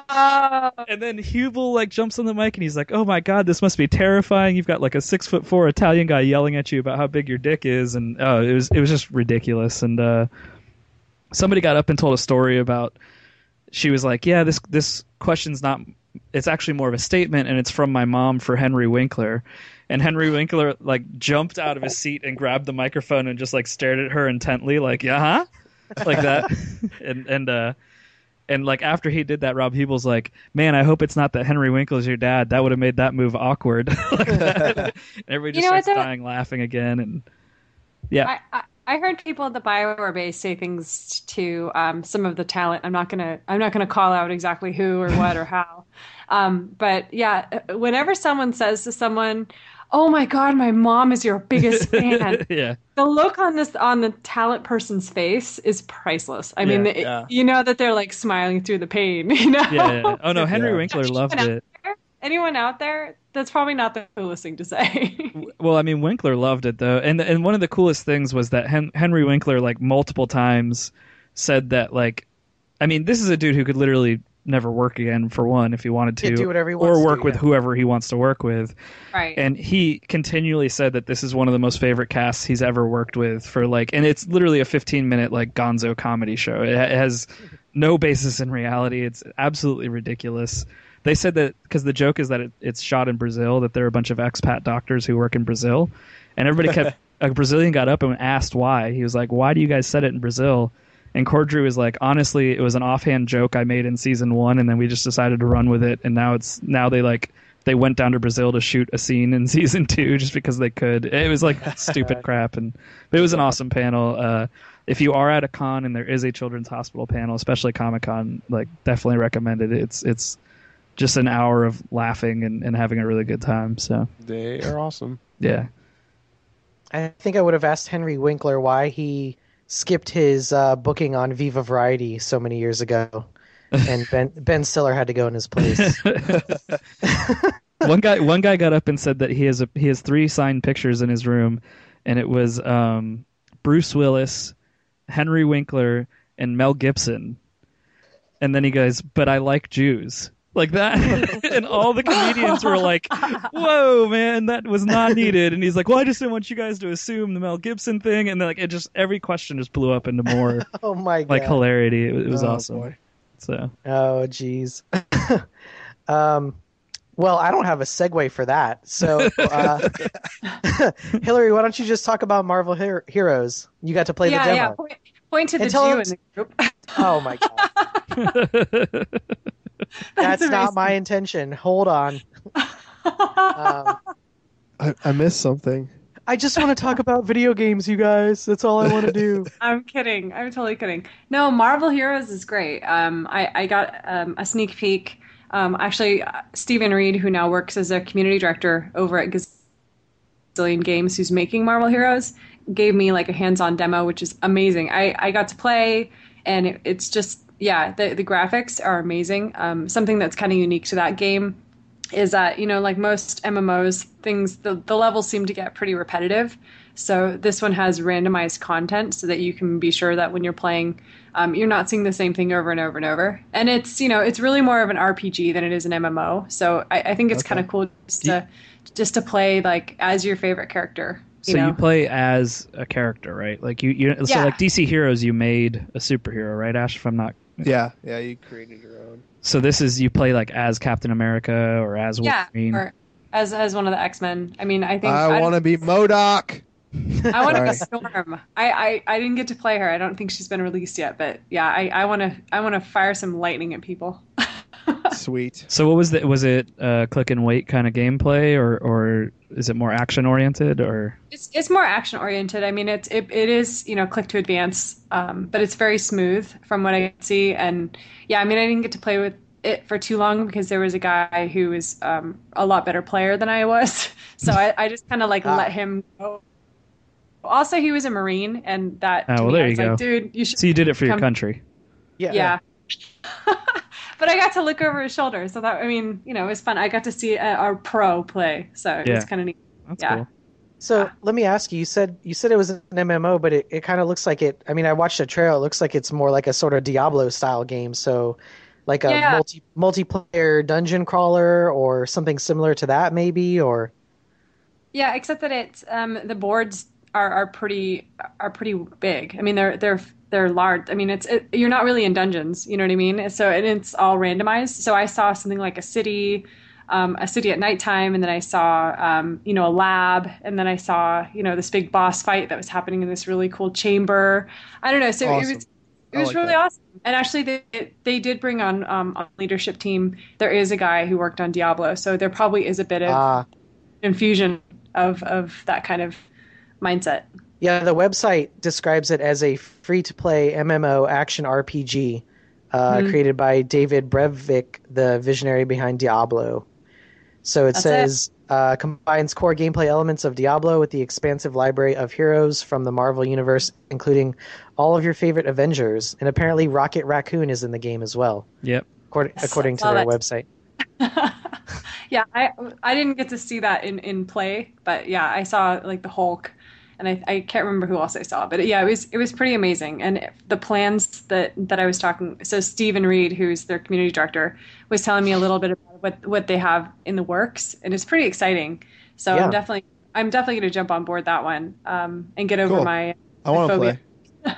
S3: Oh.
S1: And then Hubel like jumps on the mic and he's like, "Oh my god, this must be terrifying! You've got like a six foot four Italian guy yelling at you about how big your dick is," and oh, it was it was just ridiculous. And uh, somebody got up and told a story about. She was like, "Yeah, this this question's not. It's actually more of a statement, and it's from my mom for Henry Winkler." And Henry Winkler like jumped out of his seat and grabbed the microphone and just like stared at her intently, like, "Yeah, huh?" Like that. and and uh. And like after he did that, Rob Hubel's like, "Man, I hope it's not that Henry Winkler's your dad. That would have made that move awkward." Like that. And everybody just
S3: You know what,
S1: starts
S3: though?
S1: dying laughing again. And yeah,
S3: I, I, I heard people at the Bioware base say things to um, some of the talent. I'm not gonna I'm not gonna call out exactly who or what or how, um, but yeah, whenever someone says to someone, "Oh my God, my mom is your biggest fan,"
S1: yeah,
S3: the look on this on the talent person's face is priceless. I mean,
S1: Yeah,
S3: it-
S2: yeah.
S3: you know that they're like smiling through the pain. You know.
S1: yeah, yeah. Oh no, Henry
S2: Yeah.
S1: Winkler
S3: Anyone
S1: loved
S3: out
S1: it.
S3: there- Anyone out there? That's probably not the coolest thing to say.
S1: Well, I mean, Winkler loved it though, and and one of the coolest things was that Hen- Henry Winkler like multiple times said that like, I mean, this is a dude who could literally never work again for one if he wanted to,
S4: Yeah, do whatever he wants
S1: or
S4: to,
S1: work with
S4: yeah.
S1: whoever he wants to work with.
S3: Right.
S1: And he continually said that this is one of the most favorite casts he's ever worked with for like, and it's literally a fifteen minute like gonzo comedy show. It, ha- it has no basis in reality. It's absolutely ridiculous. They said that because the joke is that it, it's shot in Brazil, that there are a bunch of expat doctors who work in Brazil, and everybody kept, a Brazilian got up and asked why. He was like, "Why do you guys set it in Brazil?" And Cordry was like, "Honestly, it was an offhand joke I made in season one, and then we just decided to run with it. And now it's now they like they went down to Brazil to shoot a scene in season two just because they could. It was like stupid crap, and but it was an awesome panel. Uh, if you are at a con and there is a children's hospital panel, especially Comic Con, like definitely recommend it. It's it's just an hour of laughing and, and having a really good time. So
S2: They are awesome.
S1: yeah,
S4: I think I would have asked Henry Winkler why he skipped his uh, booking on Viva Variety so many years ago, and Ben Ben Stiller had to go in his place.
S1: one guy one guy got up and said that he has a he has three signed pictures in his room, and it was um, Bruce Willis, Henry Winkler, and Mel Gibson. And then he goes, "But I like Jews." Like that. And all the comedians were like, "Whoa, man, that was not needed." And he's like, "Well, I just didn't want you guys to assume the Mel Gibson thing." And then like it just every question just blew up into more
S4: Oh my god!
S1: like hilarity. It, it was
S2: Oh,
S1: awesome.
S2: boy.
S1: So
S4: Oh jeez. um, well, I don't have a segue for that. So, uh, Hillary, why don't you just talk about Marvel Her- Heroes? You got to play
S3: yeah,
S4: the
S3: yeah.
S4: demo.
S3: Point, point to
S4: And
S3: the
S4: tell
S3: Jew
S4: us-
S3: in the group.
S4: Oh my god. That's not
S3: amazing.
S4: my intention. Hold on. Um,
S2: I, I missed something.
S4: I just want to talk about video games, you guys. That's all I want to do.
S3: I'm kidding. I'm totally kidding. No, Marvel Heroes is great. Um, I, I got um, a sneak peek. Um, actually, uh, Stephen Reed, who now works as a community director over at Gazillion Games, who's making Marvel Heroes, gave me like a hands-on demo, which is amazing. I, I got to play, and it, it's just, yeah, the, the graphics are amazing. Um, something that's kind of unique to that game is that, you know, like most M M Os, things, the, the levels seem to get pretty repetitive. So this one has randomized content so that you can be sure that when you're playing, um, you're not seeing the same thing over and over and over. And it's, you know, it's really more of an R P G than it is an M M O. So I, I think it's
S2: Okay.
S3: kind of cool just to, just to play like as your favorite character. You
S1: So
S3: know?
S1: you play as a character, right? Like you, you so
S3: Yeah.
S1: like D C Heroes, you made a superhero, right, Ash? If I'm not.
S2: Yeah, yeah, you created your own.
S1: So this is you play like as Captain America or as
S3: yeah,
S1: Wolverine.
S3: or as as one of the X-Men. I mean, I think
S2: I
S3: I-
S2: want to be MODOK.
S3: I want
S2: Sorry.
S3: to Storm. I, I I didn't get to play her. I don't think she's been released yet, but yeah, I I want to I want to fire some lightning at people.
S2: Sweet.
S1: So what was the was it uh, click and wait kind of gameplay, or or is it more action oriented, or?
S3: It's it's more action oriented. I mean, it's it, it is you know click to advance, um, but it's very smooth from what I can see. And yeah, I mean, I didn't get to play with it for too long because there was a guy who was um, a lot better player than I was, so I, I just kind of like
S4: Ah.
S3: let him go. Also, he was a Marine, and that
S1: Oh,
S3: to
S1: well,
S3: me,
S1: there
S3: I
S1: you
S3: was
S1: go.
S3: like, dude, you should
S1: So you did it for your
S3: come-
S1: country.
S4: Yeah.
S3: yeah. But I got to look over his shoulder, so that I mean, you know, it was fun. I got to see a, our pro play, so it
S1: Yeah.
S3: was kind of neat.
S1: That's
S3: Yeah.
S1: cool.
S4: So let me ask you. You said you said it was an M M O, but it, it kind of looks like it. I mean, I watched the trailer. It looks like it's more like a sort of Diablo style game. So, like a
S3: Yeah.
S4: multi multiplayer dungeon crawler or something similar to that, maybe. Or
S3: Yeah, except that it's um, the boards are, are pretty are pretty big. I mean, they're they're they're large. I mean, it's it, you're not really in dungeons. You know what I mean? So and it's all randomized. So I saw something like a city, um, a city at nighttime, and then I saw um, you know a lab, and then I saw you know this big boss fight that was happening in this really cool chamber. I don't know. So
S2: Awesome.
S3: it was it
S2: I
S3: was
S2: like
S3: really
S2: that.
S3: awesome. And actually, they they did bring on um, on leadership team. There is a guy who worked on Diablo, so there probably is a bit of
S4: ah,
S3: infusion of of that kind of mindset.
S4: yeah, the website describes it as a free to play M M O action R P G uh,
S3: Hmm.
S4: created by David Brevik, the visionary behind Diablo. So it
S3: That's
S4: says uh, combines core gameplay elements of Diablo with the expansive library of heroes from the Marvel universe, including all of your favorite Avengers, and apparently Rocket Raccoon is in the game as well,
S1: Yep.
S4: according, according to
S3: saw
S4: their
S3: that.
S4: website.
S3: Yeah, I I didn't get to see that in, in play, but yeah, I saw like the Hulk, and I, I can't remember who else I saw, but yeah, it was it was pretty amazing. And the plans that that I was talking, so Stephen Reed, who's their community director, was telling me a little bit about what what they have in the works, and it's pretty exciting. So
S4: Yeah.
S3: I'm definitely I'm definitely going to jump on board that one um, and get over
S2: Cool.
S3: my
S2: I want to
S3: phobia.
S2: play.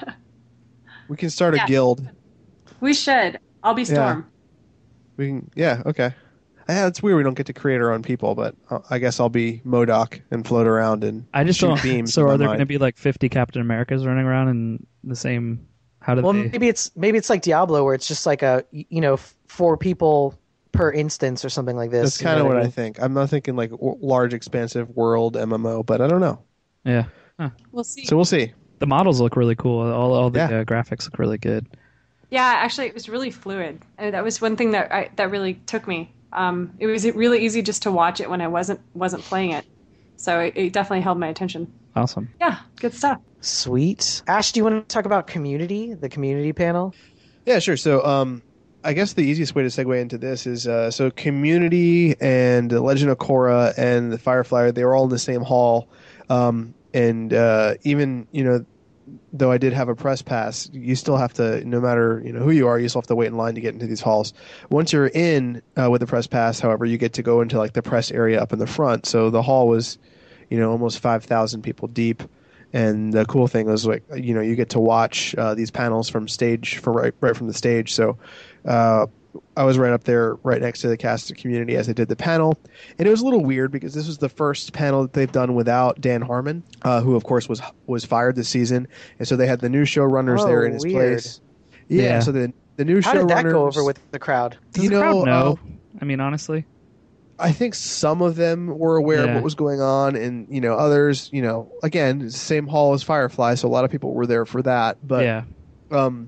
S2: We can start a
S3: Yeah.
S2: guild.
S3: We should. I'll be
S2: Yeah.
S3: Storm.
S2: We can. Yeah. Okay. Yeah, it's weird we don't get to create our own people, but uh, I guess I'll be MODOK and float around and
S1: I just
S2: shoot
S1: don't.
S2: beams.
S1: So
S2: in my
S1: are there
S2: mind.
S1: going to be like fifty Captain Americas running around in the same? How do
S4: Well,
S1: they?
S4: maybe it's maybe it's like Diablo, where it's just like a y- you know f- four people per instance or something like this.
S2: That's
S4: you
S2: kind of
S4: know
S2: what I
S4: mean?
S2: think. I'm not thinking like w- large, expansive world M M O, but I don't know.
S1: Yeah.
S3: We'll see.
S2: So we'll see.
S1: The models look really cool. All all the
S2: Yeah.
S1: uh, graphics look really good.
S3: Yeah, actually, it was really fluid. And that was one thing that I, that really took me. Um, it was really easy just to watch it when I wasn't wasn't playing it, so it, it definitely held my attention.
S1: Awesome.
S3: Yeah, good stuff.
S4: Sweet. Ash, do you want to talk about community, the community panel?
S2: Yeah, sure. So, um, I guess the easiest way to segue into this is uh, so Community and the Legend of Korra and the Firefly, they were all in the same hall, um, and uh, even you know, though I did have a press pass, you still have to, no matter you know who you are, you still have to wait in line to get into these halls. Once you're in uh, with the press pass, however, you get to go into like the press area up in the front. So the hall was, you know, almost five thousand people deep. And the cool thing was, like, you know, you get to watch uh, these panels from stage, from right, right from the stage. So uh, I was right up there, right next to the cast of Community as they did the panel. And it was a little weird because this was the first panel that they've done without Dan Harmon, uh, who, of course, was was fired this season. And so they had the new showrunners
S4: Oh,
S2: there in his
S4: weird.
S2: place. Yeah,
S1: Yeah.
S2: so the, the new
S4: How
S2: showrunners...
S4: did that go over with the crowd?
S1: Does
S2: You
S1: the crowd
S2: know,
S1: know?
S2: uh,
S1: I mean, honestly.
S2: I think some of them were aware of
S1: Yeah.
S2: what was going on, and you know, others, you know, again, it's the same hall as Firefly, so a lot of people were there for that. But
S1: yeah.
S2: um,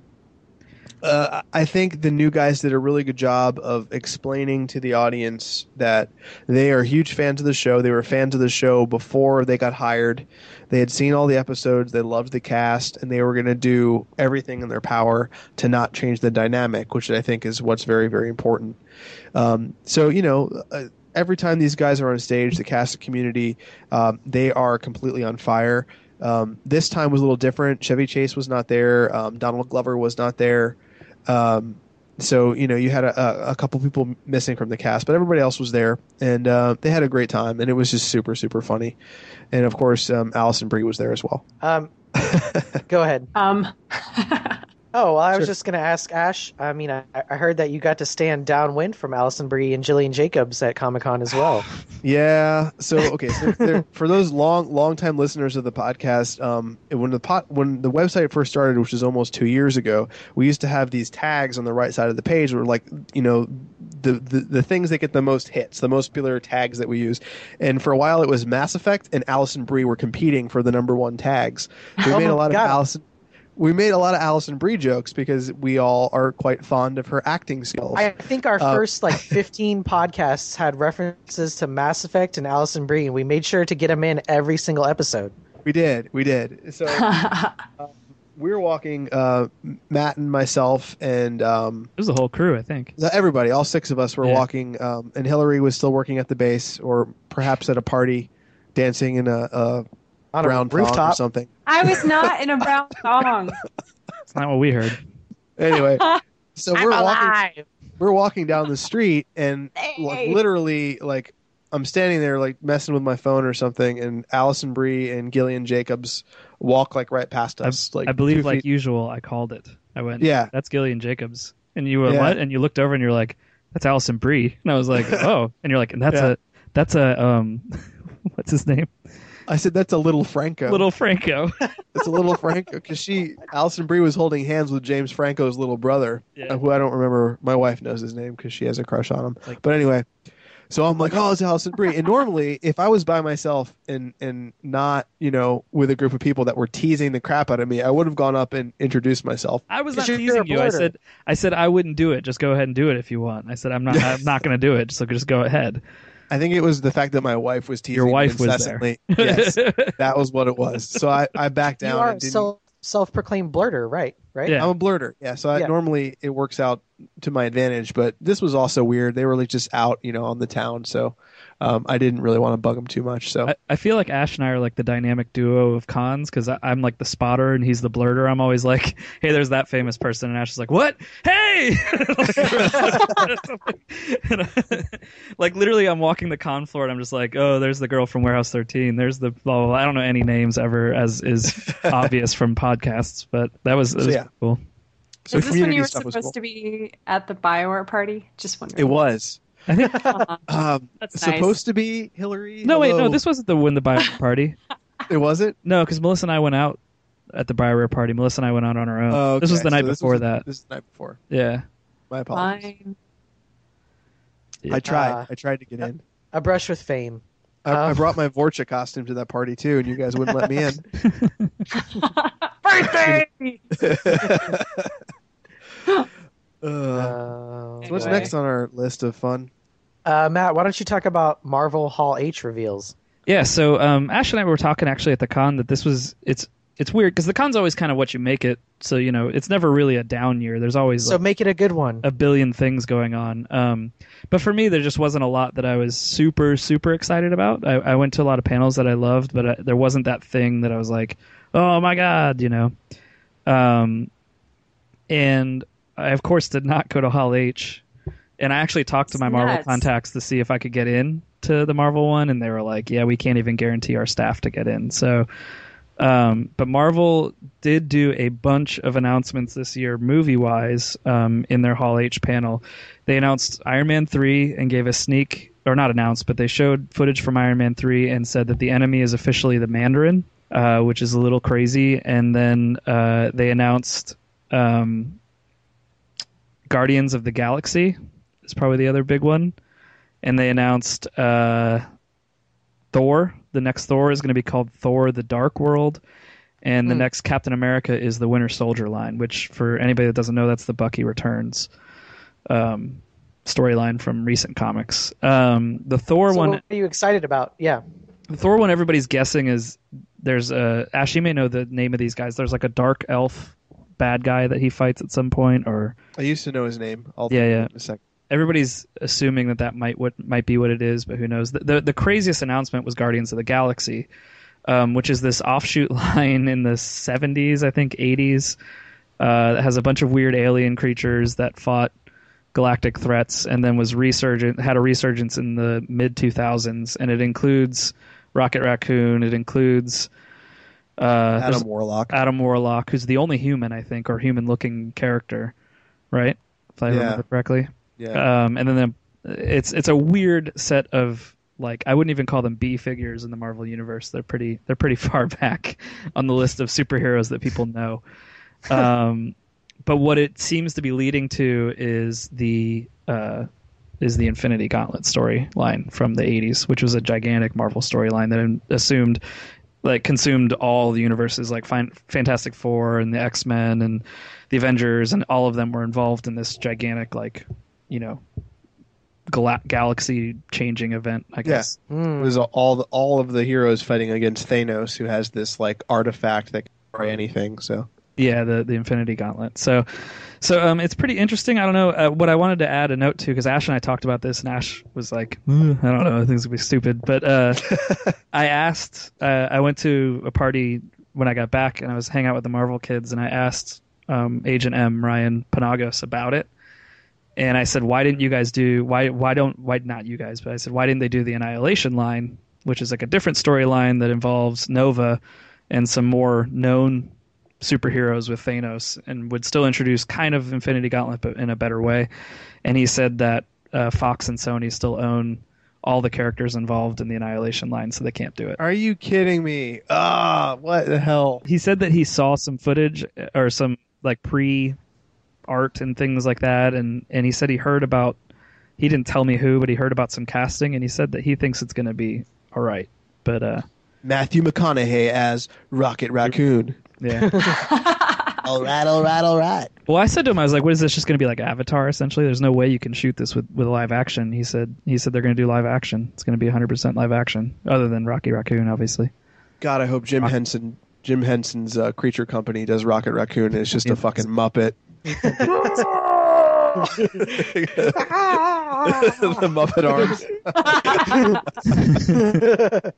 S2: uh, I think the new guys did a really good job of explaining to the audience that they are huge fans of the show. They were fans of the show before they got hired. They had seen all the episodes. They loved the cast, and they were going to do everything in their power to not change the dynamic, which I think is what's very, very important. Um, so, you know, uh, every time these guys are on stage, the cast of Community, um, they are completely on fire. Um, this time was a little different. Chevy Chase was not there. Um, Donald Glover was not there. Um, so, you know, you had a, a, a couple people missing from the cast, but everybody else was there, and uh, they had a great time, and it was just super, super funny. And, of course, um, Allison Brie was there as well.
S4: Um, go ahead.
S3: Um,
S4: Oh, well, I was
S2: Sure.
S4: just going to ask Ash. I mean, I, I heard that you got to stand downwind from Allison Brie and Jillian Jacobs at Comic Con as well.
S2: Yeah. So okay. So there, for those long, long time listeners of the podcast, um, when the pot, when the website first started, which is almost two years ago, we used to have these tags on the right side of the page, where like you know, the, the the things that get the most hits, the most popular tags that we use. And for a while, it was Mass Effect and Allison Brie were competing for the number one tags. We
S4: Oh
S2: made
S4: my
S2: a lot of
S4: God.
S2: Allison. We made a lot of Allison Brie jokes because we all are quite fond of her acting skills.
S4: I think our
S2: Uh,
S4: first like fifteen podcasts had references to Mass Effect and Allison Brie, and we made sure to get them in every single episode.
S2: We did, we did. So we were walking, uh, Matt and myself, and um,
S1: It was the whole crew, I think.
S2: everybody, all six of us were
S1: Yeah.
S2: walking, um, and Hillary was still working at the base, or perhaps at a party, dancing in a, a
S4: On
S2: brown
S4: a
S2: thong or
S4: rooftop.
S2: something.
S3: I was not in a brown thong.
S1: It's not what we heard.
S2: Anyway, so we're walking,
S4: alive.
S2: we're walking down the street, and like
S3: Hey.
S2: literally, like I'm standing there, like messing with my phone or something, and Allison Brie and Gillian Jacobs walk like right past
S1: I,
S2: us. like
S1: I believe,
S2: two
S1: like
S2: feet-
S1: usual, I called it. I went,
S2: Yeah.
S1: that's Gillian Jacobs. And you went,
S2: Yeah.
S1: what? And you looked over and you're like, that's Allison Brie. And I was like, oh. And you're like, and that's
S2: Yeah.
S1: a, that's a, um, what's his name?
S2: I said that's a little Franco.
S1: Little Franco.
S2: It's a little Franco because she, Alison Brie, was holding hands with James Franco's little brother,
S1: Yeah.
S2: uh, who I don't remember. My wife knows his name because she has a crush on him.
S1: Like-
S2: but anyway, so I'm like, oh, it's Alison Brie. And normally, if I was by myself and and not, you know, with a group of people that were teasing the crap out of me, I would have gone up and introduced myself.
S1: I was
S4: Because
S1: not
S4: you're a
S1: teasing you. I
S4: blurter.
S1: said, I said I wouldn't do it. Just go ahead and do it if you want. I said I'm not. I'm not going to do it. So just go ahead.
S2: I think it was the fact that my wife was teasing
S1: Your
S2: me
S1: wife was there.
S2: incessantly. Yes, that was what it was. So I, I backed down.
S4: You are
S2: and didn't,
S4: self self-proclaimed blurter, right? Right.
S1: Yeah.
S2: I'm a blurter. Yeah. So I,
S4: Yeah.
S2: normally it works out to my advantage, but this was also weird. They were like just out, you know, on the town. So um, I didn't really want to bug them too much. So
S1: I, I feel like Ash and I are like the dynamic duo of cons because I'm like the spotter and he's the blurter. I'm always like, hey, there's that famous person. And Ash is like, what? Hey! Like literally I'm walking the con floor and I'm just like, oh, there's the girl from Warehouse thirteen. There's the blah, blah, blah. I don't know any names ever as is obvious from podcasts, but that was, it
S2: So,
S1: was
S2: yeah.
S1: cool.
S2: so
S3: Is this when
S2: community
S3: you were
S2: stuff was
S3: supposed
S2: cool.
S3: to be at the Bioware party? Just wondering.
S2: It was
S1: I think,
S3: Aw,
S2: um,
S3: That's nice.
S2: supposed to be Hillary.
S1: no, wait, no,
S2: Hello.
S1: this wasn't the win the bio party.
S2: it wasn't.
S1: No, because Melissa and I went out at the Bioware party. Melissa and I went out on our own.
S2: Oh,
S1: This was
S2: okay.
S1: the night
S2: So this
S1: before
S2: was-
S1: that.
S2: This is the night before.
S1: Yeah.
S2: My apologies.
S3: Fine.
S1: Yeah.
S2: I tried.
S4: Uh,
S2: I tried to get in.
S4: A brush with fame.
S2: I, I
S4: um,
S2: brought my Vorcha costume to that party too, and you guys wouldn't let me in.
S3: Birthday!
S2: Uh,
S4: Uh,
S2: so what's
S3: anyway.
S2: next on our list of fun?
S4: uh, Matt, why don't you talk about Marvel Hall H reveals?
S1: Yeah, so um, Ash and I were talking actually at the con that this was it's it's weird because the con's always kind of what you make it. So you know it's never really a down year. There's always
S4: So
S1: like,
S4: make it a good one.
S1: a billion things going on. Um, but for me, there just wasn't a lot that I was super super excited about. I, I went to a lot of panels that I loved, but I, there wasn't that thing that I was like, oh my god, you know. Um, and I of course did not go to Hall H. And I actually talked to my Marvel
S3: Nuts.
S1: contacts to see if I could get in to the Marvel one, and they were like, "Yeah, we can't even guarantee our staff to get in." So, um, but Marvel did do a bunch of announcements this year, movie-wise, um, in their Hall H panel. They announced Iron Man three and gave a sneak, or not announced, but they showed footage from Iron Man three and said that the enemy is officially the Mandarin, uh, which is a little crazy. And then uh, they announced um, Guardians of the Galaxy is probably the other big one. And they announced uh, Thor. The next Thor is going to be called Thor: The Dark World. And the
S4: Hmm.
S1: next Captain America is the Winter Soldier line, which for anybody that doesn't know, that's the Bucky Returns um, storyline from recent comics. Um, the Thor
S4: So
S1: one,
S4: what are you excited about? Yeah.
S1: the Thor one, everybody's guessing is there's a Ash. You may know the name of these guys. There's like a dark elf bad guy that he fights at some point, or
S2: I used to know his name. I'll
S1: Yeah,
S2: think of
S1: yeah.
S2: it in a second.
S1: everybody's assuming that that might what might be what it is, but who knows? The the, the craziest announcement was Guardians of the Galaxy, um, which is this offshoot line in the seventies, I think eighties, uh, that has a bunch of weird alien creatures that fought galactic threats, and then was resurgent had a resurgence in the mid two thousands, and it includes Rocket Raccoon, it includes Uh, there's
S2: Adam Warlock.
S1: Adam Warlock, who's the only human, I think, or human-looking character, right? If I
S2: Yeah.
S1: remember correctly.
S2: Yeah.
S1: Um, and then the, it's it's a weird set of, like, I wouldn't even call them B figures in the Marvel universe. They're pretty they're pretty far back on the list of superheroes that people know. Um, but what it seems to be leading to is the uh, is the Infinity Gauntlet storyline from the eighties, which was a gigantic Marvel storyline that assumed, like, consumed all the universes, like fin- Fantastic Four and the X-Men and the Avengers, and all of them were involved in this gigantic, like, you know, gal- galaxy-changing event, I guess.
S2: It was all the, all of the heroes fighting against Thanos, who has this like artifact that can destroy anything. So
S1: Yeah, the the Infinity Gauntlet. So, so um, it's pretty interesting. I don't know uh, what I wanted to add a note to, because Ash and I talked about this, and Ash was like, "Mm, I don't know, I think it's gonna be stupid." But uh, I asked. Uh, I went to a party when I got back, and I was hanging out with the Marvel kids, and I asked um, Agent M, Ryan Panagos, about it. And I said, "Why didn't you guys do? Why why don't why not you guys?" But I said, "Why didn't they do the Annihilation line, which is like a different storyline that involves Nova and some more known superheroes with Thanos, and would still introduce kind of Infinity Gauntlet but in a better way?" And he said that uh, Fox and Sony still own all the characters involved in the Annihilation line, so they can't do it.
S2: are you kidding me? Ah, what the hell?
S1: He said that he saw some footage or some like pre art and things like that, and and he said he heard about, he didn't tell me who, but he heard about some casting, and he said that he thinks it's going to be all right. But uh
S2: Matthew McConaughey as Rocket Raccoon.
S1: yeah.
S5: All right, all right, all right.
S1: Well, I said to him, I was like, "What is this? Just going to be like Avatar? Essentially, there's no way you can shoot this with, with live action." He said, "He said they're going to do live action. It's going to be one hundred percent live action, other than Rocky Raccoon, obviously."
S2: God, I hope Jim
S1: Rock-
S2: Henson, Jim Henson's uh, Creature Company does Rocket Raccoon, and it's just
S1: Yeah.
S2: a fucking Muppet. The Muppet arms.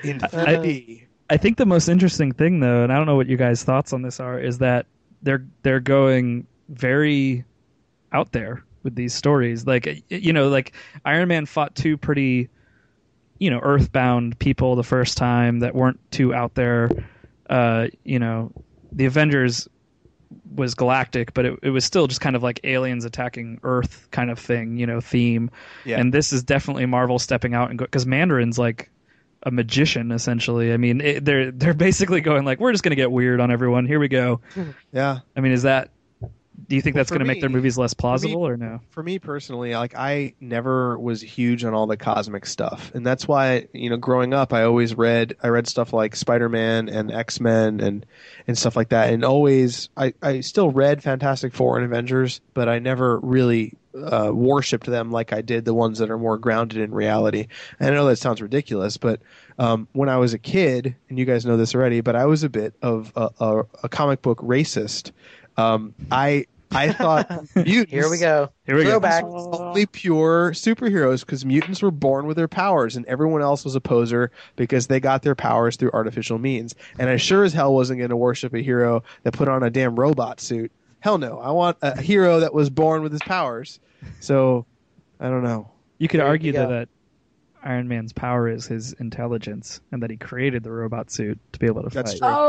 S2: Infinity.
S1: I think the most interesting thing, though, and I don't know what you guys' thoughts on this are, is that they're they're going very out there with these stories. Like, you know, like Iron Man fought two pretty, you know, earthbound people the first time that weren't too out there. Uh, you know, the Avengers was galactic, but it, it was still just kind of like aliens attacking Earth kind of thing, you know, theme.
S2: Yeah.
S1: And this is definitely Marvel stepping out and go, because Mandarin's like a magician essentially. I mean, it, they're they're basically going like, we're just going to get weird on everyone. Here we go.
S2: Yeah.
S1: I mean, is that? Do you think
S2: Well,
S1: that's
S2: for
S1: going to make their
S2: me-
S1: movies less plausible
S2: me-
S1: or no?
S2: For me personally, like I never was huge on all the cosmic stuff, and that's why, you know, growing up, I always read I read stuff like Spider-Man and X-Men and and stuff like that, and always I I still read Fantastic Four and Avengers, but I never really uh, worshipped them like I did the ones that are more grounded in reality. And I know that sounds ridiculous, but um, when I was a kid, and you guys know this already, but I was a bit of a, a, a comic book racist. Um, I I thought mutants
S4: Here we go.
S1: Here we go.
S4: Throwback.
S2: only pure superheroes because mutants were born with their powers and everyone else was a poser because they got their powers through artificial means. And I sure as hell wasn't going to worship a hero that put on a damn robot suit. Hell no. I want a hero that was born with his powers. So, I don't know.
S1: You could
S4: There
S1: argue
S4: you
S1: though
S4: go.
S1: that Iron Man's power is his intelligence, and that he created the robot suit to be able to
S2: That's
S1: fight.
S2: true.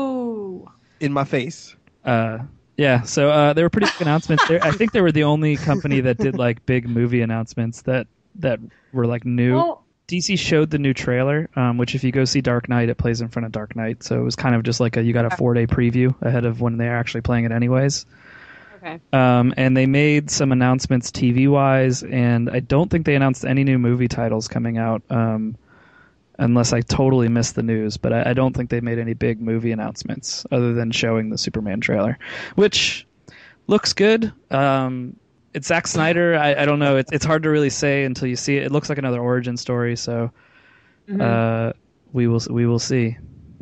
S3: Oh.
S2: In my face.
S1: Uh, yeah, so uh, they were pretty big announcements. They're, I think they were the only company that did like big movie announcements that that were like new.
S3: Well,
S1: D C showed the new trailer, um, which if you go see Dark Knight, it plays in front of Dark Knight. So it was kind of just like a you got a four day preview ahead of when they're actually playing it anyways.
S3: okay.
S1: Um, and they made some announcements T V wise, and I don't think they announced any new movie titles coming out. Um, unless I totally missed the news, but I, I don't think they made any big movie announcements other than showing the Superman trailer, which looks good. Um, it's Zack Snyder. I, I don't know. It's it's hard to really say until you see it. It looks like another origin story, so
S3: Mhm.
S1: uh, we will we will see.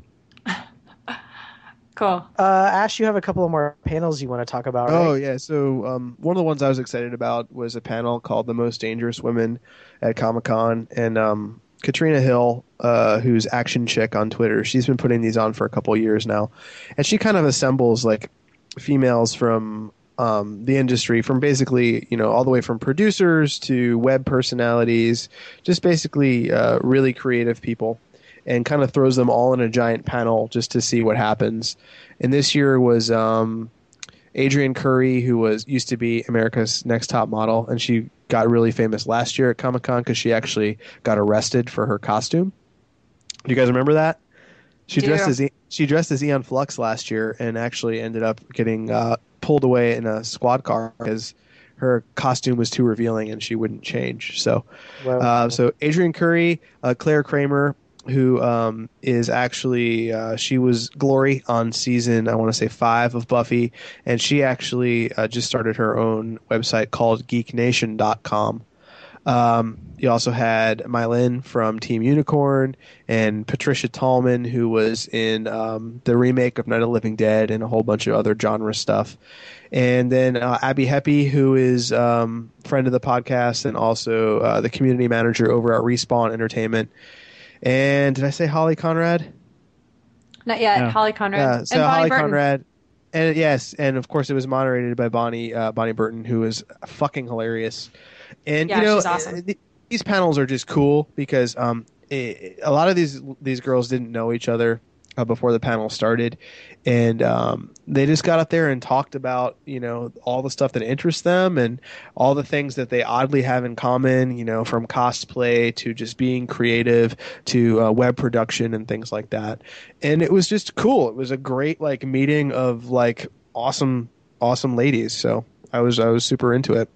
S3: Cool.
S4: Uh, Ash, you have a couple of more panels you want to talk about, right?
S2: Oh yeah, so um, one of the ones I was excited about was a panel called "The Most Dangerous Women" at Comic Con, and um, Katrina Hill, uh, who's Action Chick on Twitter, she's been putting these on for a couple of years now, and she kind of assembles like females from um, the industry, from basically you know all the way from producers to web personalities, just basically uh, really creative people. and kind of throws them all in a giant panel just to see what happens. And this year was um, Adrienne Curry, who was used to be America's Next Top Model, and she got really famous last year at Comic-Con because she actually got arrested for her costume. Do you guys remember that? She
S3: Do.
S2: dressed as e- she dressed as Aeon Flux last year and actually ended up getting uh, pulled away in a squad car because her costume was too revealing and she wouldn't change. So,
S4: Well,
S2: uh, so Adrienne Curry, uh, Claire Kramer, who um, is actually uh, she was Glory on season I want to say five of Buffy, and she actually uh, just started her own website called geek nation dot com. Um, you also had Mylin from Team Unicorn and Patricia Tallman, who was in um, the remake of Night of the Living Dead and a whole bunch of other genre stuff. And then uh, Abby Heppy, who is um, friend of the podcast and also uh, the community manager over at Respawn Entertainment. And did I say Holly Conrad?
S3: Not yet.
S1: No.
S3: Holly Conrad.
S2: Yeah, so
S3: and Bonnie
S2: Holly
S3: Burton.
S2: Conrad. And yes, and of course it was moderated by Bonnie uh, Bonnie Burton, who is fucking hilarious. And
S3: Yeah,
S2: you know,
S3: she's awesome.
S2: uh, th- these panels are just cool because um, it, a lot of these these girls didn't know each other uh, before the panel started, and um, they just got up there and talked about you know all the stuff that interests them and all the things that they oddly have in common. You know, from cosplay to just being creative to uh, web production and things like that. And it was just cool. It was a great like meeting of like awesome awesome ladies. So I was I was super into it.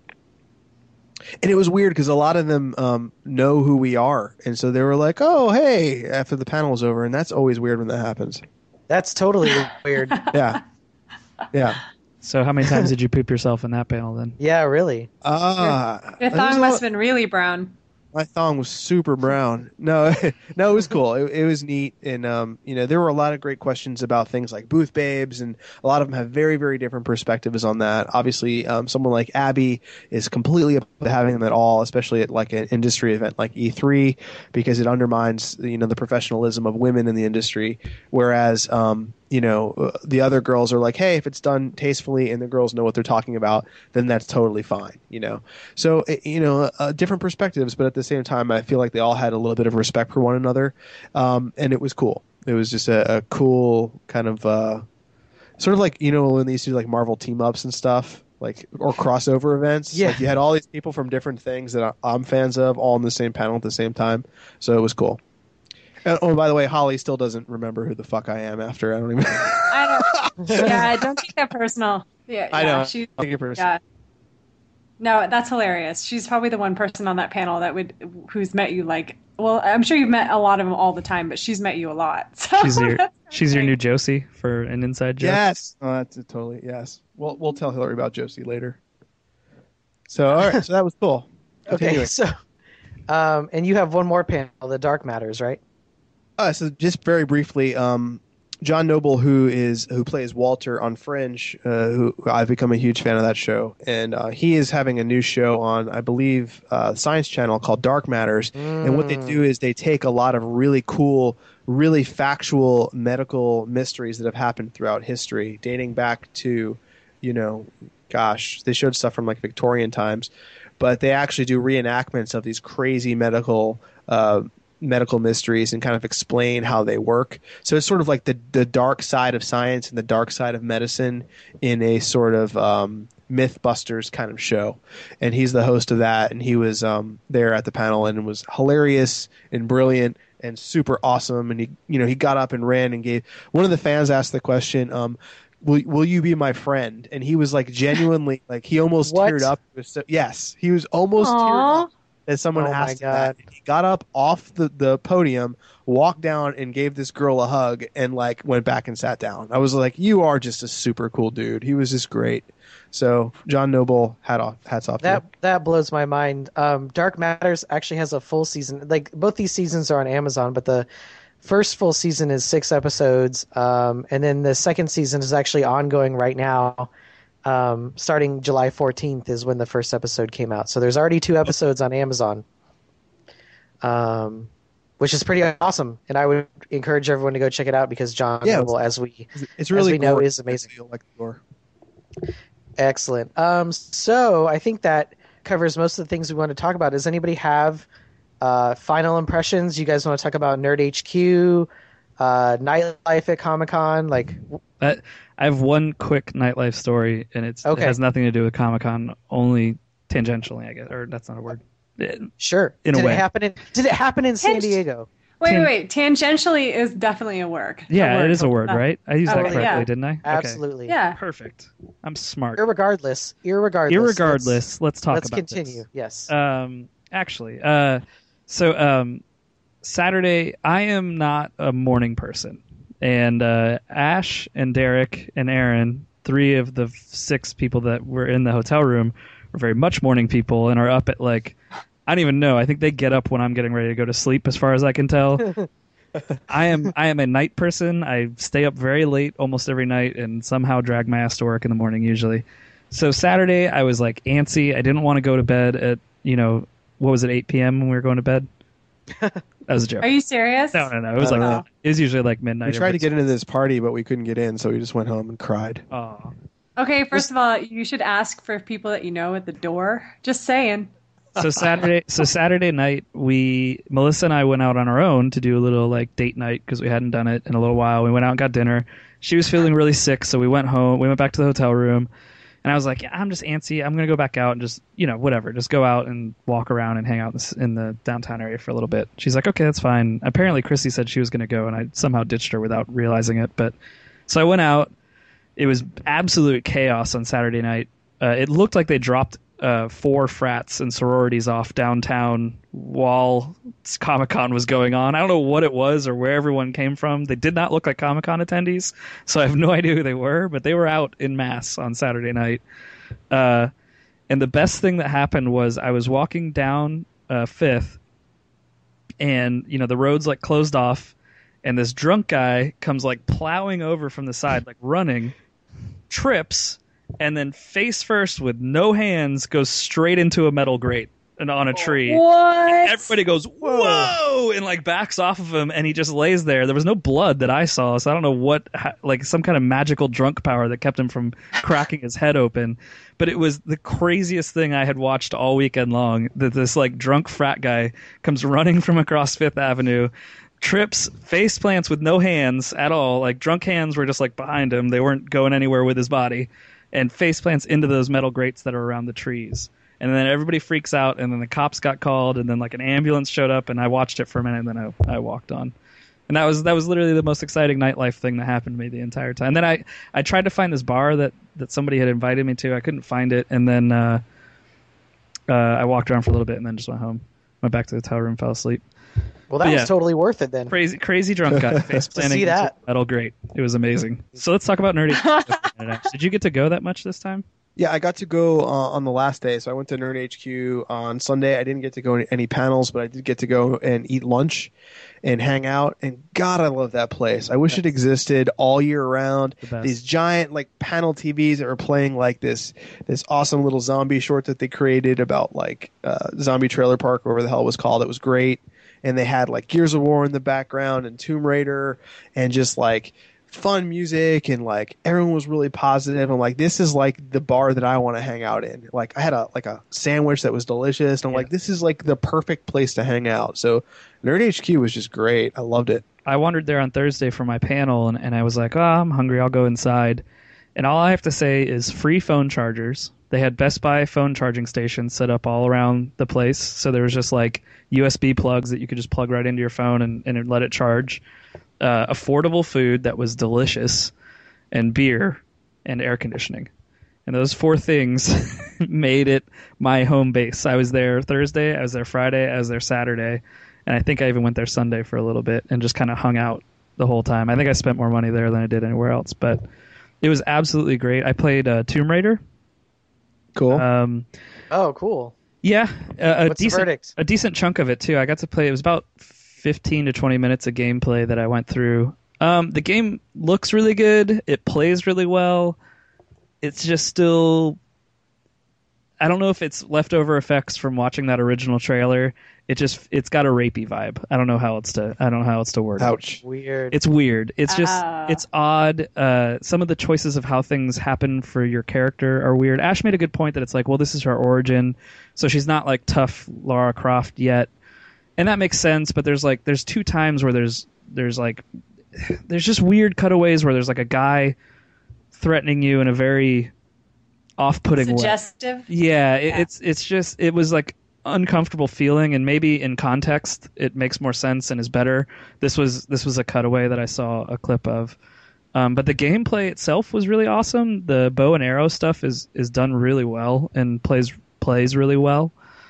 S2: And it was weird because a lot of them um, know who we are. And so they were like, oh, hey, after the panel was over. And that's always weird when that happens.
S4: that's totally weird.
S2: Yeah. Yeah.
S1: So how many times did you poop yourself in that panel then?
S4: Yeah, really.
S2: Ah.
S3: Your
S2: there's
S3: thong
S2: a
S3: must
S2: lot-
S3: have been really brown.
S2: My thong was super brown. No, no, it was cool. It, it was neat, and um, you know, there were a lot of great questions about things like booth babes, and a lot of them have very, very different perspectives on that. Obviously, um, someone like Abby is completely opposed to having them at all, especially at like an industry event like E three, because it undermines you know the professionalism of women in the industry. Whereas, um, you know, uh, the other girls are like, hey, if it's done tastefully and the girls know what they're talking about, then that's totally fine. You know, so it, you know, uh, different perspectives, but at the same time, I feel like they all had a little bit of respect for one another, um, and it was cool. It was just a, a cool kind of uh, sort of like you know when they used to do like Marvel team ups and stuff, like or crossover events.
S4: Yeah.
S2: Like you had all these people from different things that I- I'm fans of, all in the same panel at the same time. So it was cool. And, oh, by the way, Holly still doesn't remember who the fuck I am after. I don't even.
S3: I don't. Yeah, don't take that personal. Yeah,
S2: I
S3: yeah,
S2: know.
S3: She,
S2: Take it personal.
S3: yeah. No, that's hilarious. She's probably the one person on that panel that would who's met you like. Well, I'm sure you've met a lot of them all the time, but she's met you a lot. So
S1: She's your
S3: that's
S1: she's your
S3: great.
S1: new Josie for an inside joke.
S2: Yes. Oh, that's a totally yes. We'll we'll tell Hillary about Josie later. So all right, so that was cool.
S4: Okay,
S2: Continuing.
S4: so um, and you have one more panel, the Dark Matters, right?
S2: Uh, so just very briefly, um, John Noble, who is who plays Walter on Fringe, uh, who I've become a huge fan of that show, and uh, he is having a new show on, I believe, uh, Science Channel called Dark Matters. And what they do is they take a lot of really cool, really factual medical mysteries that have happened throughout history, dating back to, you know, gosh, they showed stuff from like Victorian times, but they actually do reenactments of these crazy medical. Uh, medical mysteries and kind of explain how they work. So it's sort of like the the dark side of science and the dark side of medicine in a sort of um, Mythbusters kind of show. And he's the host of that, and he was um, there at the panel and was hilarious and brilliant and super awesome. And he, you know, he got up and ran and gave. One of the fans asked the question, um, "Will will you be my friend?" And he was like genuinely like he almost
S4: What?
S2: teared up. It was so, yes, he was almost teared
S3: Aw.
S2: up. As someone
S4: Oh my
S2: asked him
S4: God.
S2: that. He got up off the, the podium, walked down, and gave this girl a hug, and like went back and sat down. I was like, "You are just a super cool dude." He was just great. So John Noble, hat off, hats off.
S4: That
S2: to you.
S4: that blows my mind. Um, Dark Matters actually has a full season. Like both these seasons are on Amazon, but the first full season is six episodes, um, and then the second season is actually ongoing right now. Um, starting July fourteenth is when the first episode came out. So there's already two episodes on Amazon, um, which is pretty awesome. And I would encourage everyone to go check it out because John
S2: Yeah,
S4: Noble, as we
S2: It's really
S4: we know,
S2: gory.
S4: is amazing.
S2: I feel like gore.
S4: excellent. Um, so I think that covers most of the things we want to talk about. Does anybody have Uh, final impressions. You guys want to talk about Nerd H Q, uh, nightlife at Comic Con? Like,
S1: I, I have one quick nightlife story, and it's
S4: Okay.
S1: it has nothing to do with Comic Con, only tangentially, I guess, or that's not a word. It-
S4: sure.
S1: In a
S4: did
S1: way.
S4: it happen in Did it happen in San
S3: Tang-
S4: Diego?
S3: Wait,
S1: Tan-
S3: wait, wait. Tangentially is definitely a word.
S1: yeah,
S3: word.
S1: it is a word,
S3: Uh,
S1: right? I used
S3: oh,
S1: that correctly,
S3: yeah.
S1: didn't I? Okay.
S4: Absolutely.
S3: Yeah.
S1: Perfect. I'm smart.
S4: Irregardless. Irregardless.
S1: Irregardless,
S4: Let's,
S1: let's, talk
S4: let's
S1: about
S4: continue.
S1: this.
S4: Yes.
S1: Um, actually, uh, so um, Saturday, I am not a morning person, and uh, Ash and Derek and Aaron, three of the six people that were in the hotel room, are very much morning people and are up at like, I don't even know. I think they get up when I'm getting ready to go to sleep, as far as I can tell. I am I am a night person. I stay up very late almost every night and somehow drag my ass to work in the morning usually. So Saturday I was like antsy. I didn't want to go to bed at, you know, what was it, eight p.m. when we were going to bed? That was a joke.
S3: Are you serious?
S1: No, no, no. It was
S2: Uh,
S1: like it was usually like midnight.
S2: We tried to get into this party, but we couldn't get in, so we just went home and cried.
S1: Oh.
S3: Okay, first of all, you should ask for people that you know at the door. Just saying.
S1: So Saturday, so Saturday night, we Melissa and I went out on our own to do a little like date night because we hadn't done it in a little while. We went out and got dinner. She was feeling really sick, so we went home. We went back to the hotel room, and I was like, yeah, "I'm just antsy. I'm gonna go back out and just, you know, whatever, just go out and walk around and hang out in the, in the downtown area for a little bit." She's like, "Okay, that's fine." Apparently, Chrissy said she was gonna go, and I somehow ditched her without realizing it. But so I went out. It was absolute chaos on Saturday night. Uh, it looked like they dropped uh, four frats and sororities off downtown while Comic-Con was going on. I don't know what it was or where everyone came from. They did not look like Comic-Con attendees, so I have no idea who they were, but they were out in mass on Saturday night. Uh, and the best thing that happened was I was walking down uh, Fifth, and you know the road's like closed off, and this drunk guy comes like plowing over from the side, like running, trips, and then face first with no hands goes straight into a metal grate and on a tree.
S3: What?
S1: Everybody goes, whoa, and like backs off of him, and he just lays there. There was no blood that I saw, so I don't know what, like some kind of magical drunk power that kept him from cracking his head open. But it was the craziest thing I had watched all weekend long, that this like drunk frat guy comes running from across Fifth Avenue, trips, face plants with no hands at all. Like drunk hands were just like behind him. They weren't going anywhere with his body, and face plants into those metal grates that are around the trees. And then everybody freaks out, and then the cops got called, and then like an ambulance showed up, and I watched it for a minute, and then I, I walked on. And that was that was literally the most exciting nightlife thing that happened to me the entire time. And then I, I tried to find this bar that, that somebody had invited me to. I couldn't find it, and then uh, uh, I walked around for a little bit, and then just went home. Went back to the hotel room, fell asleep.
S4: Well, that
S1: But
S4: was
S1: yeah.
S4: totally worth it then.
S1: Crazy, crazy drunk guy face planting.
S4: see that.
S1: Metal great. It was amazing. So let's talk about nerdy. Did you get to go that much this time?
S2: Yeah, I got to go uh, on the last day. So I went to Nerd H Q on Sunday. I didn't get to go to any panels, but I did get to go and eat lunch and hang out. And God, I love that place. I wish it existed all year round.
S1: The best.
S2: These giant like panel T Vs that were playing like this this awesome little zombie short that they created about like uh, Zombie Trailer Park, whatever the hell it was called. It was great. And they had like Gears of War in the background and Tomb Raider and just like fun music, and like everyone was really positive. I'm like, this is like the bar that I want to hang out in. Like I had a like a sandwich that was delicious, and I'm
S1: Yeah.
S2: like, this is like the perfect place to hang out. So Nerd H Q was just great. I loved it.
S1: I wandered there on Thursday for my panel, and, and I was like, oh, I'm hungry. I'll go inside. And all I have to say is free phone chargers. They had Best Buy phone charging stations set up all around the place. So there was just like U S B plugs that you could just plug right into your phone and, and let it charge. Uh, affordable food that was delicious, and beer and air conditioning. And those four things made it my home base. I was there Thursday, I was there Friday, I was there Saturday, and I think I even went there Sunday for a little bit and just kind of hung out the whole time. I think I spent more money there than I did anywhere else, but it was absolutely great. I played uh, Tomb Raider.
S2: Cool.
S1: Um,
S4: Oh, cool.
S1: yeah, a, a
S4: What's the
S1: decent,
S4: verdict?
S1: a decent chunk of it too. I got to play. It was about fifteen to twenty minutes of gameplay that I went through. Um, the game looks really good. It plays really well. It's just still, I don't know if it's leftover effects from watching that original trailer. It just, it's got a rapey vibe. I don't know how else to, I don't know how else to word it.
S2: Ouch.
S4: Weird.
S1: It's weird. It's just,
S3: Ah.
S1: it's odd. Uh, some of the choices of how things happen for your character are weird. Ash made a good point that it's like, well, this is her origin, so she's not like tough Lara Croft yet. and that makes sense. But there's like there's two times where there's there's like there's just weird cutaways where there's like a guy threatening you in a very off-putting way.
S3: Suggestive.
S1: Yeah, it,
S3: Yeah.
S1: it's it's just it was like uncomfortable feeling, and maybe in context it makes more sense and is better. This was this was a cutaway that I saw a clip of. Um, but the gameplay itself was really awesome. The bow and arrow stuff is is done really well and plays plays really well.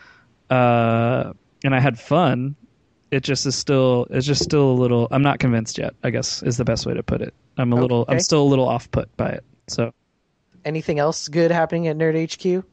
S1: Uh, and I had fun. It just is still it's just still a little. I'm not convinced yet, I guess is the best way to put it. I'm a little. I'm
S4: Okay.
S1: still a little off put by it. So,
S4: Anything else good happening at Nerd H Q?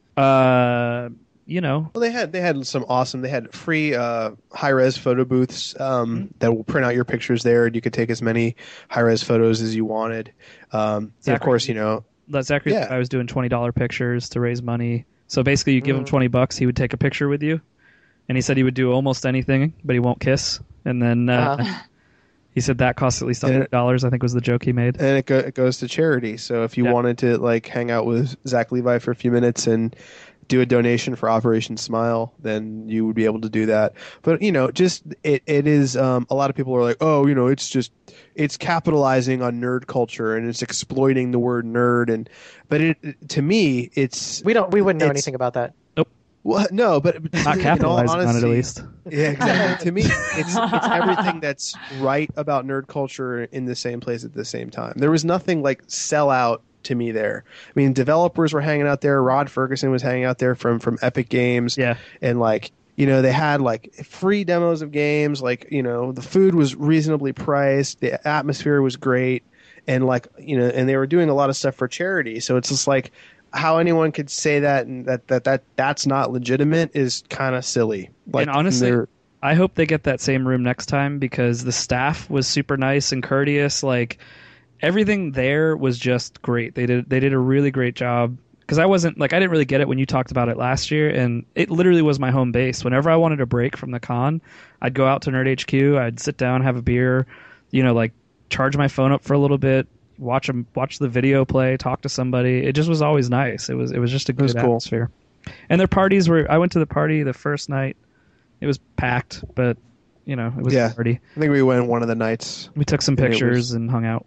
S1: uh, you know,
S2: Well, they had they had some awesome. They had free uh, high res photo booths um, that will print out your pictures there, and you could take as many high res photos as you wanted. Um, and of
S1: Zachary-
S2: course, you know,
S1: that Zachary
S2: Yeah.
S1: I was doing twenty dollar pictures to raise money. So basically, you give him
S4: Mm.
S1: twenty bucks, he would take a picture with you, and he said he would do almost anything, but he won't kiss. And then uh,
S4: Uh-huh.
S1: he said that costs at least
S2: And it-
S1: hundred dollars. I think was the joke he made.
S2: and it, go, it goes to charity. So if you
S1: Yeah.
S2: wanted to like hang out with Zach Levi for a few minutes and do a donation for Operation Smile, then you would be able to do that. But you know, just it it is um, a lot of people are like, oh, you know, it's just it's capitalizing on nerd culture and it's exploiting the word nerd. And but it to me, it's
S4: We don't. We wouldn't know
S2: It's-
S4: anything about that.
S2: well, no, but but
S1: Not
S2: in all
S1: capitalizing on it, at
S2: honesty-
S1: least.
S2: Yeah, exactly. To me, it's it's everything that's right about nerd culture in the same place at the same time. There was nothing like sell out to me there. I mean, developers were hanging out there. Rod Ferguson was hanging out there from from Epic Games,
S1: Yeah,
S2: and like you know they had like free demos of games. Like you know the food was reasonably priced. The atmosphere was great, and like you know, and they were doing a lot of stuff for charity. So it's just like how anyone could say that and that that, that that's not legitimate is kind of silly. Like
S1: and honestly,
S2: they're-
S1: I hope they get that same room next time because the staff was super nice and courteous. Like everything there was just great. They did they did a really great job. Because I wasn't like I didn't really get it when you talked about it last year, and it literally was my home base. Whenever I wanted a break from the con, I'd go out to Nerd H Q. I'd sit down, have a beer, you know, like charge my phone up for a little bit, watch them, watch the video play, talk to somebody. It just was always nice. It was it was just a good
S2: was cool.
S1: atmosphere. And their parties were. I went to the party the first night. It was packed, but you know, it was
S2: Yeah.
S1: a party.
S2: I think we went one of the nights.
S1: We took some
S2: And it was-
S1: pictures and hung out.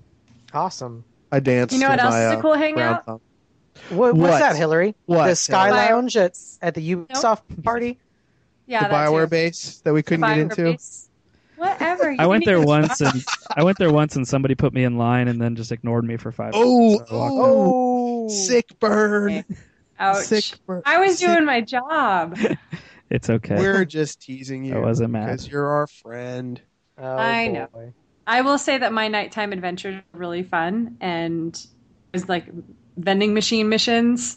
S4: Awesome.
S2: I danced.
S3: You know what
S2: in
S3: else
S2: my,
S3: is a
S2: uh,
S3: cool hangout?
S2: round thumb.
S4: What, what's
S2: What?
S4: that, Hillary?
S2: What?
S4: The Sky
S3: Bio-
S4: Lounge at at the Ubisoft party?
S3: Yeah,
S2: the
S3: that
S2: Bioware
S3: too.
S2: base that we couldn't
S3: The
S2: get
S3: Bioware
S2: into.
S3: base. Whatever. you
S1: I went
S3: can
S1: there
S3: even-
S1: once, and I went there once, and somebody put me in line, and then just ignored me for five.
S2: Oh,
S1: minutes. So I walked out.
S2: oh, sick burn.
S3: Ouch.
S2: Sick burn.
S3: I was
S2: Sick-
S3: doing my job.
S1: It's okay.
S2: We're just teasing you.
S1: I wasn't mad.
S2: because you're our friend.
S4: Oh,
S3: I know.
S4: boy.
S3: I will say that my nighttime adventures were really fun, and it was like vending machine missions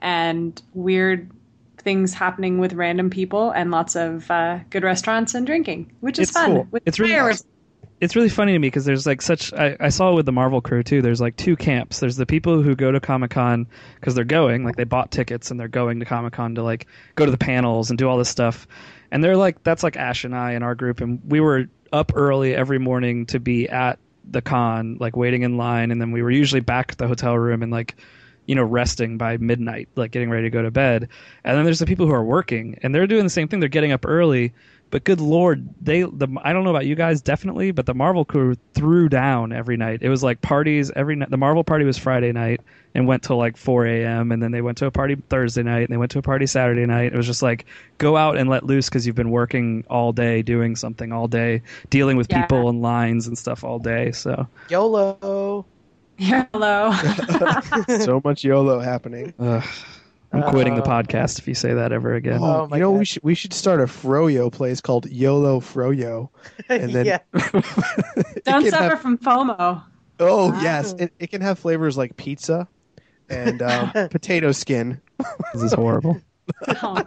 S3: and weird things happening with random people and lots of uh, good restaurants and drinking, which is
S1: It's
S3: fun.
S1: cool.
S3: With
S1: It's really
S3: fireworks.
S1: It's really funny to me because there's like such. I, I saw it with the Marvel crew too. There's like two camps. There's the people who go to Comic Con because they're going, like they bought tickets and they're going to Comic Con to like go to the panels and do all this stuff. And they're like, that's like Ash and I in our group, and we were up early every morning to be at the con, like waiting in line, and then we were usually back at the hotel room and like, you know, resting by midnight, like getting ready to go to bed. And then there's the people who are working, and they're doing the same thing. They're getting up early, but good lord, they the I don't know about you guys, definitely, but the Marvel crew threw down every night. It was like parties every night. The Marvel party was Friday night and went till like four a.m. and then they went to a party Thursday night and they went to a party Saturday night. It was just like go out and let loose because you've been working all day, doing something all day, dealing with
S3: Yeah.
S1: people and lines and stuff all day. So
S4: YOLO.
S3: Hello.
S2: So much YOLO happening.
S1: ugh, I'm quitting the
S4: Uh,
S1: podcast if you say that ever again.
S2: Oh,
S4: Oh my
S2: you know
S4: God.
S2: we should we should start a Froyo place called YOLO Froyo, and then
S4: yeah.
S2: it
S3: Don't
S2: can
S3: suffer
S2: have-
S3: from FOMO.
S2: oh
S4: Wow.
S2: yes, it, it can have flavors like pizza and um, potato skin.
S1: This is horrible.
S3: Oh,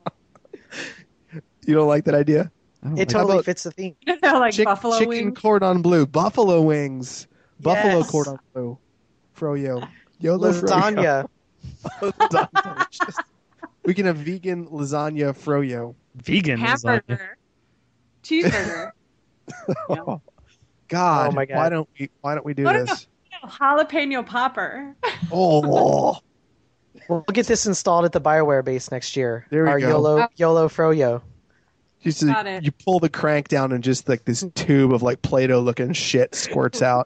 S2: You don't like that idea?
S1: I don't
S4: It
S1: like
S4: totally
S2: about-
S4: fits the theme.
S3: you know, like
S2: Chick-
S3: buffalo
S2: chicken
S3: wings.
S2: cordon bleu, buffalo wings, buffalo
S4: Yes.
S2: cordon bleu, Froyo, YOLO
S4: Lasagna.
S2: Froyo. Lasagna. We can have vegan lasagna Froyo.
S1: vegan lasagna.
S3: Hamburger. Cheeseburger.
S2: Oh, God,
S4: Oh my God.
S2: why don't we? Why don't we do
S3: What if-
S2: this?
S3: Jalapeno popper.
S2: Oh,
S4: We'll get this installed at the Bioware base next year.
S2: There we
S4: Our
S2: go.
S4: YOLO YOLO Froyo.
S2: You, just,
S3: Got it.
S2: you pull the crank down and just like this tube of like Play-Doh looking shit squirts out.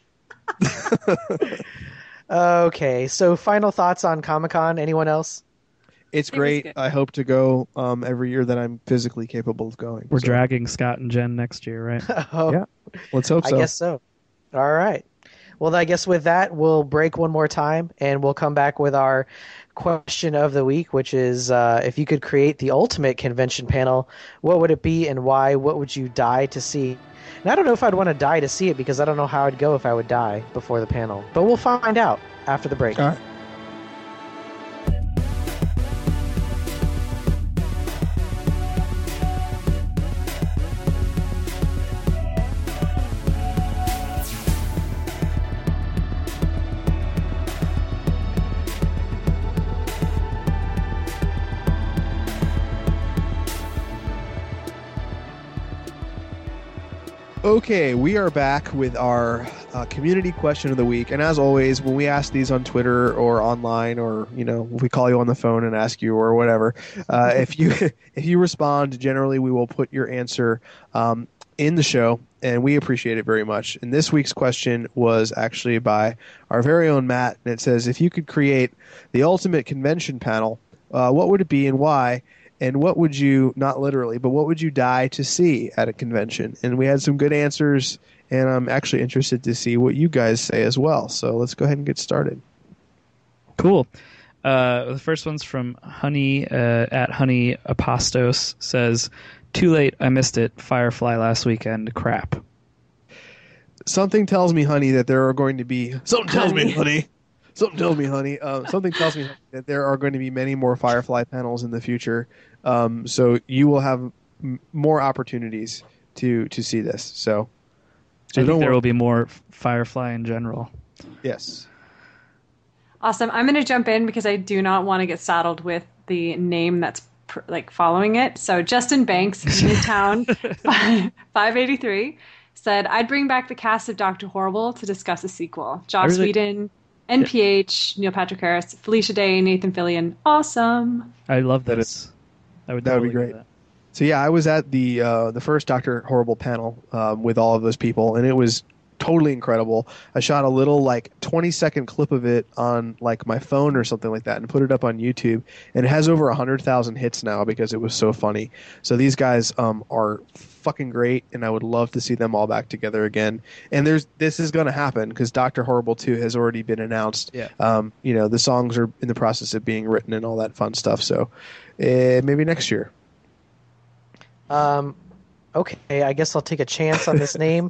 S4: Okay, so final thoughts on Comic-Con. Anyone else?
S2: It's
S3: It was
S2: great.
S3: good.
S2: I hope to go um, every year that I'm physically capable of going.
S1: We're
S2: So,
S1: dragging Scott and Jen next year, right?
S4: Oh,
S2: Yeah. Let's hope
S4: I
S2: so.
S4: guess so. All right. Well, I guess with that, we'll break one more time, and we'll come back with our question of the week, which is uh, if you could create the ultimate convention panel, what would it be and why? What would you die to see? And I don't know if I'd want to die to see it because I don't know how I'd go if I would die before the panel. But we'll find out after the break.
S2: All right. Okay, we are back with our uh, community question of the week, and as always, when we ask these on Twitter or online, or you know, if we call you on the phone and ask you or whatever, uh, if you if you respond, generally we will put your answer um, in the show, and we appreciate it very much. And this week's question was actually by our very own Matt, and it says, "If you could create the ultimate convention panel, uh, what would it be and why?" And what would you, not literally, but what would you die to see at a convention? And we had some good answers, and I'm actually interested to see what you guys say as well. So let's go ahead and get started.
S1: Cool. Uh, the first one's from Honey uh, at Honey Apostos. Says, "Too late, I missed it. Firefly last weekend. Crap."
S2: Something tells me, honey, that there are going to be... Something tells me,
S3: Honey.
S2: honey. Something tells me, honey. Uh, something tells me honey, that there are going to be many more Firefly panels in the future. Um, so you will have m- more opportunities to to see this. So, so
S1: I think
S2: don't
S1: there
S2: worry.
S1: will be more Firefly in general.
S2: Yes.
S3: Awesome. I'm going to jump in because I do not want to get saddled with the name that's pr- like following it. So Justin Banks, Midtown five eighty-three, said, "I'd bring back the cast of Doctor Horrible to discuss a sequel. Joss
S1: really-
S3: Whedon, N P H, Neil Patrick Harris, Felicia Day, Nathan Fillion. Awesome."
S1: I love
S2: That
S1: this. I would
S2: that would be
S1: totally do
S2: great.
S1: that.
S2: So yeah, I was at the uh, the first Doctor Horrible panel um, with all of those people, and it was totally incredible. I shot a little like twenty second clip of it on like my phone or something like that, and put it up on YouTube, and it has over a hundred thousand hits now because it was so funny. So these guys um, are fucking great, and I would love to see them all back together again. And there's this is going to happen because Doctor Horrible two has already been announced.
S1: Yeah.
S2: Um, you know, the songs are in the process of being written and all that fun stuff. So uh, maybe next year.
S4: Um, okay, I guess I'll take a chance on this name.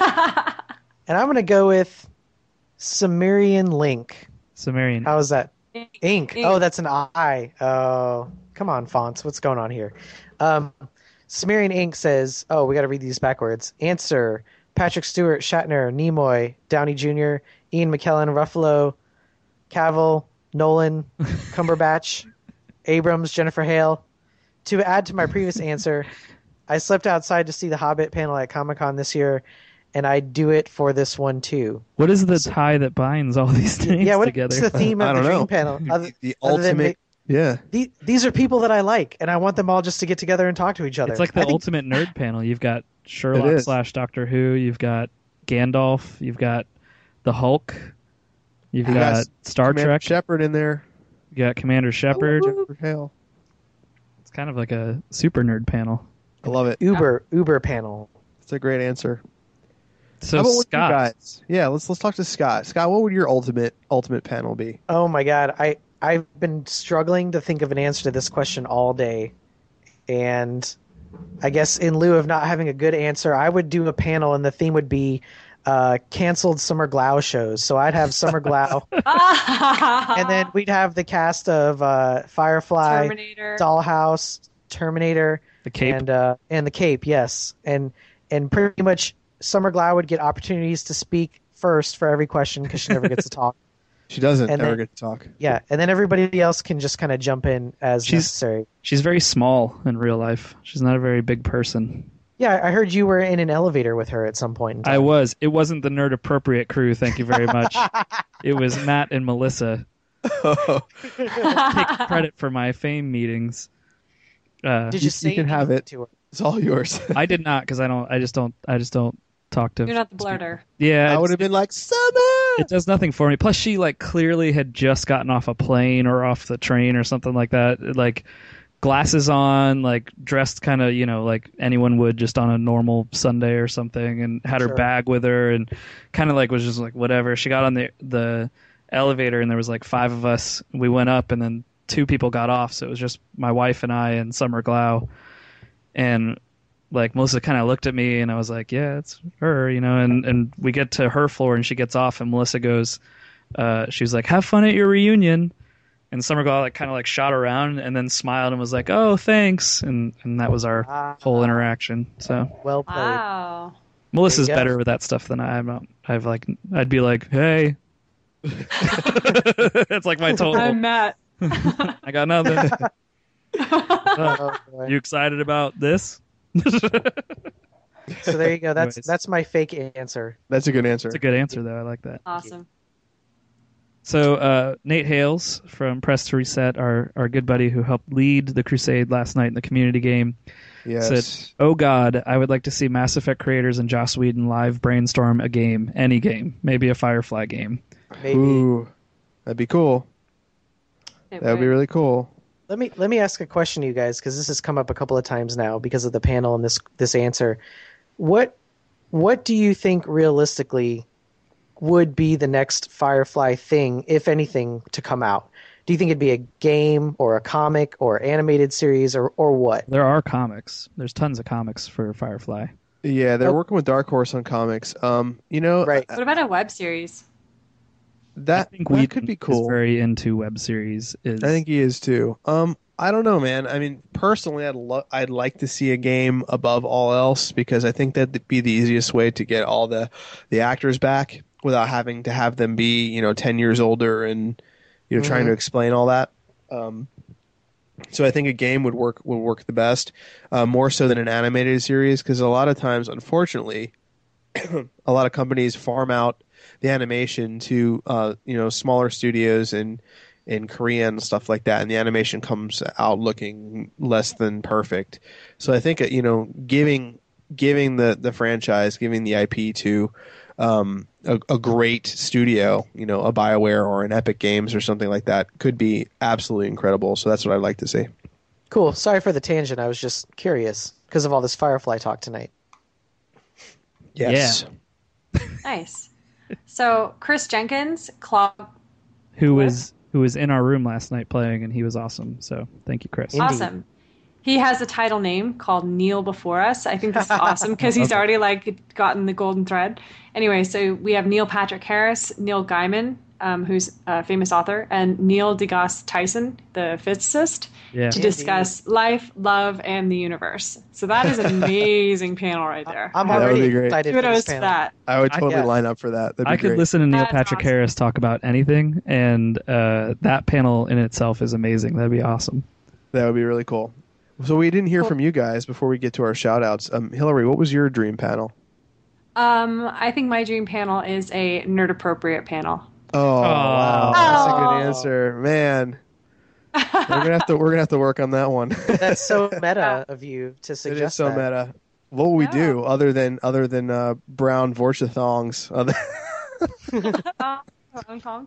S4: And I'm going to go with Sumerian Link.
S1: Sumerian.
S4: How is that?
S3: Ink.
S4: Ink.
S3: Ink.
S4: Oh, that's an I. Oh, come on, fonts. What's going on here? Um, Sumerian Ink says, oh, we got to read these backwards. Answer: Patrick Stewart, Shatner, Nimoy, Downey Junior, Ian McKellen, Ruffalo, Cavill, Nolan, Cumberbatch, Abrams, Jennifer Hale. To add to my previous answer, I slept outside to see the Hobbit panel at Comic-Con this year, and I'd do it for this one too.
S1: What is the tie that binds all these names
S4: Yeah, what's
S1: together?
S4: the theme
S2: I
S4: of the
S2: don't
S4: Dream
S2: know.
S4: panel? Other,
S2: The
S4: other than
S2: ultimate, yeah.
S4: the, these are people that I like, and I want them all just to get together and talk to each other.
S1: It's like
S4: I
S1: the
S4: think-
S1: ultimate nerd panel. You've got
S2: It
S1: Sherlock
S2: is.
S1: slash Doctor Who. You've got Gandalf. You've got the Hulk. You've
S2: You
S1: got
S2: got
S1: Star
S2: Commander
S1: Trek.
S2: Shepard in there.
S1: You got Commander Shepard.
S2: Jennifer Hale.
S1: It's kind of like a super nerd panel.
S2: I love it.
S4: Uber Uber panel.
S2: It's a great answer.
S1: So
S2: How about with you
S1: Scott,
S2: guys? Yeah, let's let's talk to Scott. Scott, what would your ultimate ultimate panel be?
S4: Oh my god, I I've been struggling to think of an answer to this question all day, and I guess in lieu of not having a good answer, I would do a panel, and the theme would be uh, canceled Summer Glau shows. So I'd have Summer Glau, and then we'd have the cast of uh, Firefly,
S3: Terminator.
S4: Dollhouse, Terminator,
S1: the cape.
S4: and uh, and the Cape, yes, and and pretty much Summer Glau would get opportunities to speak first for every question because she never gets to talk.
S2: She doesn't
S4: And
S2: ever
S4: then-
S2: get to talk.
S4: Yeah, and then everybody else can just kind of jump in as
S1: She's-
S4: necessary.
S1: She's very small in real life. She's not a very big person.
S4: Yeah, I heard you were in an elevator with her at some point in time.
S1: I was. It wasn't the nerd appropriate crew. Thank you very much. It was Matt and Melissa. Take credit for my fame meetings. Uh,
S4: Did
S2: you-
S4: you
S2: you
S4: say
S2: can have
S4: anything
S2: it.
S4: to her?
S2: It's all yours.
S1: I did not because I don't. I just don't. I just don't talk to.
S3: You're not the blurter.
S1: Yeah,
S2: I
S1: I
S2: would
S1: just-
S2: have been like, summer!
S1: it does nothing for me. Plus, she like clearly had just gotten off a plane or off the train or something like that. Like glasses on, like dressed kind of, you know, like anyone would just on a normal Sunday or something, and had her
S4: Sure.
S1: bag with her, and kind of like was just like whatever. She got on the the elevator, and there was like five of us. We went up, and then two people got off, so it was just my wife and I and Summer Glau, and like Melissa kind of looked at me, and I was like, yeah, it's her, you know, and, and we get to her floor, and she gets off, and Melissa goes, uh, she was like, have fun at your reunion. And Summer Glau like kind of like shot around and then smiled and was like, oh, thanks. And, and that was our
S4: Ah,
S1: whole interaction. So
S4: Well played.
S3: Wow.
S1: Melissa's
S4: There you go.
S1: better with that stuff than I am. Not- I've like, I'd be like, hey, it's like my total.
S3: I'm Matt.
S1: I got nothing. Uh,
S4: Oh, boy.
S1: you excited about this?
S4: So there you go. That's
S1: Anyways.
S4: that's my fake answer.
S2: That's a good answer.
S1: It's a good answer, though. I like that.
S3: Awesome.
S1: So uh, Nate Hales from Press to Reset, our, our good buddy who helped lead the Crusade last night in the community game,
S2: Yes.
S1: said, oh God, I would like to see Mass Effect creators and Joss Whedon live brainstorm a game, any game, maybe a Firefly game.
S4: Maybe.
S2: Ooh, that'd be cool.
S3: It
S2: That would be
S3: would.
S2: really cool.
S4: Let me let me ask a question to you guys, because this has come up a couple of times now because of the panel and this this answer. What what do you think realistically would be the next Firefly thing, if anything, to come out? Do you think it'd be a game or a comic or animated series or or what?
S1: There are comics. There's tons of comics for Firefly.
S2: Yeah, they're
S4: Oh.
S2: working with Dark Horse on comics. Um, you know,
S4: Right.
S3: What about a web series?
S2: that,
S1: I think
S2: that
S1: Whedon
S2: could be
S1: is
S2: cool.
S1: very into web series. Is
S2: I think he is too. Um, I don't know, man. I mean, personally, I'd lo- I'd like to see a game above all else because I think that'd be the easiest way to get all the the actors back without having to have them be, you know, ten years older and you know trying to explain all that. Um, so I think a game would work would work the best, uh, more so than an animated series because a lot of times, unfortunately, a lot of companies farm out the animation to uh, you know smaller studios in in Korea and stuff like that, and the animation comes out looking less than perfect. So I think uh, you know giving giving the the franchise, giving the I P to um, a, a great studio, you know, a BioWare or an Epic Games or something like that, could be absolutely incredible. So that's what I'd like to see.
S4: Cool. Sorry for the tangent. I was just curious because of all this Firefly talk tonight.
S2: Yes.
S3: Nice. So Chris Jenkins, Claw.
S1: who
S3: What?
S1: was who was in our room last night playing, and he was awesome. So thank you, Chris.
S4: Indeed.
S3: Awesome. He has a title name called Kneel Before Us. I think this is awesome because he's
S1: Okay.
S3: already like gotten the golden thread. Anyway, so we have Neil Patrick Harris, Neil Gaiman, um, who's a famous author, and Neil deGrasse Tyson, the physicist,
S1: Yeah.
S3: to discuss life, love, and the universe. So that is an amazing panel right there.
S4: I'm
S2: That would
S4: already
S2: be great.
S4: excited for
S3: Kudos
S4: this
S3: to
S4: panel.
S3: that.
S2: I would
S1: I-
S2: totally
S4: yeah.
S2: line up for that. That'd be
S1: I could
S2: great.
S1: listen to Neil
S3: That's
S1: Patrick
S3: awesome.
S1: Harris talk about anything, and uh, that panel in itself is amazing. That'd be awesome.
S2: That would be really cool. So we didn't hear
S3: Cool.
S2: from you guys before we get to our shout outs. Um, Hillary, what was your dream panel?
S3: Um, I think my dream panel is a nerd appropriate panel.
S2: Oh, wow. That's a
S3: Oh.
S2: good answer. Man. We're gonna have to we're gonna have to work on that one.
S4: That's so meta of you to suggest
S2: It is so
S4: that.
S2: meta. What will we
S3: Yeah.
S2: do other than other than uh, brown Vorcha thongs? Other
S3: Oh, Hong Kong.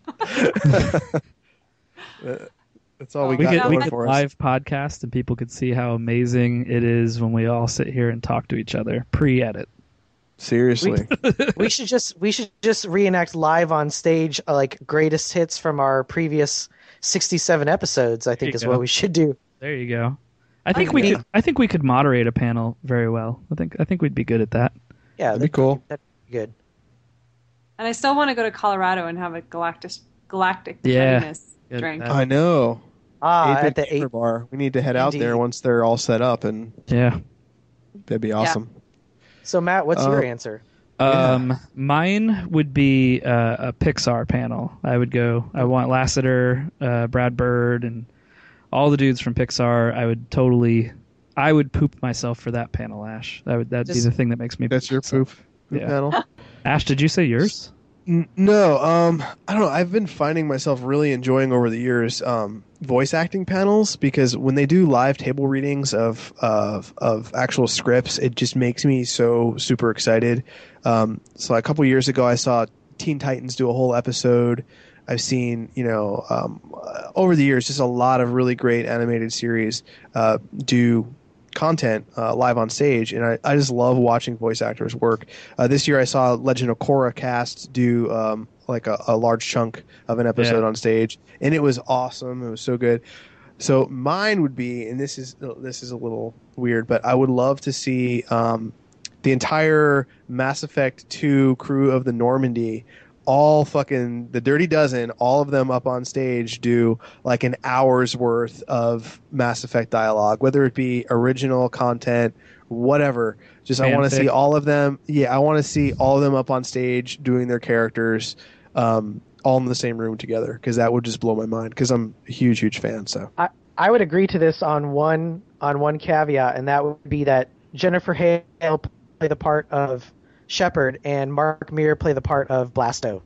S2: That's all we,
S1: We
S2: got
S1: could,
S3: No,
S1: we
S2: going
S1: could
S2: for us.
S1: live podcast, and people could see how amazing it is when we all sit here and talk to each other pre-edit.
S2: Seriously.
S4: We should just we should just reenact live on stage uh, like greatest hits from our previous sixty-seven episodes. I think
S1: you
S4: is
S1: go.
S4: what we should do.
S1: There you go. I think
S4: I
S1: we
S4: mean-
S1: could. I think we could moderate a panel very well. I think. I think we'd be good at that.
S4: Yeah,
S2: That'd be cool.
S4: That'd be good.
S3: And I still want to go to Colorado and have a galactic galactic
S1: Yeah.
S3: readiness
S1: Good.
S3: drink.
S1: Uh,
S2: I know.
S4: Ah,
S2: Eight
S4: at the
S2: Bit Gamer
S4: eight.
S2: bar. We need to head out there
S4: Indeed.
S2: once they're all set up, and
S1: Yeah.
S2: that'd be awesome.
S4: So Matt, what's
S2: Uh,
S4: your answer?
S2: Yeah.
S1: Um, mine would be uh, a Pixar panel. I would go. I want Lasseter, uh, Brad Bird, and all the dudes from Pixar. I would totally. I would poop myself for that panel, Ash. That would that'd
S4: Just-
S1: be the thing that makes me.
S2: That's
S1: poop
S2: your
S1: myself.
S2: poop
S1: Yeah.
S2: panel.
S1: Ash, did you say yours?
S2: N- No, um, I don't know. I've been finding myself really enjoying over the years um, voice acting panels because when they do live table readings of of of actual scripts, it just makes me so super excited. Um, so a couple years ago, I saw Teen Titans do a whole episode. I've seen, you know, um, uh, over the years, just a lot of really great animated series uh, do content uh, live on stage, and I, I just love watching voice actors work. Uh, this year I saw Legend of Korra cast do um, like a, a large chunk of an episode
S1: Yeah.
S2: on stage, and it was awesome. It was so good. So mine would be, and this is this is a little weird, but I would love to see um, the entire Mass Effect two crew of the Normandy, all fucking the Dirty Dozen, all of them up on stage do like an hour's worth of Mass Effect dialogue, whether it be original content, whatever. Just I want to
S1: Fanfic.
S2: see all of them. Yeah, I want to see all of them up on stage doing their characters, um, all in the same room together, because that would just blow my mind. Because I'm a huge, huge fan. So
S4: I, I would agree to this on one on one caveat, and that would be that Jennifer Hale play the part of Shepard and Mark Meer play the part of Blasto.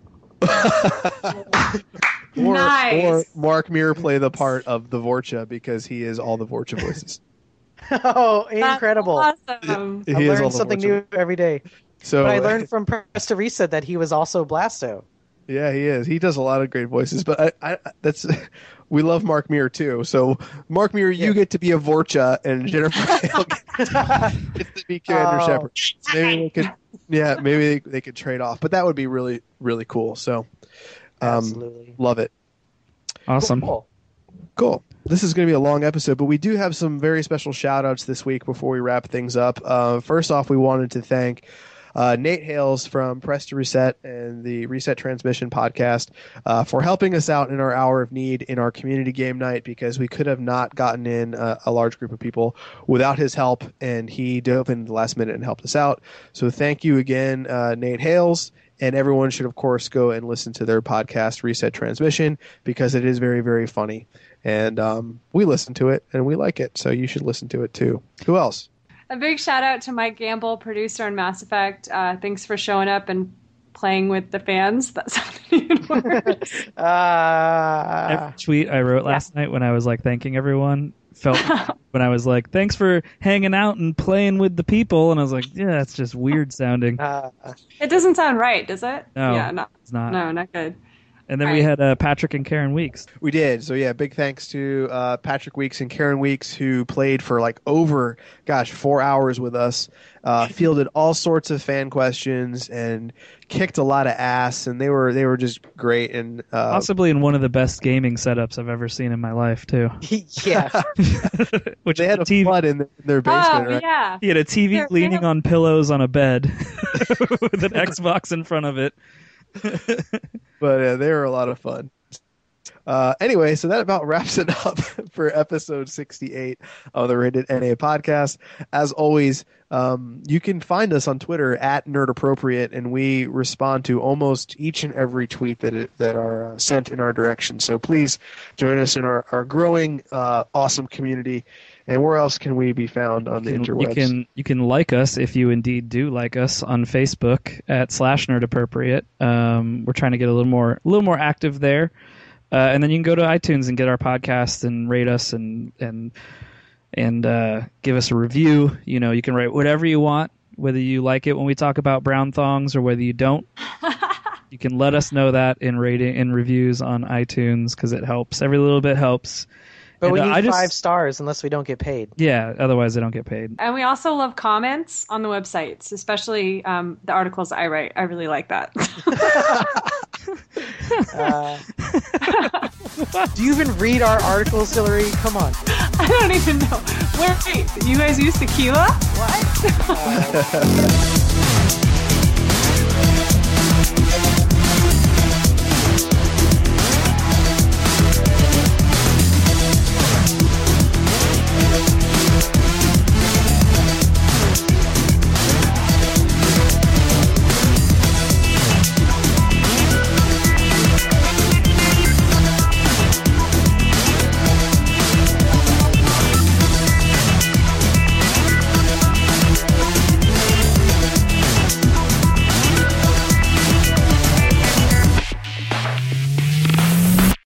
S2: or,
S3: Nice.
S2: or Mark Meer play the part of the Vorcha because he is all the Vorcha voices.
S4: Oh,
S3: That's
S4: incredible!
S3: awesome.
S2: He
S4: I
S2: is all
S4: learn
S2: the
S4: something
S2: Vorcha.
S4: new every day.
S2: So
S4: But I learned from Press to Reset that he was also Blasto.
S2: Yeah, he is. He does a lot of great voices, but I, I that's we love Mark Meer too. So Mark Meer, you
S4: Yeah.
S2: get to be a Vorcha, and Jennifer Hale gets to be Commander
S4: Oh.
S2: Shepard. Maybe they could, yeah, maybe they, they could trade off, but that would be really really cool. So, um,
S4: Absolutely.
S2: love it.
S1: Awesome.
S4: Cool.
S2: Cool. This is going to be a long episode, but we do have some very special shout outs this week before we wrap things up. Uh, first off, we wanted to thank uh, Nate Hales from Press to Reset and the Reset Transmission podcast uh, for helping us out in our hour of need in our community game night, because we could have not gotten in a, a large group of people without his help, and he dove in the last minute and helped us out. So thank you again, uh, Nate Hales. And everyone should, of course, go and listen to their podcast, Reset Transmission, because it is very, very funny. And um, we listen to it, and we like it, so you should listen to it, too. Who else?
S3: A big shout out to Mike Gamble, producer on Mass Effect. Uh, thanks for showing up and playing with the fans. That's something you'd work.
S4: Uh,
S1: Every tweet I wrote last night when I was like thanking everyone felt when I was like, thanks for hanging out and playing with the people, and I was like, yeah, that's just weird sounding.
S4: uh,
S3: It doesn't sound right, does it?
S1: No.
S3: Yeah, no,
S1: It's not.
S3: no, not good.
S1: And then we
S3: Right.
S1: had uh, Patrick and Karen Weeks.
S2: We did. So, yeah, big thanks to uh, Patrick Weeks and Karen Weeks, who played for like over, gosh, four hours with us, uh, fielded all sorts of fan questions, and kicked a lot of ass. And they were they were just great. And uh,
S1: Possibly in one of the best gaming setups I've ever seen in my life, too.
S4: yeah.
S1: Which
S2: they
S1: is
S2: had
S1: a
S2: a
S1: T V.
S2: flood in, the, in their basement,
S3: Oh,
S2: right?
S3: yeah.
S1: He had a T V
S3: They're-
S1: leaning
S3: they're-
S1: on pillows on a bed with an Xbox in front of it.
S2: But uh, they were a lot of fun. Uh, anyway, so that about wraps it up for episode sixty-eight of the Rated N A podcast. As always, um, you can find us on Twitter at Nerd Appropriate, and we respond to almost each and every tweet that it, that are uh, sent in our direction. So please join us in our, our growing, uh, awesome community. And where else can we be found on the
S1: You can,
S2: interwebs?
S1: you can you can like us if you indeed do like us on Facebook at slash Nerd Appropriate. Um, we're trying to get a little more a little more active there, uh, and then you can go to iTunes and get our podcast and rate us and and and uh, give us a review. You know, you can write whatever you want, whether you like it when we talk about brown thongs or whether you don't. You can let us know that in rating in reviews on iTunes, because it helps. Every little bit helps.
S4: But
S1: And,
S4: we
S1: uh,
S4: need
S1: I just-
S4: five stars unless we don't get paid.
S1: Yeah, otherwise they don't get paid.
S3: And we also love comments on the websites, especially um, the articles I write. I really like that.
S4: Uh, do you even read our articles, Hillary? Come on.
S3: I don't even know. Wait, you guys use tequila? What?
S4: Uh,